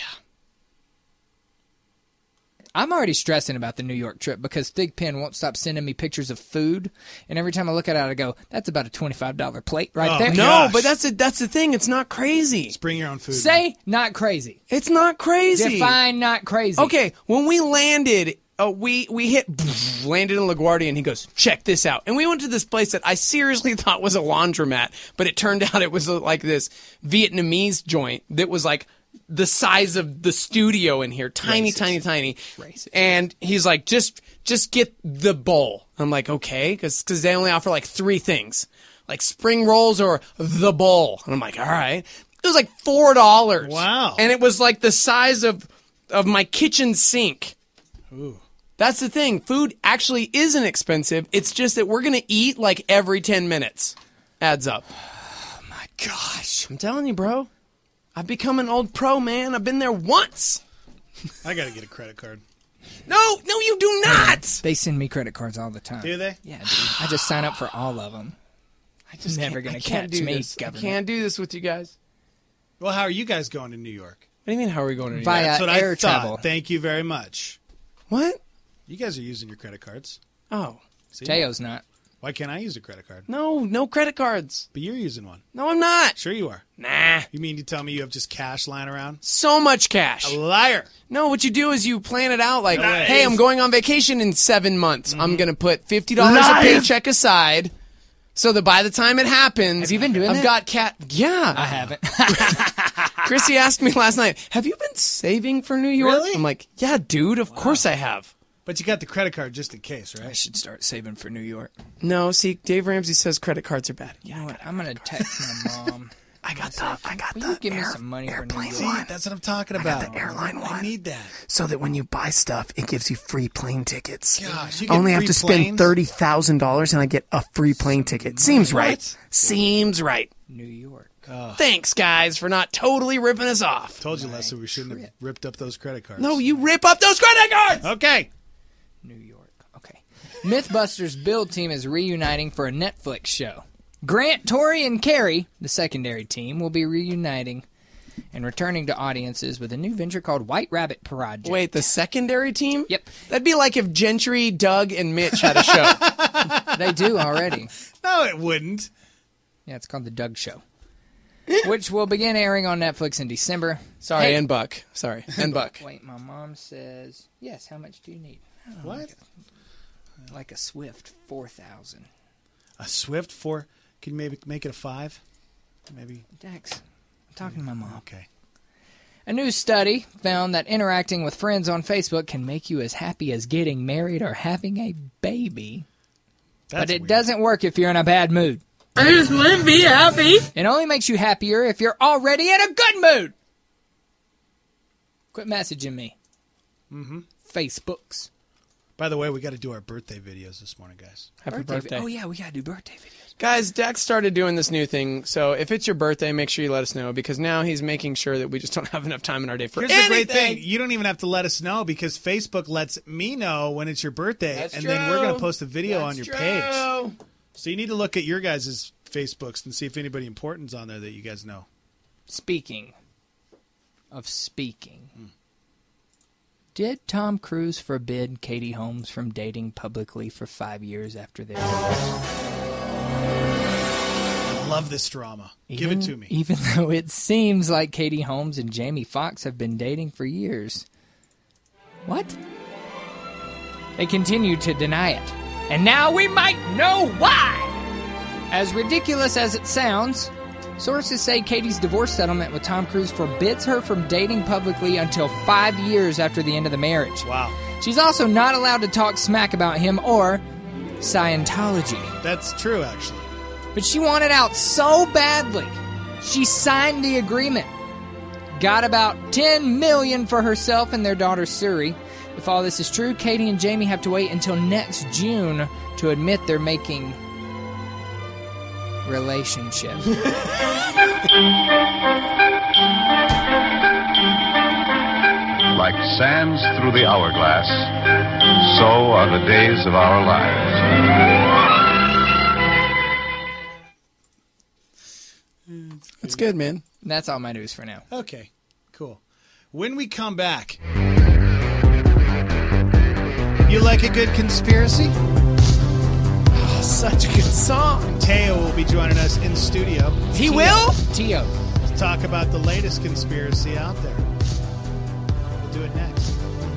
I'm already stressing about the New York trip because Thig Pen won't stop sending me pictures of food, and every time I look at it, I go, "That's about a $25 plate right there." No, but that's the thing. It's not crazy. Just bring your own food. Say not crazy. It's not crazy. Define not crazy. Okay, when we landed, we landed in LaGuardia, and he goes, "Check this out." And we went to this place that I seriously thought was a laundromat, but it turned out it was like this Vietnamese joint that was like the size of the studio in here. Tiny. Racist. And he's like, just get the bowl. I'm like, okay, because they only offer like 3 things, like spring rolls or the bowl. And I'm like, all right. It was like $4. Wow. And it was like the size of my kitchen sink. Ooh. That's the thing. Food actually isn't expensive. It's just that we're going to eat like every 10 minutes. Adds up. Oh, my gosh. I'm telling you, bro. I've become an old pro, man. I've been there once. I got to get a credit card. No, you do not. They send me credit cards all the time. Do they? Yeah, dude. I just sign up for all of them. I just never going to catch do me, this. government. I can't do this with you guys. Well, how are you guys going to New York? What do you mean, how are we going to New York? Via That's what air I thought. travel. Thank you very much. What? You guys are using your credit cards. Oh. See? Teo's not. Why can't I use a credit card? No credit cards. But you're using one. No, I'm not. Sure you are. Nah. You mean to tell me you have just cash lying around? So much cash. A liar. No, what you do is you plan it out like, Nice. hey, I'm going on vacation in 7 months. I'm going to put $50 a paycheck aside so that by the time it happens, Have you been doing I've that? got Yeah. I haven't. Chrissy asked me last night, have you been saving for New York? Really? I'm like, yeah, dude, of course I have. But you got the credit card just in case, I right? should start saving for New York. No, see, Dave Ramsey says credit cards are bad. You know what? I'm going to text my mom. I got Will the you give me some money for New airplane York? See, that's what I'm talking about. got the airline I one. need that. So that when you buy stuff, it gives you free plane tickets. Gosh, you I only get have free to spend planes? $30,000 and I get a free plane ticket. Seems right. What? Seems right. New York. Thanks, guys, for not totally ripping us off. Told you, Leslie, we shouldn't have ripped up those credit cards. No, you rip up those credit cards! Okay. New York. Okay. Mythbusters build team is reuniting for a Netflix show. Grant, Tori, and Carrie, the secondary team, will be reuniting and returning to audiences with a new venture called White Rabbit Project. Wait, the secondary team? Yep. That'd be like if Gentry, Doug, and Mitch had a show. They do already. No, it wouldn't. Yeah, it's called The Doug Show, which will begin airing on Netflix in December. Sorry, Hey. and Buck. Sorry, and Buck. Wait, my mom says, yes, how much do you need? What? Like a Swift 4000. A Swift 4? Can you maybe make it a 5? Maybe. Dex, I'm talking to my mom. Okay. A new study found that interacting with friends on Facebook can make you as happy as getting married or having a baby. But it doesn't work if you're in a bad mood. I just want to be happy. It only makes you happier if you're already in a good mood. Quit messaging me. Mm-hmm. Facebooks. By the way, we got to do our birthday videos this morning, guys. Happy birthday. Oh, yeah, we got to do birthday videos. Guys, Dex started doing this new thing, so if it's your birthday, make sure you let us know, because now he's making sure that we just don't have enough time in our day for Here's anything. the great thing. You don't even have to let us know, because Facebook lets me know when it's your birthday, That's and true. then we're going to post a video That's on your true. page. So you need to look at your guys' Facebooks and see if anybody important's on there that you guys know. Speaking of speaking, did Tom Cruise forbid Katie Holmes from dating publicly for 5 years after their divorce? I love this drama. Give it to me. Even though it seems like Katie Holmes and Jamie Foxx have been dating for years. What? They continue to deny it. And now we might know why! As ridiculous as it sounds, sources say Katie's divorce settlement with Tom Cruise forbids her from dating publicly until 5 years after the end of the marriage. Wow. She's also not allowed to talk smack about him or Scientology. That's true, actually. But she wanted out so badly. She signed the agreement. Got about $10 million for herself and their daughter Suri. If all this is true, Katie and Jamie have to wait until next June to admit they're making relationship. Like sands through the hourglass, so are the days of our lives. That's good, man. That's all my news for now. Okay, cool. When we come back, you like a good conspiracy? Oh, such a good song. Teo will be joining us in studio. He will? Teo. To talk about the latest conspiracy out there. We'll do it next.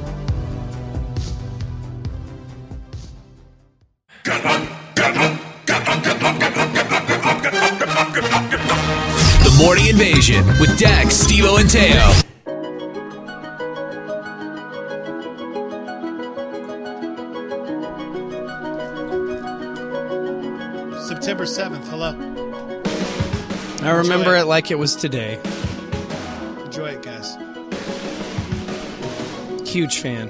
The Morning Invasion with Dex, Steve-O, and Teo. September 7th, hello. I remember it like it was today. Enjoy it, guys. Huge fan.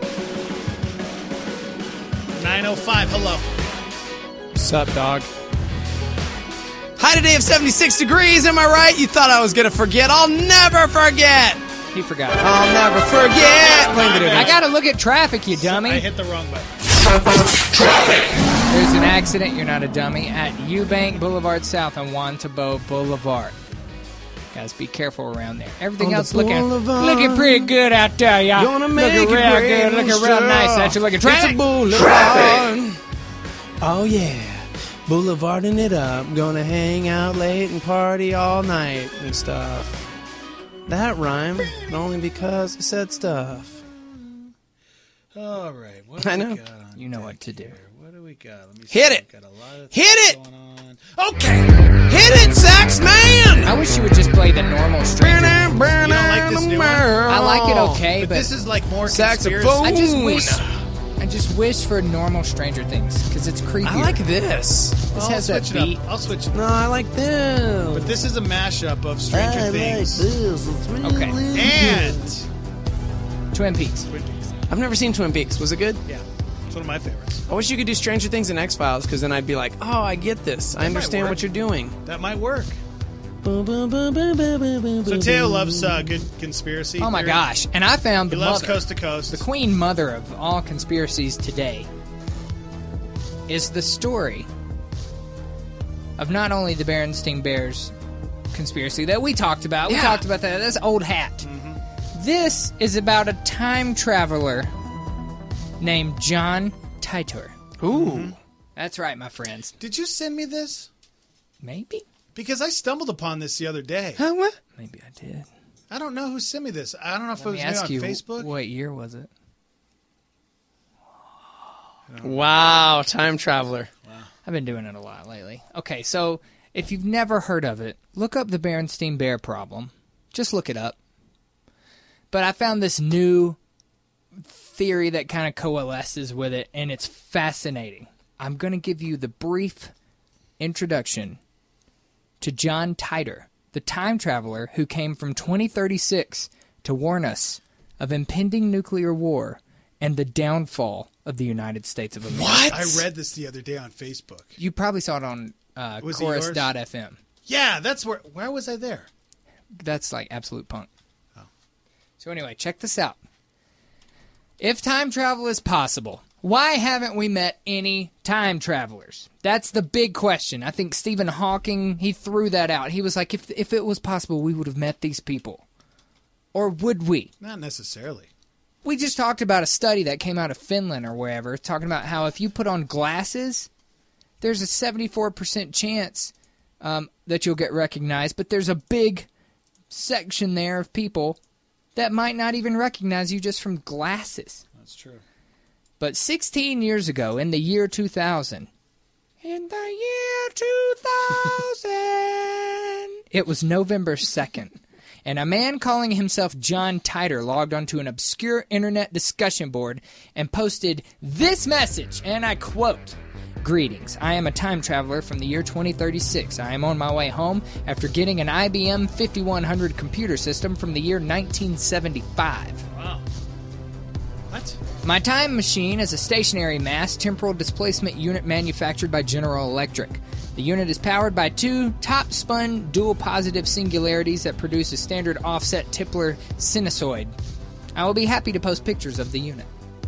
9:05, hello. What's up, dog? High today of 76 degrees, am I right? You thought I was going to forget. I'll never forget. He forgot. I'll never forget. I got to look at traffic, you dummy. I hit the wrong button. Traffic. There's an accident, you're not a dummy, at Eubank Boulevard South on Juan Tabo Boulevard. Guys, be careful around there. Everything else looking pretty good out there, y'all. Gonna make looking it real good, looking real nice. Actually, looking traffic. Boulevard. Oh, yeah. Boulevarding it up. Gonna hang out late and party all night and stuff. That rhymed, but only because I said stuff. All right. What I know. You know what to do. What do we got? Let me Hit it. Got a lot of Hit it. going on. Okay. Hit it, sax man. I wish you would just play the normal Stranger Things. You don't like this new one? I like it okay, but this is like more saxophone. I just wish for normal Stranger Things because it's creepy. I like this. This has that beat. I'll switch it up. No, I like this. But this is a mashup of Stranger Things. Like this. It's really Okay. And Twin Peaks. I've never seen Twin Peaks. Was it good? Yeah. It's one of my favorites. I wish you could do Stranger Things and X-Files because then I'd be like, oh, I get this. I understand what you're doing. That might work. So Teo loves good conspiracy. Oh my gosh. And I found he loves Coast to Coast. The queen mother of all conspiracies today is the story of not only the Berenstain Bears conspiracy that we talked about. We talked about that. That's old hat. Mm-hmm. This is about a time traveler named John Titor. Ooh. Mm-hmm. That's right, my friends. Did you send me this? Maybe. Because I stumbled upon this the other day. Huh, what? Maybe I did. I don't know who sent me this. I don't know if Let it me was ask me you, on Facebook. What year was it? Wow, time traveler. Wow. I've been doing it a lot lately. Okay, so if you've never heard of it, look up the Berenstain Bear problem. Just look it up. But I found this new theory that kind of coalesces with it, and it's fascinating. I'm going to give you the brief introduction to John Titor, the time traveler who came from 2036 to warn us of impending nuclear war and the downfall of the United States of America. What? I read this the other day on Facebook. You probably saw it on chorus.fm. Yeah, that's where. Where was I there? That's like absolute punk. Oh. So anyway, check this out. If time travel is possible, why haven't we met any time travelers? That's the big question. I think Stephen Hawking, he threw that out. He was like, if it was possible, we would have met these people. Or would we? Not necessarily. We just talked about a study that came out of Finland or wherever, talking about how if you put on glasses, there's a 74% chance that you'll get recognized, but there's a big section there of people that might not even recognize you just from glasses. That's true. But 16 years ago, in the year 2000, it was November 2nd, and a man calling himself John Titor logged onto an obscure internet discussion board and posted this message, and I quote, "Greetings, I am a time traveler from the year 2036. I am on my way home after getting an IBM 5100 computer system from the year 1975. Wow. What? My time machine is a stationary mass temporal displacement unit manufactured by General Electric. The unit is powered by two top-spun dual positive singularities that produce a standard offset Tipler sinusoid. I will be happy to post pictures of the unit."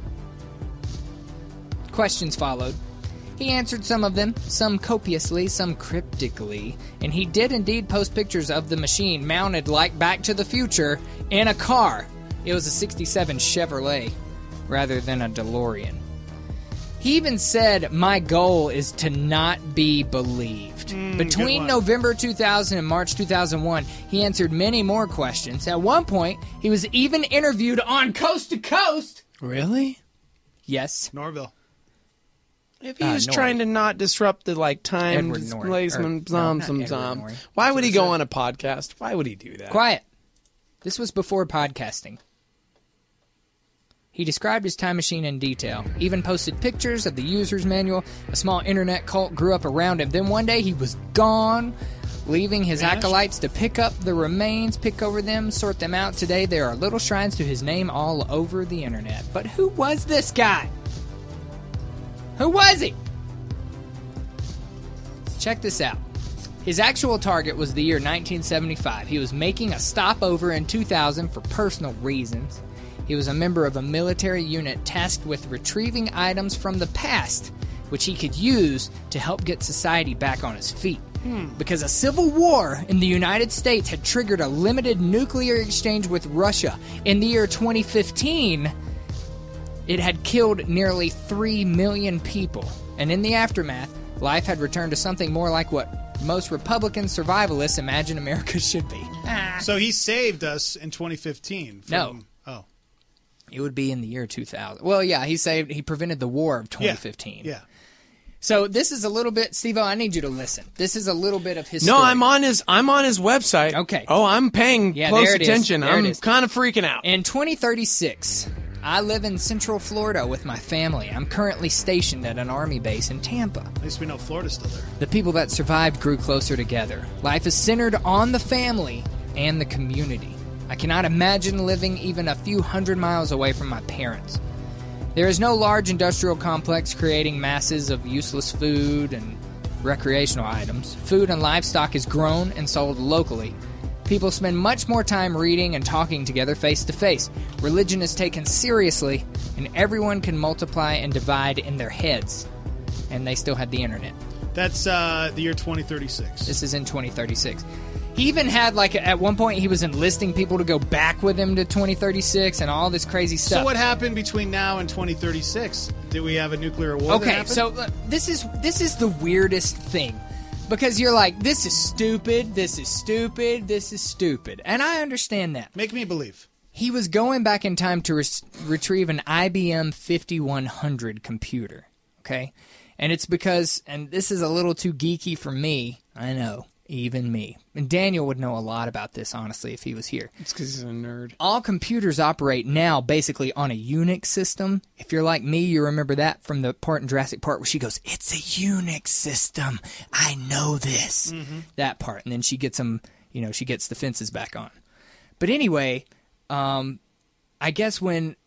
Questions followed. He answered some of them, some copiously, some cryptically, and he did indeed post pictures of the machine mounted like Back to the Future in a car. It was a 67 Chevrolet rather than a DeLorean. He even said, "My goal is to not be believed." Between November 2000 and March 2001, he answered many more questions. At one point, he was even interviewed on Coast to Coast. Really? Yes. Norville. If he was trying to not disrupt the time displacement, why would he go on a podcast? Why would he do that? Quiet. This was before podcasting. He described his time machine in detail, even posted pictures of the user's manual. A small internet cult grew up around him. Then one day he was gone, leaving his acolytes to pick up the remains, pick over them, sort them out. Today there are little shrines to his name all over the internet. But who was this guy? Who was he? Check this out. His actual target was the year 1975. He was making a stopover in 2000 for personal reasons. He was a member of a military unit tasked with retrieving items from the past, which he could use to help get society back on his feet. Because a civil war in the United States had triggered a limited nuclear exchange with Russia. In the year 2015, it had killed nearly 3 million people. And in the aftermath, life had returned to something more like what most Republican survivalists imagine America should be. So he saved us in 2015. No. Oh. It would be in the year 2000. Well, yeah, he prevented the war of 2015. Yeah. So this is a little bit, Steve-O, I need you to listen. This is a little bit of his No, story. I'm on his website. Okay. Oh, I'm paying close attention. There it I'm is. kind of freaking out. In 2036, I live in Central Florida with my family. I'm currently stationed at an Army base in Tampa. At least we know Florida's still there. The people that survived grew closer together. Life is centered on the family and the community. I cannot imagine living even a few hundred miles away from my parents. There is no large industrial complex creating masses of useless food and recreational items. Food and livestock is grown and sold locally. People spend much more time reading and talking together face to face. Religion is taken seriously, and everyone can multiply and divide in their heads. And they still had the internet. That's the year 2036. This is in 2036. He even had, at one point, he was enlisting people to go back with him to 2036 and all this crazy stuff. So what happened between now and 2036? Did we have a nuclear war? Okay, so this is the weirdest thing. Because you're like, this is stupid, this is stupid, this is stupid. And I understand that. Make me believe. He was going back in time to retrieve an IBM 5100 computer. Okay? And it's because, and this is a little too geeky for me, I know. Even me. And Daniel would know a lot about this, honestly, if he was here. It's because he's a nerd. All computers operate now basically on a Unix system. If you're like me, you remember that from the part in Jurassic Park where she goes, "It's a Unix system. I know this." That part. And then she gets them, she gets the fences back on. But anyway, I guess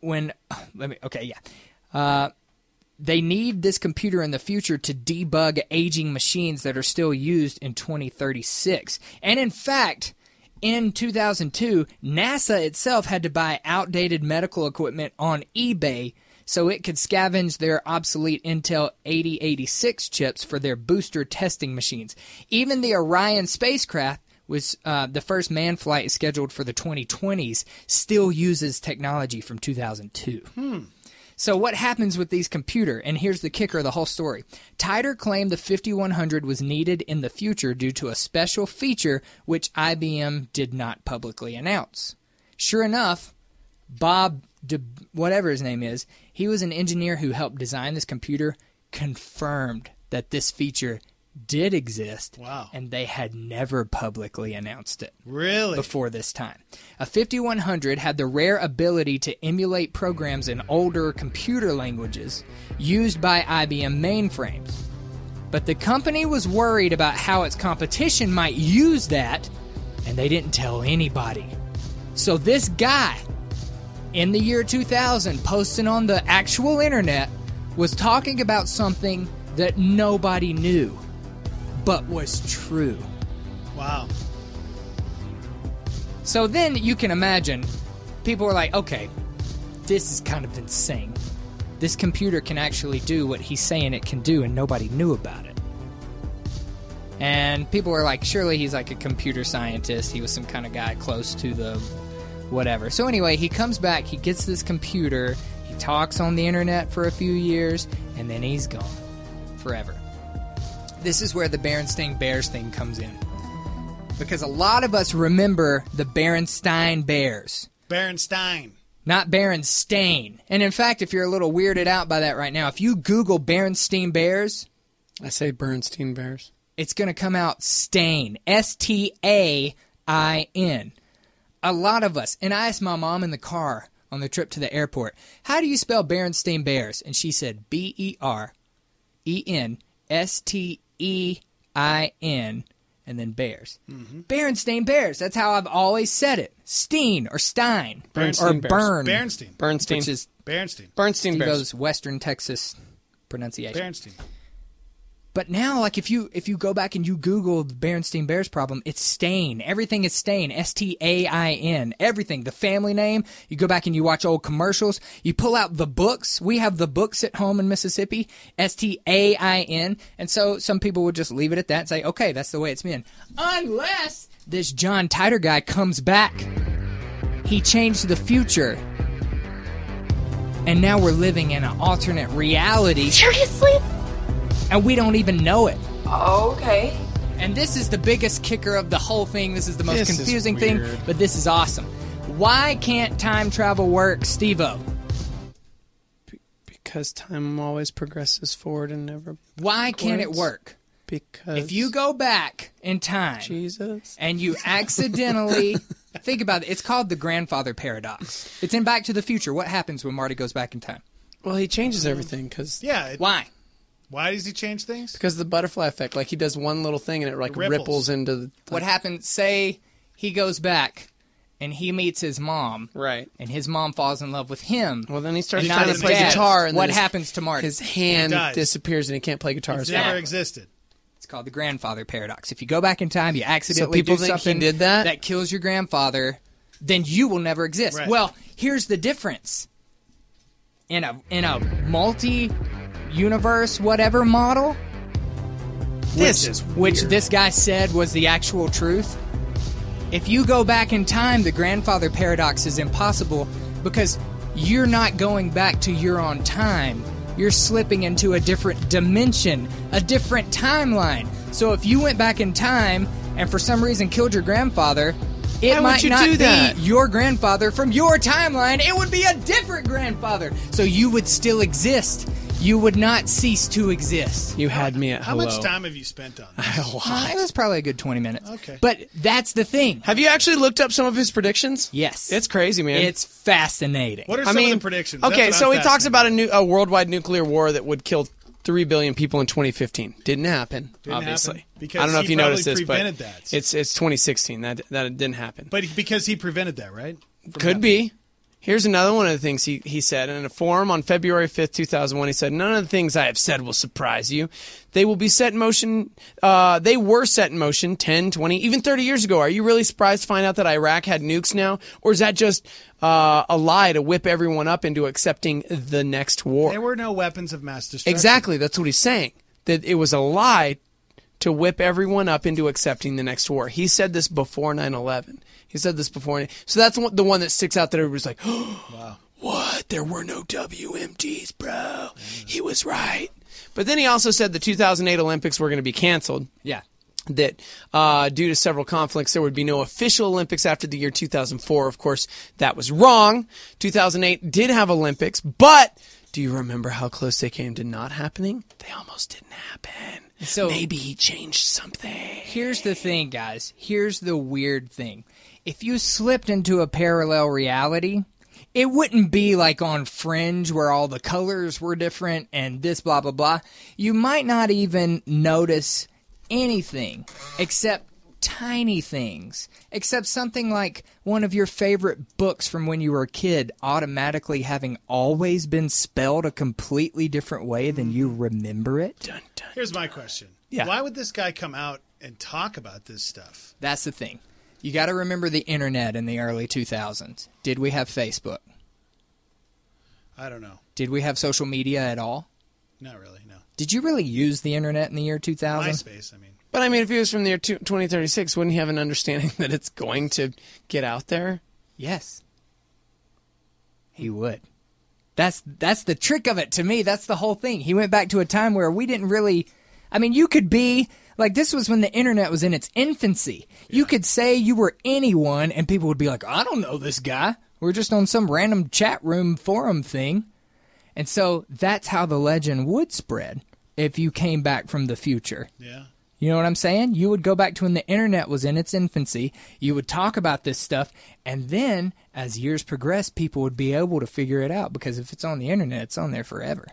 they need this computer in the future to debug aging machines that are still used in 2036. And in fact, in 2002, NASA itself had to buy outdated medical equipment on eBay so it could scavenge their obsolete Intel 8086 chips for their booster testing machines. Even the Orion spacecraft, was the first manned flight scheduled for the 2020s, still uses technology from 2002. So what happens with these computers? And here's the kicker of the whole story. Titor claimed the 5100 was needed in the future due to a special feature which IBM did not publicly announce. Sure enough, Bob whatever his name is, he was an engineer who helped design this computer, confirmed that this feature did exist. Wow. And they had never publicly announced it. Really? Before this time. A 5100 had the rare ability to emulate programs in older computer languages used by IBM mainframes. But the company was worried about how its competition might use that, and they didn't tell anybody. So this guy, in the year 2000, posting on the actual internet, was talking about something that nobody knew, but was true. Wow. So then you can imagine, people were like, okay, this is kind of insane. This computer can actually do what he's saying it can do, and nobody knew about it. And people were like, surely he's like a computer scientist. He was some kind of guy close to the whatever. So anyway, he comes back, he gets this computer, he talks on the internet for a few years, and then he's gone. Forever. This is where the Berenstain Bears thing comes in. Because a lot of us remember the Berenstain Bears. Berenstain. Not Berenstain. And in fact, if you're a little weirded out by that right now, if you Google Berenstain Bears... I say Bernstein Bears. It's going to come out Stain. S-T-A-I-N. A lot of us... And I asked my mom in the car on the trip to the airport, how do you spell Berenstain Bears? And she said B-E-R-E-N-S-T-E-I-N, and then Bears. Mm-hmm. Berenstain Bears. That's how I've always said it. Steen or Stein. Bernstein or Bears. Bern. Bernstein. Bernstein. Which is Bernstein. Bernstein Bears. Steve-O's Western Texas pronunciation. Bernstein. But now, like, if you go back and you Google the Berenstain Bears problem, it's Stain. Everything is Stain. S-T-A-I-N. Everything. The family name. You go back and you watch old commercials. You pull out the books. We have the books at home in Mississippi. S-T-A-I-N. And so some people would just leave it at that and say, okay, that's the way it's been. Unless this John Titor guy comes back. He changed the future. And now we're living in an alternate reality. Seriously? And we don't even know it. Okay. And this is the biggest kicker of the whole thing. This is the most This is confusing thing, weird. but this is awesome. Why can't time travel work, Steve-O? Because time always progresses forward and never... Why can't it backwards. work? Because... If you go back in time Jesus. and you accidentally... Think about it. It's called the grandfather paradox. It's in Back to the Future. What happens when Marty goes back in time? Well, he changes everything because... Yeah. Why? Why does he change things? Because of the butterfly effect. Like, he does one little thing and it, like, ripples into the... What happens, say he goes back and he meets his mom. Right. And his mom falls in love with him. Well, then he starts and trying not to his play dad. guitar. And What then happens to Marty? His hand He dies. disappears and he can't play guitar. It's as well. never existed. It's called the grandfather paradox. If you go back in time, you accidentally So people do think he something did that? kills your grandfather, then you will never exist. Right. Well, here's the difference. In a multi-universe whatever model, which this guy said was the actual truth. If you go back in time, the grandfather paradox is impossible because you're not going back to your own time. You're slipping into a different dimension, a different timeline. So if you went back in time and for some reason killed your grandfather, it Why would might you not do be that? your grandfather from your timeline. It would be a different grandfather. So you would still exist. You would not cease to exist. You had me at How hello. much time have you spent on this? A lot. It was probably a good 20 minutes. Okay. But that's the thing. Have you actually looked up some of his predictions? Yes. It's crazy, man. It's fascinating. What are some of the predictions? Okay, That's so what he I'm talks fascinated about a worldwide nuclear war that would kill 3 billion people in 2015. Didn't happen, Didn't obviously. happen, because I don't know if he you probably noticed this, but prevented that. it's 2016. That didn't happen. But because he prevented that, right? Could be. Here's another one of the things he said in a forum on February 5th, 2001. He said, "None of the things I have said will surprise you. They will be set in motion. They were set in motion 10, 20, even 30 years ago. Are you really surprised to find out that Iraq had nukes now? Or is that just a lie to whip everyone up into accepting the next war?" There were no weapons of mass destruction. Exactly. That's what he's saying. That it was a lie to whip everyone up into accepting the next war. He said this before 9/11. He said this before. So that's the one that sticks out that everybody's like, oh, wow. What? There were no WMDs, bro. He was right. But then he also said the 2008 Olympics were going to be canceled. Yeah. that due to several conflicts, there would be no official Olympics after the year 2004. Of course, that was wrong. 2008 did have Olympics, but do you remember how close they came to not happening? They almost didn't happen. So maybe he changed something. Here's the thing, guys. Here's the weird thing. If you slipped into a parallel reality, it wouldn't be like on Fringe where all the colors were different and this blah, blah, blah. You might not even notice anything except tiny things, except something like one of your favorite books from when you were a kid automatically having always been spelled a completely different way than you remember it. Dun, dun. Here's my question. Yeah. Why would this guy come out and talk about this stuff? That's the thing. You got to remember the internet in the early 2000s. Did we have Facebook? I don't know. Did we have social media at all? Not really, no. Did you really use the internet in the year 2000? MySpace, I mean. But I mean, if he was from the year 2036, wouldn't he have an understanding that it's going to get out there? Yes. He would. That's the trick of it to me. That's the whole thing. He went back to a time where we didn't really... I mean, you could be... Like, this was when the internet was in its infancy. Yeah. You could say you were anyone, and people would be like, I don't know this guy. We're just on some random chat room forum thing. And so that's how the legend would spread if you came back from the future. Yeah. You know what I'm saying? You would go back to when the internet was in its infancy. You would talk about this stuff. And then, as years progress, people would be able to figure it out. Because if it's on the internet, it's on there forever.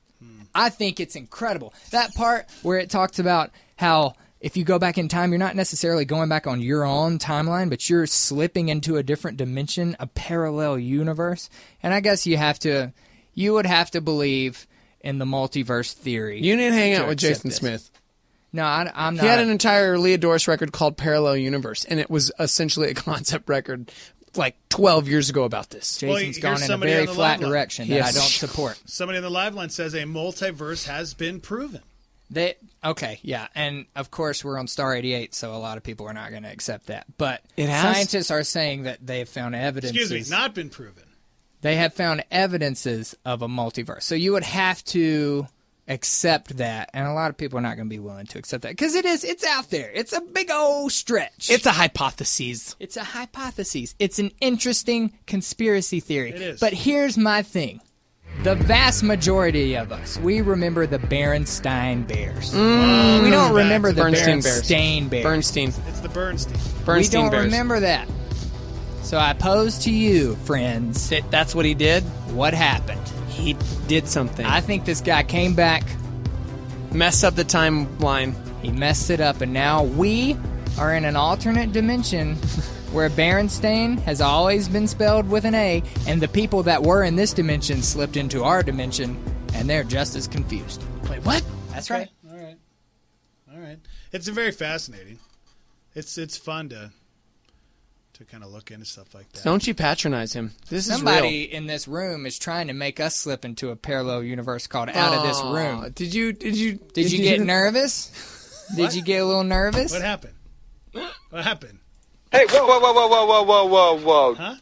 I think it's incredible. That part where it talks about how if you go back in time, you're not necessarily going back on your own timeline, but you're slipping into a different dimension, a parallel universe. And I guess you would have to believe in the multiverse theory. You need to hang out with Jason Smith. No, I'm not. He had an entire Leah Doris record called Parallel Universe, and it was essentially a concept record like 12 years ago about this. Jason's gone in a very flat direction that I don't support. Somebody on the live line says a multiverse has been proven. Okay, yeah, and of course we're on Star 88, so a lot of people are not going to accept that. But it has? Scientists are saying that they have found evidences. Excuse me, not been proven. They have found evidences of a multiverse. So you would have to accept that, and a lot of people are not going to be willing to accept that because it's out there. It's a big old stretch. It's a hypothesis. It's a hypothesis. It's an interesting conspiracy theory. It is. But here's my thing. The vast majority of us, we remember the Berenstain Bears. We don't remember the Berenstain Bears. Bernstein. It's the Bernstein. We don't remember that. So I pose to you, friends. That's what he did? What happened? He did something. I think this guy came back. Messed up the timeline. He messed it up, and now we are in an alternate dimension where Berenstain has always been spelled with an A, and the people that were in this dimension slipped into our dimension, and they're just as confused. Wait, what? That's right. All right. It's very fascinating. It's fun to kind of look into stuff like that. Don't you patronize him. This Somebody is real. in this room is trying to make us slip into a parallel universe called Out of This Room. Did you get nervous? Did you get a little nervous? What happened? What happened? Hey, whoa. Huh?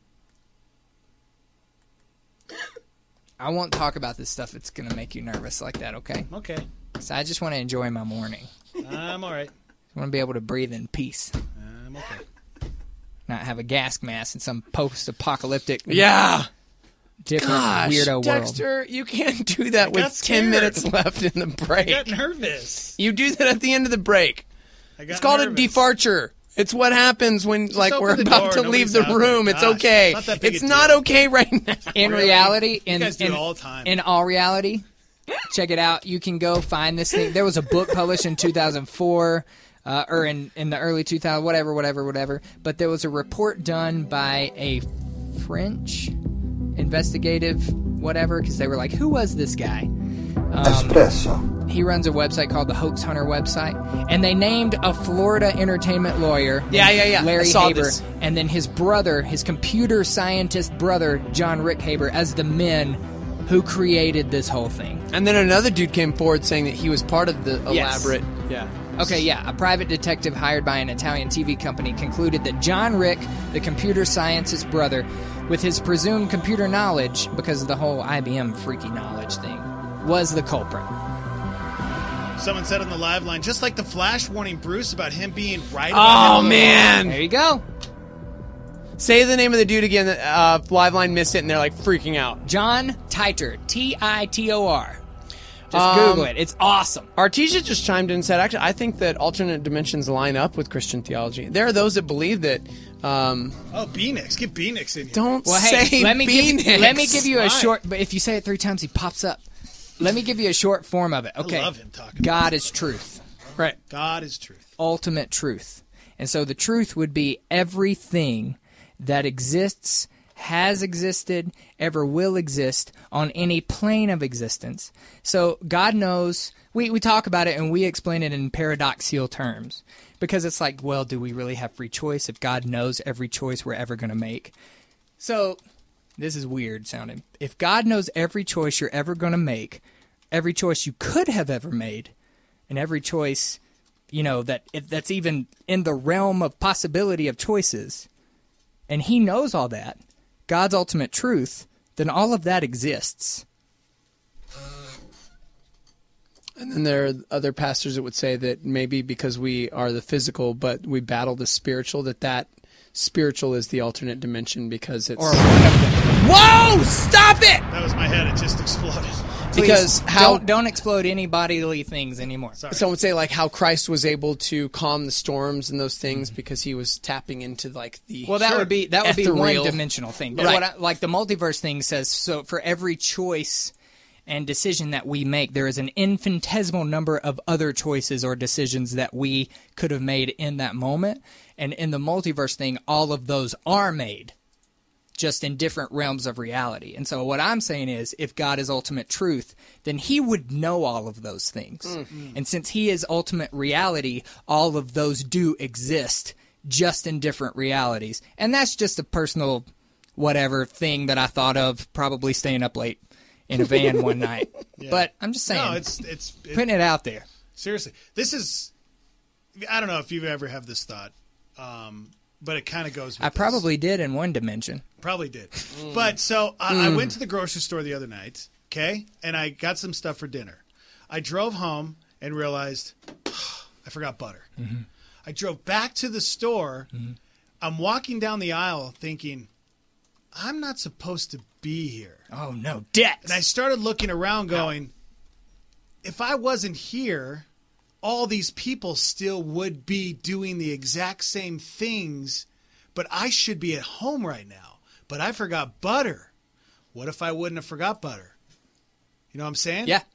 I won't talk about this stuff. It's going to make you nervous like that, okay? Okay. So I just want to enjoy my morning. I'm all right. I want to be able to breathe in peace. I'm okay. Not have a gas mask in some post-apocalyptic, different weirdo Dexter, world. You can't do that with 10 minutes left in the break. I got nervous. You do that at the end of the break. It's called a departure. It's what happens when we're about to leave the room. It's okay. It's not okay right now. In reality, you guys do it all the time. In all reality, check it out. You can go find this thing. There was a book published in 2004. Or in the early 2000s, whatever. But there was a report done by a French investigative whatever, because they were like, who was this guy? Espresso. He runs a website called the Hoax Hunter website, and they named a Florida entertainment lawyer, Larry Haber, and then his brother, his computer scientist brother, John Rick Haber, as the men who created this whole thing. And then another dude came forward saying that he was part of the elaborate... Yeah. Okay, yeah. A private detective hired by an Italian TV company concluded that John Rick, the computer scientist's brother, with his presumed computer knowledge, because of the whole IBM freaky knowledge thing, was the culprit. Someone said on the live line, just like the Flash warning Bruce about him being right. Oh, man. There you go. Say the name of the dude again. Live line missed it, and they're like freaking out. John Titor. Titor. Just Google it. It's awesome. Artesia just chimed in and said, actually, I think that alternate dimensions line up with Christian theology. There are those that believe that... B-Nix. Get B-Nix in here. Don't Well, say hey, let me B-Nix. give you a short... But if you say it 3 times, he pops up. Let me give you a short form of it. Okay. I love him talking. God is truth. Right. God is truth. Ultimate truth. And so the truth would be everything that exists, has existed, ever will exist on any plane of existence. So God knows, we talk about it and we explain it in paradoxical terms. Because it's like, well, do we really have free choice if God knows every choice we're ever going to make? So, this is weird sounding. If God knows every choice you're ever going to make, every choice you could have ever made, and every choice, that's even in the realm of possibility of choices, and he knows all that, God's ultimate truth, then all of that exists. And then there are other pastors that would say that maybe because we are the physical, but we battle the spiritual, that spiritual is the alternate dimension because it's... Or one of them. Whoa! Stop it! That was my head. It just exploded. Because don't explode any bodily things anymore. Sorry. Someone would say like how Christ was able to calm the storms and those things because he was tapping into like the that would be ethereal. one dimensional thing. But Right. like the multiverse thing says, so for every choice and decision that we make, there is an infinitesimal number of other choices or decisions that we could have made in that moment. And in the multiverse thing, all of those are made, just in different realms of reality. And so what I'm saying is, if God is ultimate truth, then he would know all of those things. Mm-hmm. And since he is ultimate reality, all of those do exist, just in different realities. And that's just a personal whatever thing that I thought of, probably staying up late in a van one night. Yeah. But I'm just saying, it's putting it out there. Seriously. This is, I don't know if you've ever had this thought, but it kind of goes with I probably did in one dimension. Probably did. But so I went to the grocery store the other night, okay, and I got some stuff for dinner. I drove home and realized I forgot butter. Mm-hmm. I drove back to the store. Mm-hmm. I'm walking down the aisle thinking, I'm not supposed to be here. Oh, no, debt. And I started looking around going, if I wasn't here, all these people still would be doing the exact same things, but I should be at home right now. But I forgot butter. What if I wouldn't have forgot butter? You know what I'm saying? Yeah.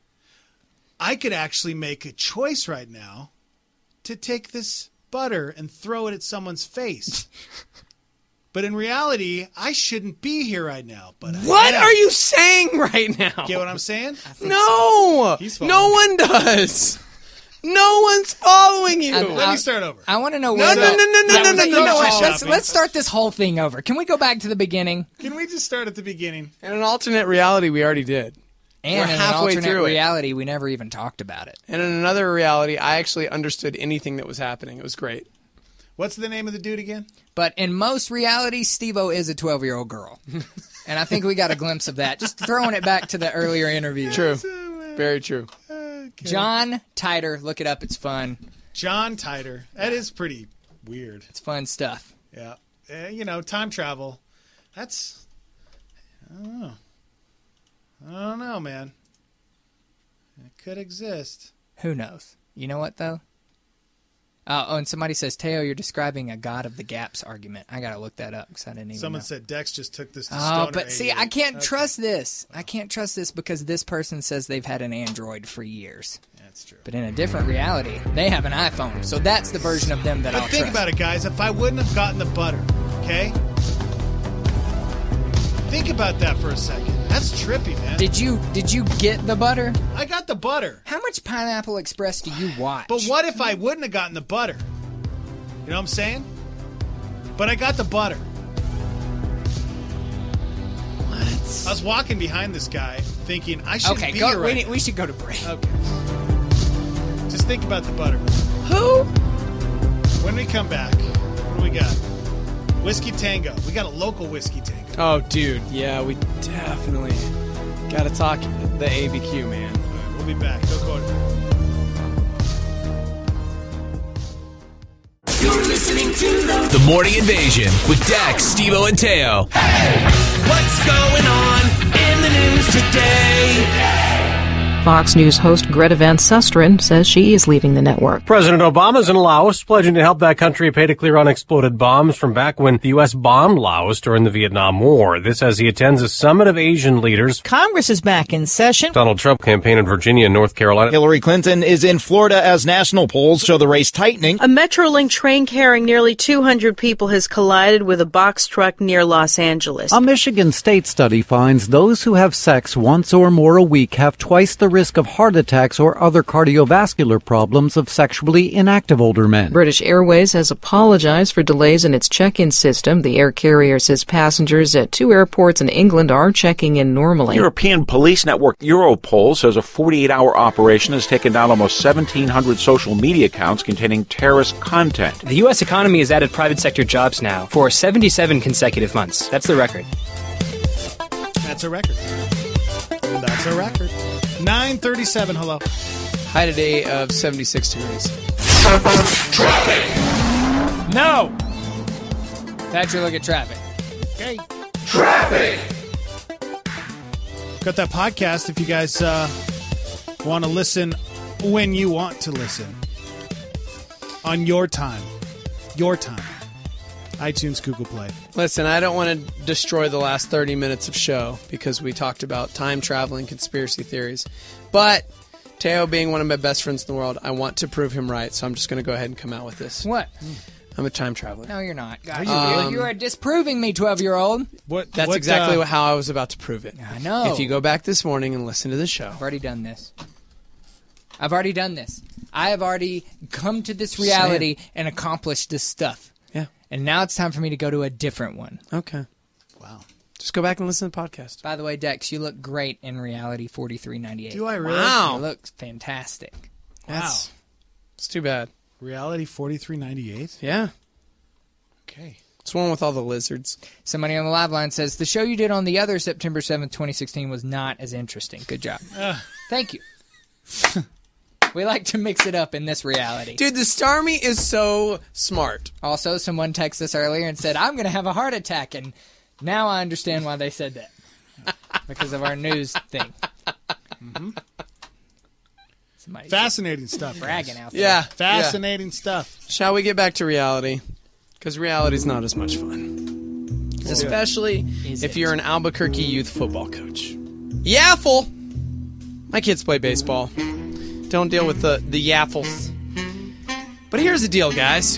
I could actually make a choice right now to take this butter and throw it at someone's face. But in reality, I shouldn't be here right now. But what are you saying right now? Get what I'm saying? No! So. No one does. No one's following you. Let me start over. I want to know. No. Let's start this whole thing over. Can we go back to the beginning? Can we just start at the beginning? In an alternate reality, we already did. And We're in halfway an alternate through reality, we never even talked about it. And in another reality, I actually understood anything that was happening. It was great. What's the name of the dude again? But in most realities, Steve-O is a 12-year-old girl. And I think we got a glimpse of that. Just throwing it back to the earlier interview. True. Very true. Okay. John Titor. Look it up. It's fun. John Titor. That is pretty weird. It's fun stuff. Yeah. Time travel. That's... I don't know, man. It could exist. Who knows? You know what, though? Oh, and somebody says, Teo, you're describing a God of the Gaps argument. I got to look that up because I didn't even Someone know. said Dex just took this to Stoner Stoner but see, 88. I can't trust this. I can't trust this because this person says they've had an Android for years. That's true. But in a different reality, they have an iPhone. So that's the version of them that I'll think trust. about it, guys. If I wouldn't have gotten the butter, okay? Think about that for a second. That's trippy, man. Did you get the butter? I got the butter. How much Pineapple Express do you watch? But what if I wouldn't have gotten the butter? You know what I'm saying? But I got the butter. What? I was walking behind this guy thinking I should be here right now. We should go to break. Okay. Just think about the butter. Who? When we come back, what do we got? Whiskey Tango. We got a local Whiskey Tango. Oh, dude. Yeah, we definitely got to talk the ABQ, man. All right, we'll be back. Go quarterback. You're listening to The Morning Invasion with Dex, Steve-O, and Teo. Hey! What's going on in the news today? Fox News host Greta Van Susteren says she is leaving the network. President Obama's in Laos, pledging to help that country pay to clear unexploded bombs from back when the U.S. bombed Laos during the Vietnam War. This as he attends a summit of Asian leaders. Congress is back in session. Donald Trump campaigned in Virginia and North Carolina. Hillary Clinton is in Florida as national polls show the race tightening. A Metrolink train carrying nearly 200 people has collided with a box truck near Los Angeles. A Michigan state study finds those who have sex once or more a week have twice the risk of heart attacks or other cardiovascular problems of sexually inactive older men. British Airways has apologized for delays in its check-in system. The air carrier says passengers at 2 airports in England are checking in normally. European police network Europol says a 48-hour operation has taken down almost 1,700 social media accounts containing terrorist content. The U.S. economy has added private sector jobs now for 77 consecutive months. That's the record. That's a record. That's a record. 9:37, hello. High today of 76 degrees. Traffic! No! That's your look at traffic. Okay. Traffic! Got that podcast if you guys want to listen when you want to listen. On your time. Your time. iTunes, Google Play. Listen, I don't want to destroy the last 30 minutes of show because we talked about time traveling conspiracy theories. But Teo being one of my best friends in the world, I want to prove him right, so I'm just going to go ahead and come out with this. What? I'm a time traveler. No, you're not. You are disproving me, 12-year-old. That's exactly how I was about to prove it. I know. If you go back this morning and listen to the show. I've already done this. I have already come to this reality and accomplished this stuff. Yeah. And now it's time for me to go to a different one. Okay. Wow. Just go back and listen to the podcast. By the way, Dex, you look great in Reality 4398. Do I really? Wow. You look fantastic. Wow. It's too bad. Reality 4398? Yeah. Okay. It's one with all the lizards. Somebody on the live line says, the show you did on the other September 7th, 2016 was not as interesting. Good job. Thank you. We like to mix it up in this reality. Dude, the Starmie is so smart. Also, someone texted us earlier and said, I'm going to have a heart attack. And now I understand why they said that. Because of our news thing. Mm-hmm. Somebody's fascinating stuff. Bragging out there. Yeah. Fascinating stuff. Shall we get back to reality? Because reality's not as much fun. Especially if you're an Albuquerque youth football coach. Yaffle! My kids play baseball. Don't deal with the yaffles. But here's the deal, guys.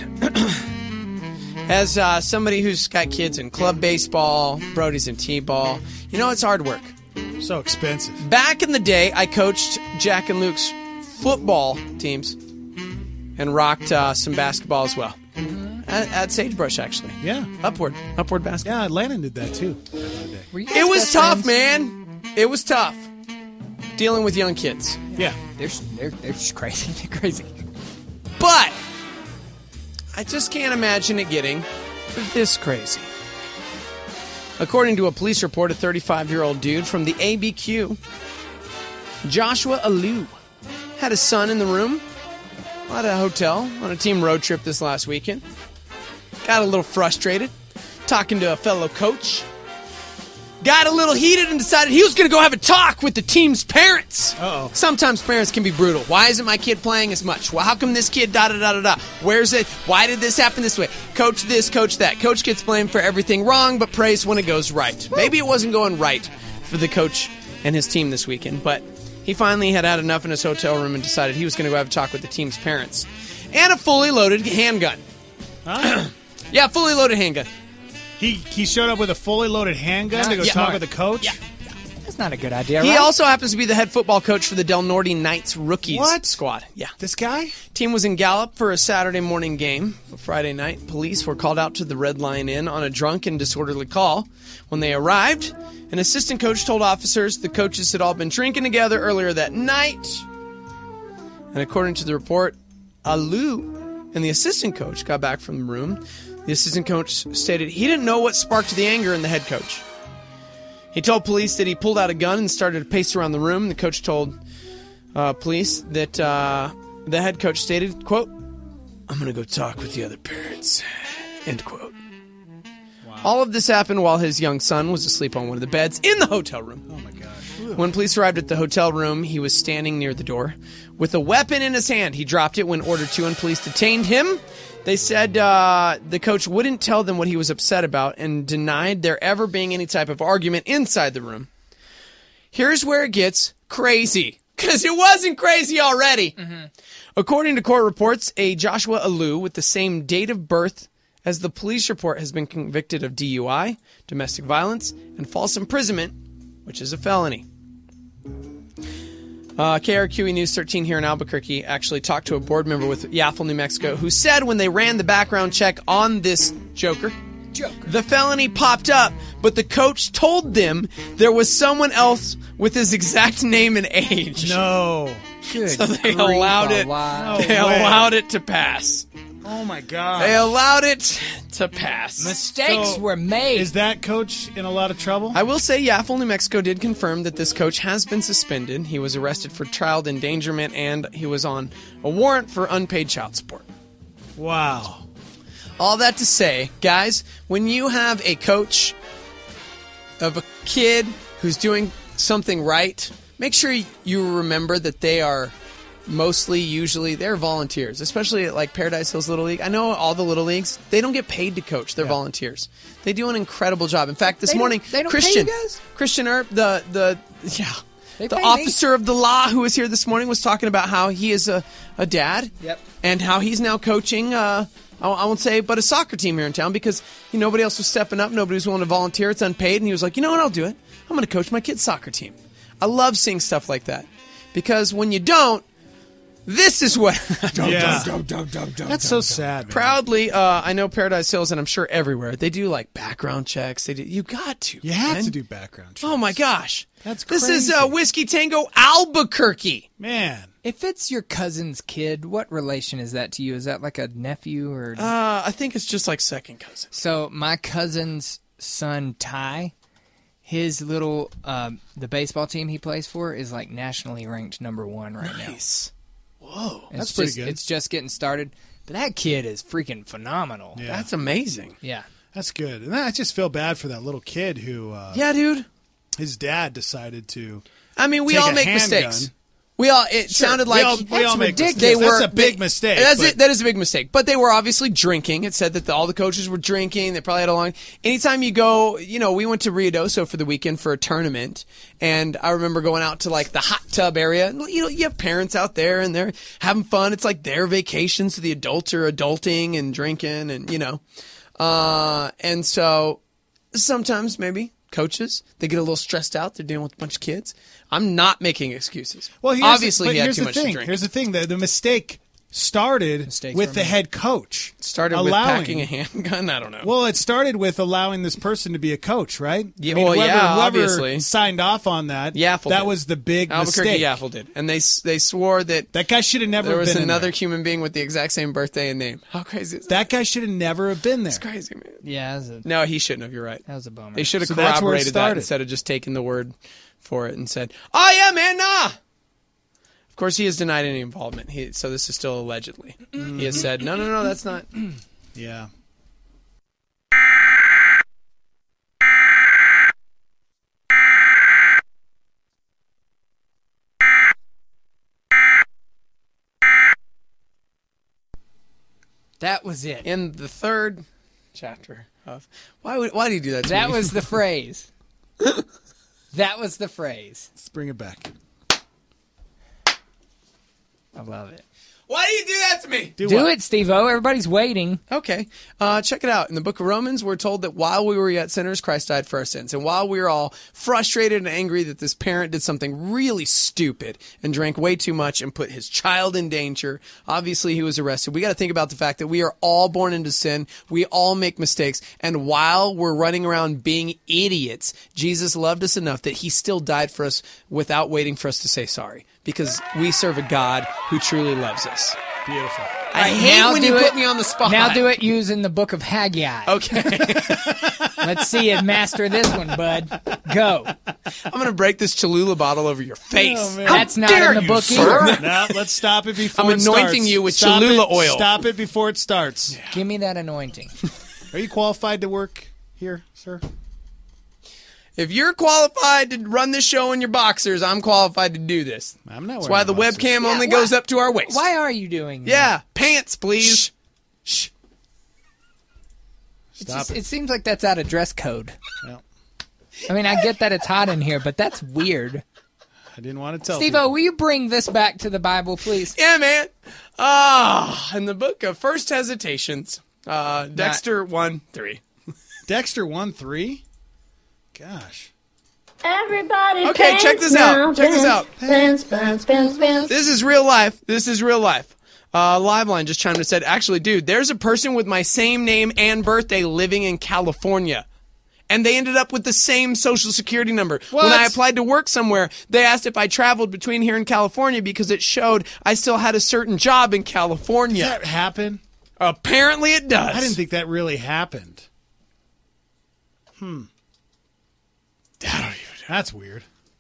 As somebody who's got kids in club baseball, Brody's in t-ball, you know it's hard work. So expensive. Back in the day, I coached Jack and Luke's football teams and rocked some basketball as well. At Sagebrush, actually. Yeah. Upward basketball. Yeah, Landon did that too. It was tough, man. It was tough. Dealing with young kids. Yeah. They're just crazy. They're crazy. But I just can't imagine it getting this crazy. According to a police report, a 35-year-old dude from the ABQ, Joshua Alou, had his son in the room at a hotel on a team road trip this last weekend. Got a little frustrated, talking to a fellow coach. Got a little heated and decided he was going to go have a talk with the team's parents. Uh-oh. Sometimes parents can be brutal. Why isn't my kid playing as much? Well, how come this kid da-da-da-da-da? Where's it? Why did this happen this way? Coach this, coach that. Coach gets blamed for everything wrong, but praised when it goes right. Maybe it wasn't going right for the coach and his team this weekend, but he finally had enough in his hotel room and decided he was going to go have a talk with the team's parents. And a fully loaded handgun. Huh? Yeah, fully loaded handgun. He showed up with a fully loaded handgun to go talk with the coach? Yeah. That's not a good idea, He right? also happens to be the head football coach for the Del Norte Knights rookies squad. Yeah. This guy? Team was in Gallup for a Saturday morning game. Friday night, police were called out to the Red Lion Inn on a drunk and disorderly call. When they arrived, an assistant coach told officers the coaches had all been drinking together earlier that night. And according to the report, Alou and the assistant coach got back from the room. The assistant coach stated he didn't know what sparked the anger in the head coach. He told police that he pulled out a gun and started to pace around the room. The coach told police that the head coach stated, quote, I'm going to go talk with the other parents. End quote. Wow. All of this happened while his young son was asleep on one of the beds in the hotel room. Oh, my gosh. When police arrived at the hotel room, he was standing near the door with a weapon in his hand. He dropped it when ordered to, and police detained him. They said the coach wouldn't tell them what he was upset about and denied there ever being any type of argument inside the room. Here's where it gets crazy, because it wasn't crazy already. Mm-hmm. According to court reports, a Joshua Alou with the same date of birth as the police report has been convicted of DUI, domestic violence, and false imprisonment, which is a felony. KRQE News 13 here in Albuquerque actually talked to a board member with Yaffle, New Mexico, who said when they ran the background check on this Joker, the felony popped up, but the coach told them there was someone else with his exact name and age. No. Good so they allowed it. Allowed it to pass. Oh my God! They allowed it to pass. Mistakes were made. Is that coach in a lot of trouble? I will say Yaffle, New Mexico did confirm that this coach has been suspended. He was arrested for child endangerment, and he was on a warrant for unpaid child support. Wow. All that to say, guys, when you have a coach of a kid who's doing something right, make sure you remember that they are usually they're volunteers, especially at like Paradise Hills Little League. I know all the Little Leagues, they don't get paid to coach. They're volunteers. They do an incredible job. In fact, this morning, Christian Earp, the officer of the law who was here this morning was talking about how he is a dad. Yep. And how he's now coaching, I won't say, but a soccer team here in town because nobody else was stepping up. Nobody was willing to volunteer. It's unpaid. And he was like, you know what? I'll do it. I'm going to coach my kid's soccer team. I love seeing stuff like that because when you don't, this is what... That's so sad, man. Proudly, I know Paradise Hills, and I'm sure everywhere, they do like background checks. You got to. You have to do background checks. Oh, my gosh. That's crazy. This is Whiskey Tango Albuquerque. Man. If it's your cousin's kid, what relation is that to you? Is that like a nephew or... I think it's just like second cousin. So my cousin's son, Ty... His little, the baseball team he plays for is like nationally ranked #1 right now. Nice. Whoa. That's pretty good. It's just getting started. But that kid is freaking phenomenal. Yeah. That's amazing. Yeah. That's good. And I just feel bad for that little kid who... yeah, dude. His dad decided to... I mean, we all make mistakes. Sounded like we all make mistakes. That's a big mistake. That is a big mistake. But they were obviously drinking. It said that all the coaches were drinking. They probably had a long... Anytime you go... we went to Ruidoso for the weekend for a tournament. And I remember going out to like the hot tub area. You have parents out there and they're having fun. It's like their vacation. So the adults are adulting and drinking and, and so sometimes maybe... coaches, they get a little stressed out. They're dealing with a bunch of kids. I'm not making excuses. Well, obviously he had too much to drink. Here's the thing. The mistake started with the head coach. Started with packing a handgun? I don't know. Well, it started with allowing this person to be a coach, right? Yeah, whoever obviously. Signed off on that. Yaffle that did. Was the big Albuquerque mistake. Yaffle did. And they swore that guy should have never been there was in another there. human being with the exact same birthday and name. How crazy is that? That guy should have never have been there. It's crazy, man. Yeah. No, he shouldn't have. You're right. That was a bummer. They should have So that's where it corroborated that started. instead of just taking the word for it and said, oh, yeah, man, nah. Of course, he has denied any involvement. So this is still allegedly. He has said, no, that's not. Yeah. That was it. In the third chapter of... Why do you do that to That me? was the phrase. That was the phrase. Let's bring it back. I love it. Why do you do that to me? Do it, Steve-O. Everybody's waiting. Okay. Check it out. In the book of Romans, we're told that while we were yet sinners, Christ died for our sins. And while we were all frustrated and angry that this parent did something really stupid and drank way too much and put his child in danger, obviously he was arrested. We got to think about the fact that we are all born into sin. We all make mistakes. And while we're running around being idiots, Jesus loved us enough that he still died for us without waiting for us to say sorry. Because we serve a God who truly loves us. Beautiful. I hate now when do you it- put me on the spot. Now do it using the book of Haggai. Okay. Let's see you master this one, bud. Go. I'm going to break this Cholula bottle over your face. Oh, man. How That's not dare in the you, book sir? either. No, let's stop it before I'm it starts. anointing you with Stop Cholula it. oil. Stop it before it starts. Give me that anointing. Are you qualified to work here, sir? If you're qualified to run this show in your boxers, I'm qualified to do this. I'm not That's wearing why the boxers. webcam only goes up to our waist. Why are you doing that? Yeah, pants, please. Shh. It's Stop just- it. it seems like that's out of dress code. Well, I mean, I get that it's hot in here, but that's weird. I didn't want to tell Steve-O, will you bring this back to the Bible, please? Yeah, man. In the book of First Hesitations, Dexter 1:3. Dexter 1:3? Gosh. Everybody. Okay, check this out. Check this out. Pants. This is real life. This is real life. Liveline just chimed in and said, actually, dude, there's a person with my same name and birthday living in California. And they ended up with the same social security number. What? When I applied to work somewhere, they asked if I traveled between here and California because it showed I still had a certain job in California. Does that happen? Apparently it does. I didn't think that really happened. That's weird.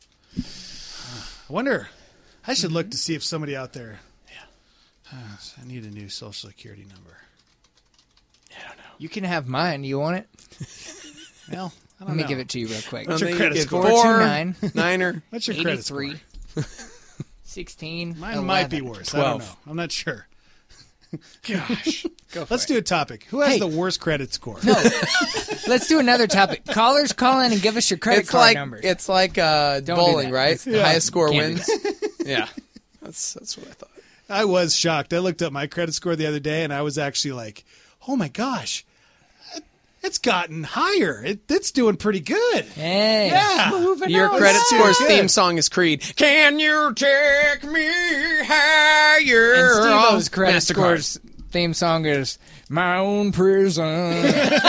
I wonder. I should look to see if somebody out there. Yeah. I need a new social security number. I don't know. You can have mine. You want it? Well, I Let don't me know. give it to you real quick. What's your Then credit you get score? 429 9er. What's your credit score? 83 16 Mine might be 11. worse. I don't 12. know. I'm not sure. Gosh. Let's do a topic. Who has Hey. the worst credit score? No. Let's do another topic. Callers, call in and give us your credit It's card like numbers. it's like do bowling, that. right? It's- The highest score Can't do wins. Yeah. That's what I thought. I was shocked. I looked up my credit score the other day, and I was actually like, "Oh my gosh, it's gotten higher. It's doing pretty good." Hey. Yeah. Your on. credit It's score's good. theme song is Creed. Can you take me higher? And Steve-O's credit MasterCard. score's theme song is My Own Prison.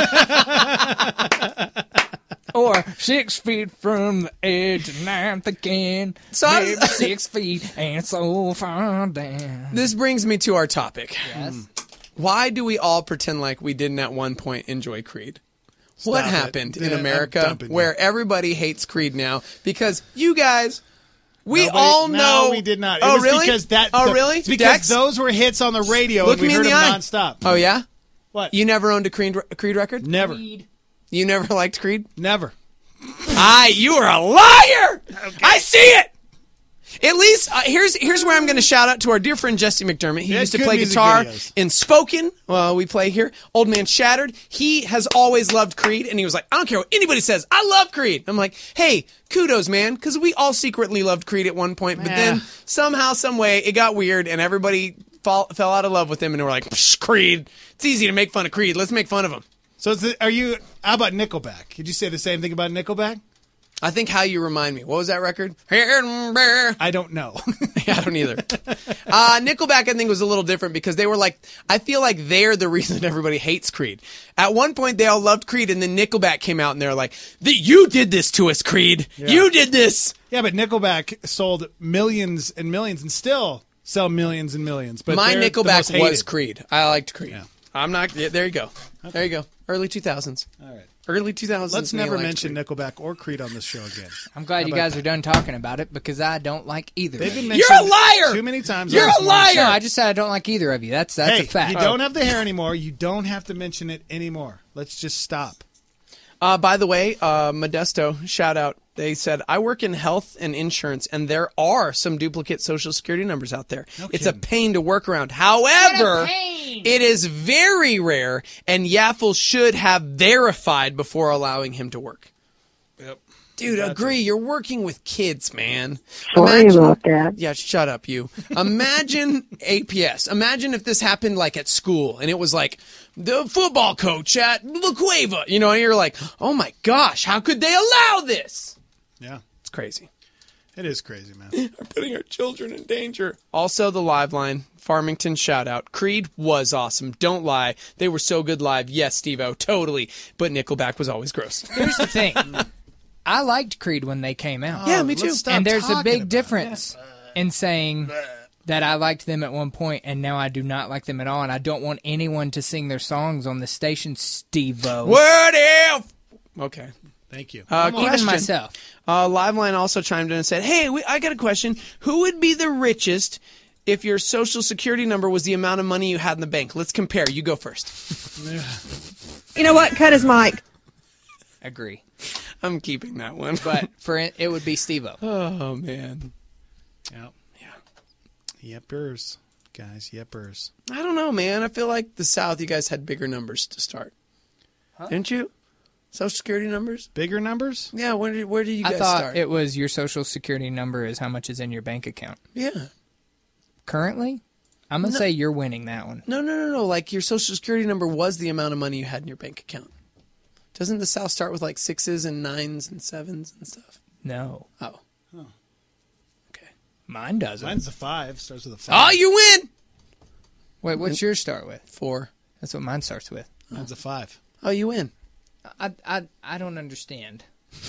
Or 6 feet from the edge of ninth again. So Maybe 6 feet and so far down. This brings me to our topic. Yes. Why do we all pretend like we didn't at one point enjoy Creed? What Stop it. happened in Yeah, I'm America dumping you. where everybody hates Creed now? Because you guys, we Nobody- all know. No, we did not. It Oh, was really? Because really? It's because Dex? those were hits on the radio, Look and we me in heard the them eye. nonstop. Oh, yeah? What? You never owned a Creed record? Never. You never liked Creed? Never. You are a liar! I see it! At least, here's where I'm going to shout out to our dear friend Jesse McDermott. He Yeah, used to good play music guitar videos. in Spoken. We play here. Old Man Shattered. He has always loved Creed, and he was like, I don't care what anybody says. I love Creed. I'm like, hey, kudos, man, because we all secretly loved Creed at one point, but then somehow, some way, it got weird, and everybody fell out of love with him, and we're like, Psh, Creed. It's easy to make fun of Creed. Let's make fun of him. So, how about Nickelback? Did you say the same thing about Nickelback? I think How You Remind Me. What was that record? I don't know. Yeah, I don't either. Nickelback, I think, was a little different because they were like, I feel like they're the reason everybody hates Creed. At one point, they all loved Creed, and then Nickelback came out, and they're like, you did this to us, Creed. Yeah. You did this. Yeah, but Nickelback sold millions and millions and still sell millions and millions. But My they're the Nickelback most hated. was Creed. I liked Creed. Yeah. I'm not, yeah, there you go. Okay. There you go. Early 2000s. All right. Early 2000s. Let's me never liked mention Creed. Nickelback or Creed on this show again. I'm glad you guys are done talking about it because I don't like either. They've of been you. mentioned You're a liar! too many times. You're on this a morning. liar! No, I just said I don't like either of you. That's Hey, a fact. you don't have the hair anymore. You don't have to mention it anymore. Let's just stop. By the way, Modesto, shout out. They said, I work in health and insurance, and there are some duplicate Social Security numbers out there. No It's a kidding. pain to work around. However, it is very rare, and Yaffle should have verified before allowing him to work. Yep. Dude, agree. You're working with kids, man. Sorry about that. Yeah, shut up, you. Imagine APS. Imagine if this happened like at school and it was like the football coach at La Cueva, you know, and you're like, oh my gosh, how could they allow this? Yeah. It's crazy. It is crazy, man. They're putting our children in danger. Also, the live line, Farmington shout out. Creed was awesome. Don't lie. They were so good live. Yes, Steve-O, totally. But Nickelback was always gross. Here's the thing. I liked Creed when they came out. Yeah, me too. Let's stop And there's a talking big about difference in saying that I liked them at one point, and now I do not like them at all, and I don't want anyone to sing their songs on the station, Steve-O. What if? Okay. Thank you. Even myself. Liveline also chimed in and said, hey, I got a question. Who would be the richest if your social security number was the amount of money you had in the bank? Let's compare. You go first. You know what? Cut his mic. Agree. I'm keeping that one. But it would be Steve-O. Oh, man. Yep. Yepers. Guys, yepers. I don't know, man. I feel like the South, you guys had bigger numbers to start. Huh? Didn't you? Social security numbers? Bigger numbers? Yeah, where did you guys I thought start? it was your social security number is how much is in your bank account. Yeah. Currently? I'm going to say you're winning that one. No. Like, your social security number was the amount of money you had in your bank account. Doesn't the South start with, like, 6s and 9s and 7s and stuff? No. Oh. Okay. Mine doesn't. Mine's a 5. Starts with a 5. Oh, you win! Wait, what's yours start with? 4. That's what mine starts with. Mine's a 5. Oh, you win. I don't understand.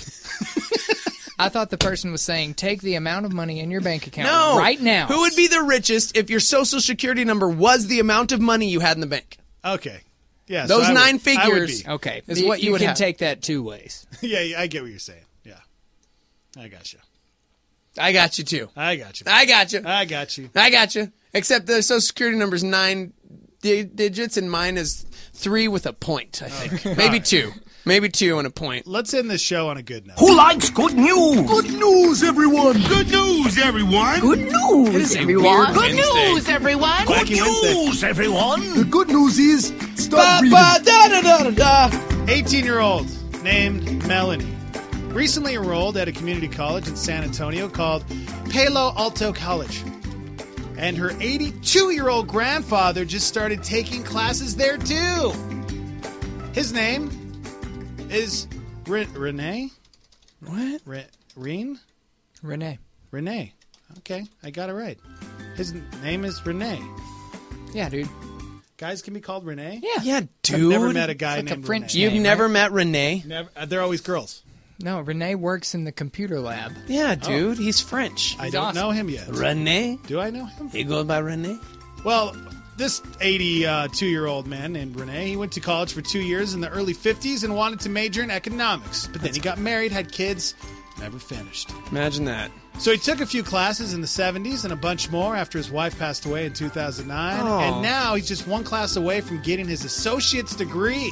I thought the person was saying take the amount of money in your bank account right now. Who would be the richest if your social security number was the amount of money you had in the bank? Okay. Yeah. Those so 9 figures. Okay. Is what you would can have. take that 2 ways. Yeah, I get what you're saying. Yeah. I got you. I got you, too. I got you. I got you. I got you. I got you. Except the social security number's 9 digits, and mine is 3 with a point, I think. Maybe 2. Maybe 2 and a point. Let's end this show on a good note. Who likes good news? Good news, everyone! Good news, everyone! Good news, everyone! Good news, everyone! Good news, everyone! The good news is, start reading. 18-year-old named Melanie recently enrolled at a community college in San Antonio called Palo Alto College. And her 82-year-old grandfather just started taking classes there, too. His name is Renee? What? Reen? Renee. Renee. Okay, I got it right. His name is Renee. Yeah, dude. Guys can be called Renee? Yeah, dude. I've never met a guy It's like named a French Renee. You've name, never right? met Renee? Never. They're always girls. No, Renee works in the computer lab. Yeah, dude. He's French. I don't know him yet. Renee? Do I know him? He goes by Renee? Well, this 82-year-old man named Renee, he went to college for 2 years in the early 50s and wanted to major in economics. But then he got married, had kids, never finished. Imagine that. So he took a few classes in the 70s and a bunch more after his wife passed away in 2009. Oh. And now he's just one class away from getting his associate's degree.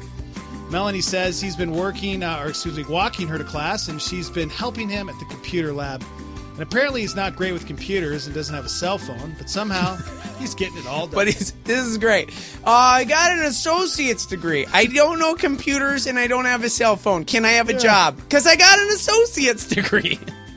Melanie says he's been walking her to class, and she's been helping him at the computer lab. And apparently he's not great with computers and doesn't have a cell phone, but somehow he's getting it all done. But this is great. I got an associate's degree. I don't know computers, and I don't have a cell phone. Can I have a job? Because I got an associate's degree.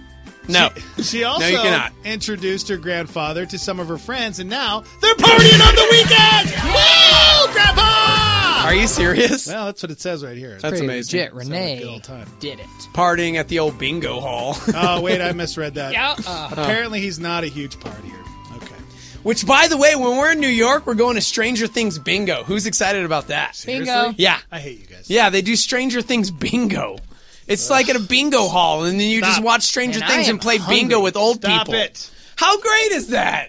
No. She also No, you cannot. introduced her grandfather to some of her friends, and now they're partying on the weekend! Woo, Grandpa! Are you serious? Well, that's what it says right here. That's Pretty amazing. legit. Sounds like a good Renee old time. did it. Partying at the old bingo hall. Oh, wait, I misread that. Yeah. Apparently he's not a huge partier. Okay. Which, by the way, when we're in New York, we're going to Stranger Things bingo. Who's excited about that? Bingo. Yeah. I hate you guys. Yeah, they do Stranger Things bingo. It's like at a bingo hall, and then you just watch Stranger Man, I Things am and play hungry. bingo with old Stop people. it. How great is that?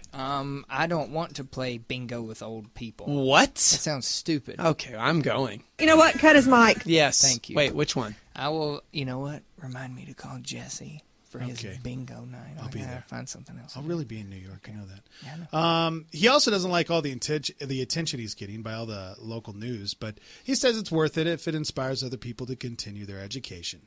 I don't want to play bingo with old people. What? That sounds stupid. Okay, I'm going. You know what? Cut his mic. Yes. Thank you. Wait, which one? I will, you know what? Remind me to call Jesse for his Okay. bingo night. I'll be there. Find something else. I'll really be in New York. I know that. Yeah, I know. He also doesn't like all the attention he's getting by all the local news, but he says it's worth it if it inspires other people to continue their education.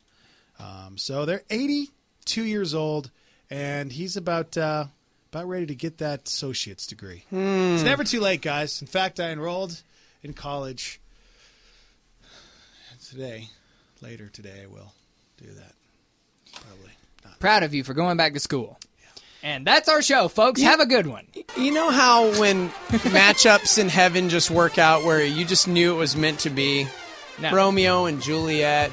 So they're 82 years old, and he's about ready to get that associate's degree. It's never too late, guys. In fact, I enrolled in college today. Later today, I will do that. Probably not. Proud of you for going back to school. And that's our show, folks. Have a good one. You know how when matchups in heaven just work out where you just knew it was meant to be? No. Romeo and Juliet,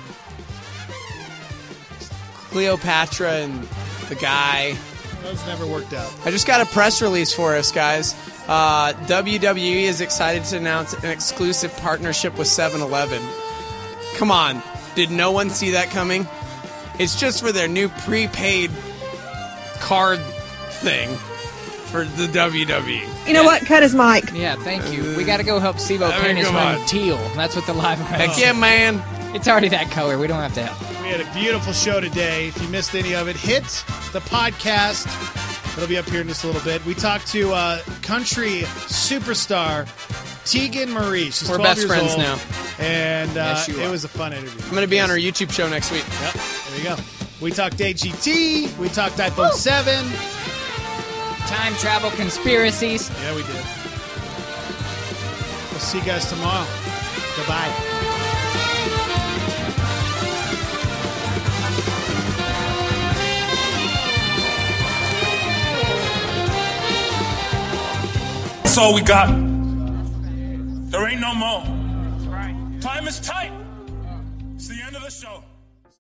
Cleopatra and the guy. Those never worked out. I just got a press release for us, guys. WWE is excited to announce an exclusive partnership with 7-Eleven. Come on. Did no one see that coming? It's just for their new prepaid card thing. for the WWE. You know what? Cut his mic. Yeah, thank you. We got to go help Steve-O paint his room teal. That's what the live event Heck yeah, man. It's already that color. We don't have to help. We had a beautiful show today. If you missed any of it, hit the podcast. It'll be up here in just a little bit. We talked to country superstar Tegan Marie. She's We're 12 best years friends old, now. And Yes, you it are. was a fun interview. I'm going to be on our YouTube show next week. Yep, there you go. We talked AGT. We talked iPhone 7. Time travel conspiracies. Yeah, we did. We'll see you guys tomorrow. Goodbye. That's all we got. There ain't no more. Time is tight. It's the end of the show.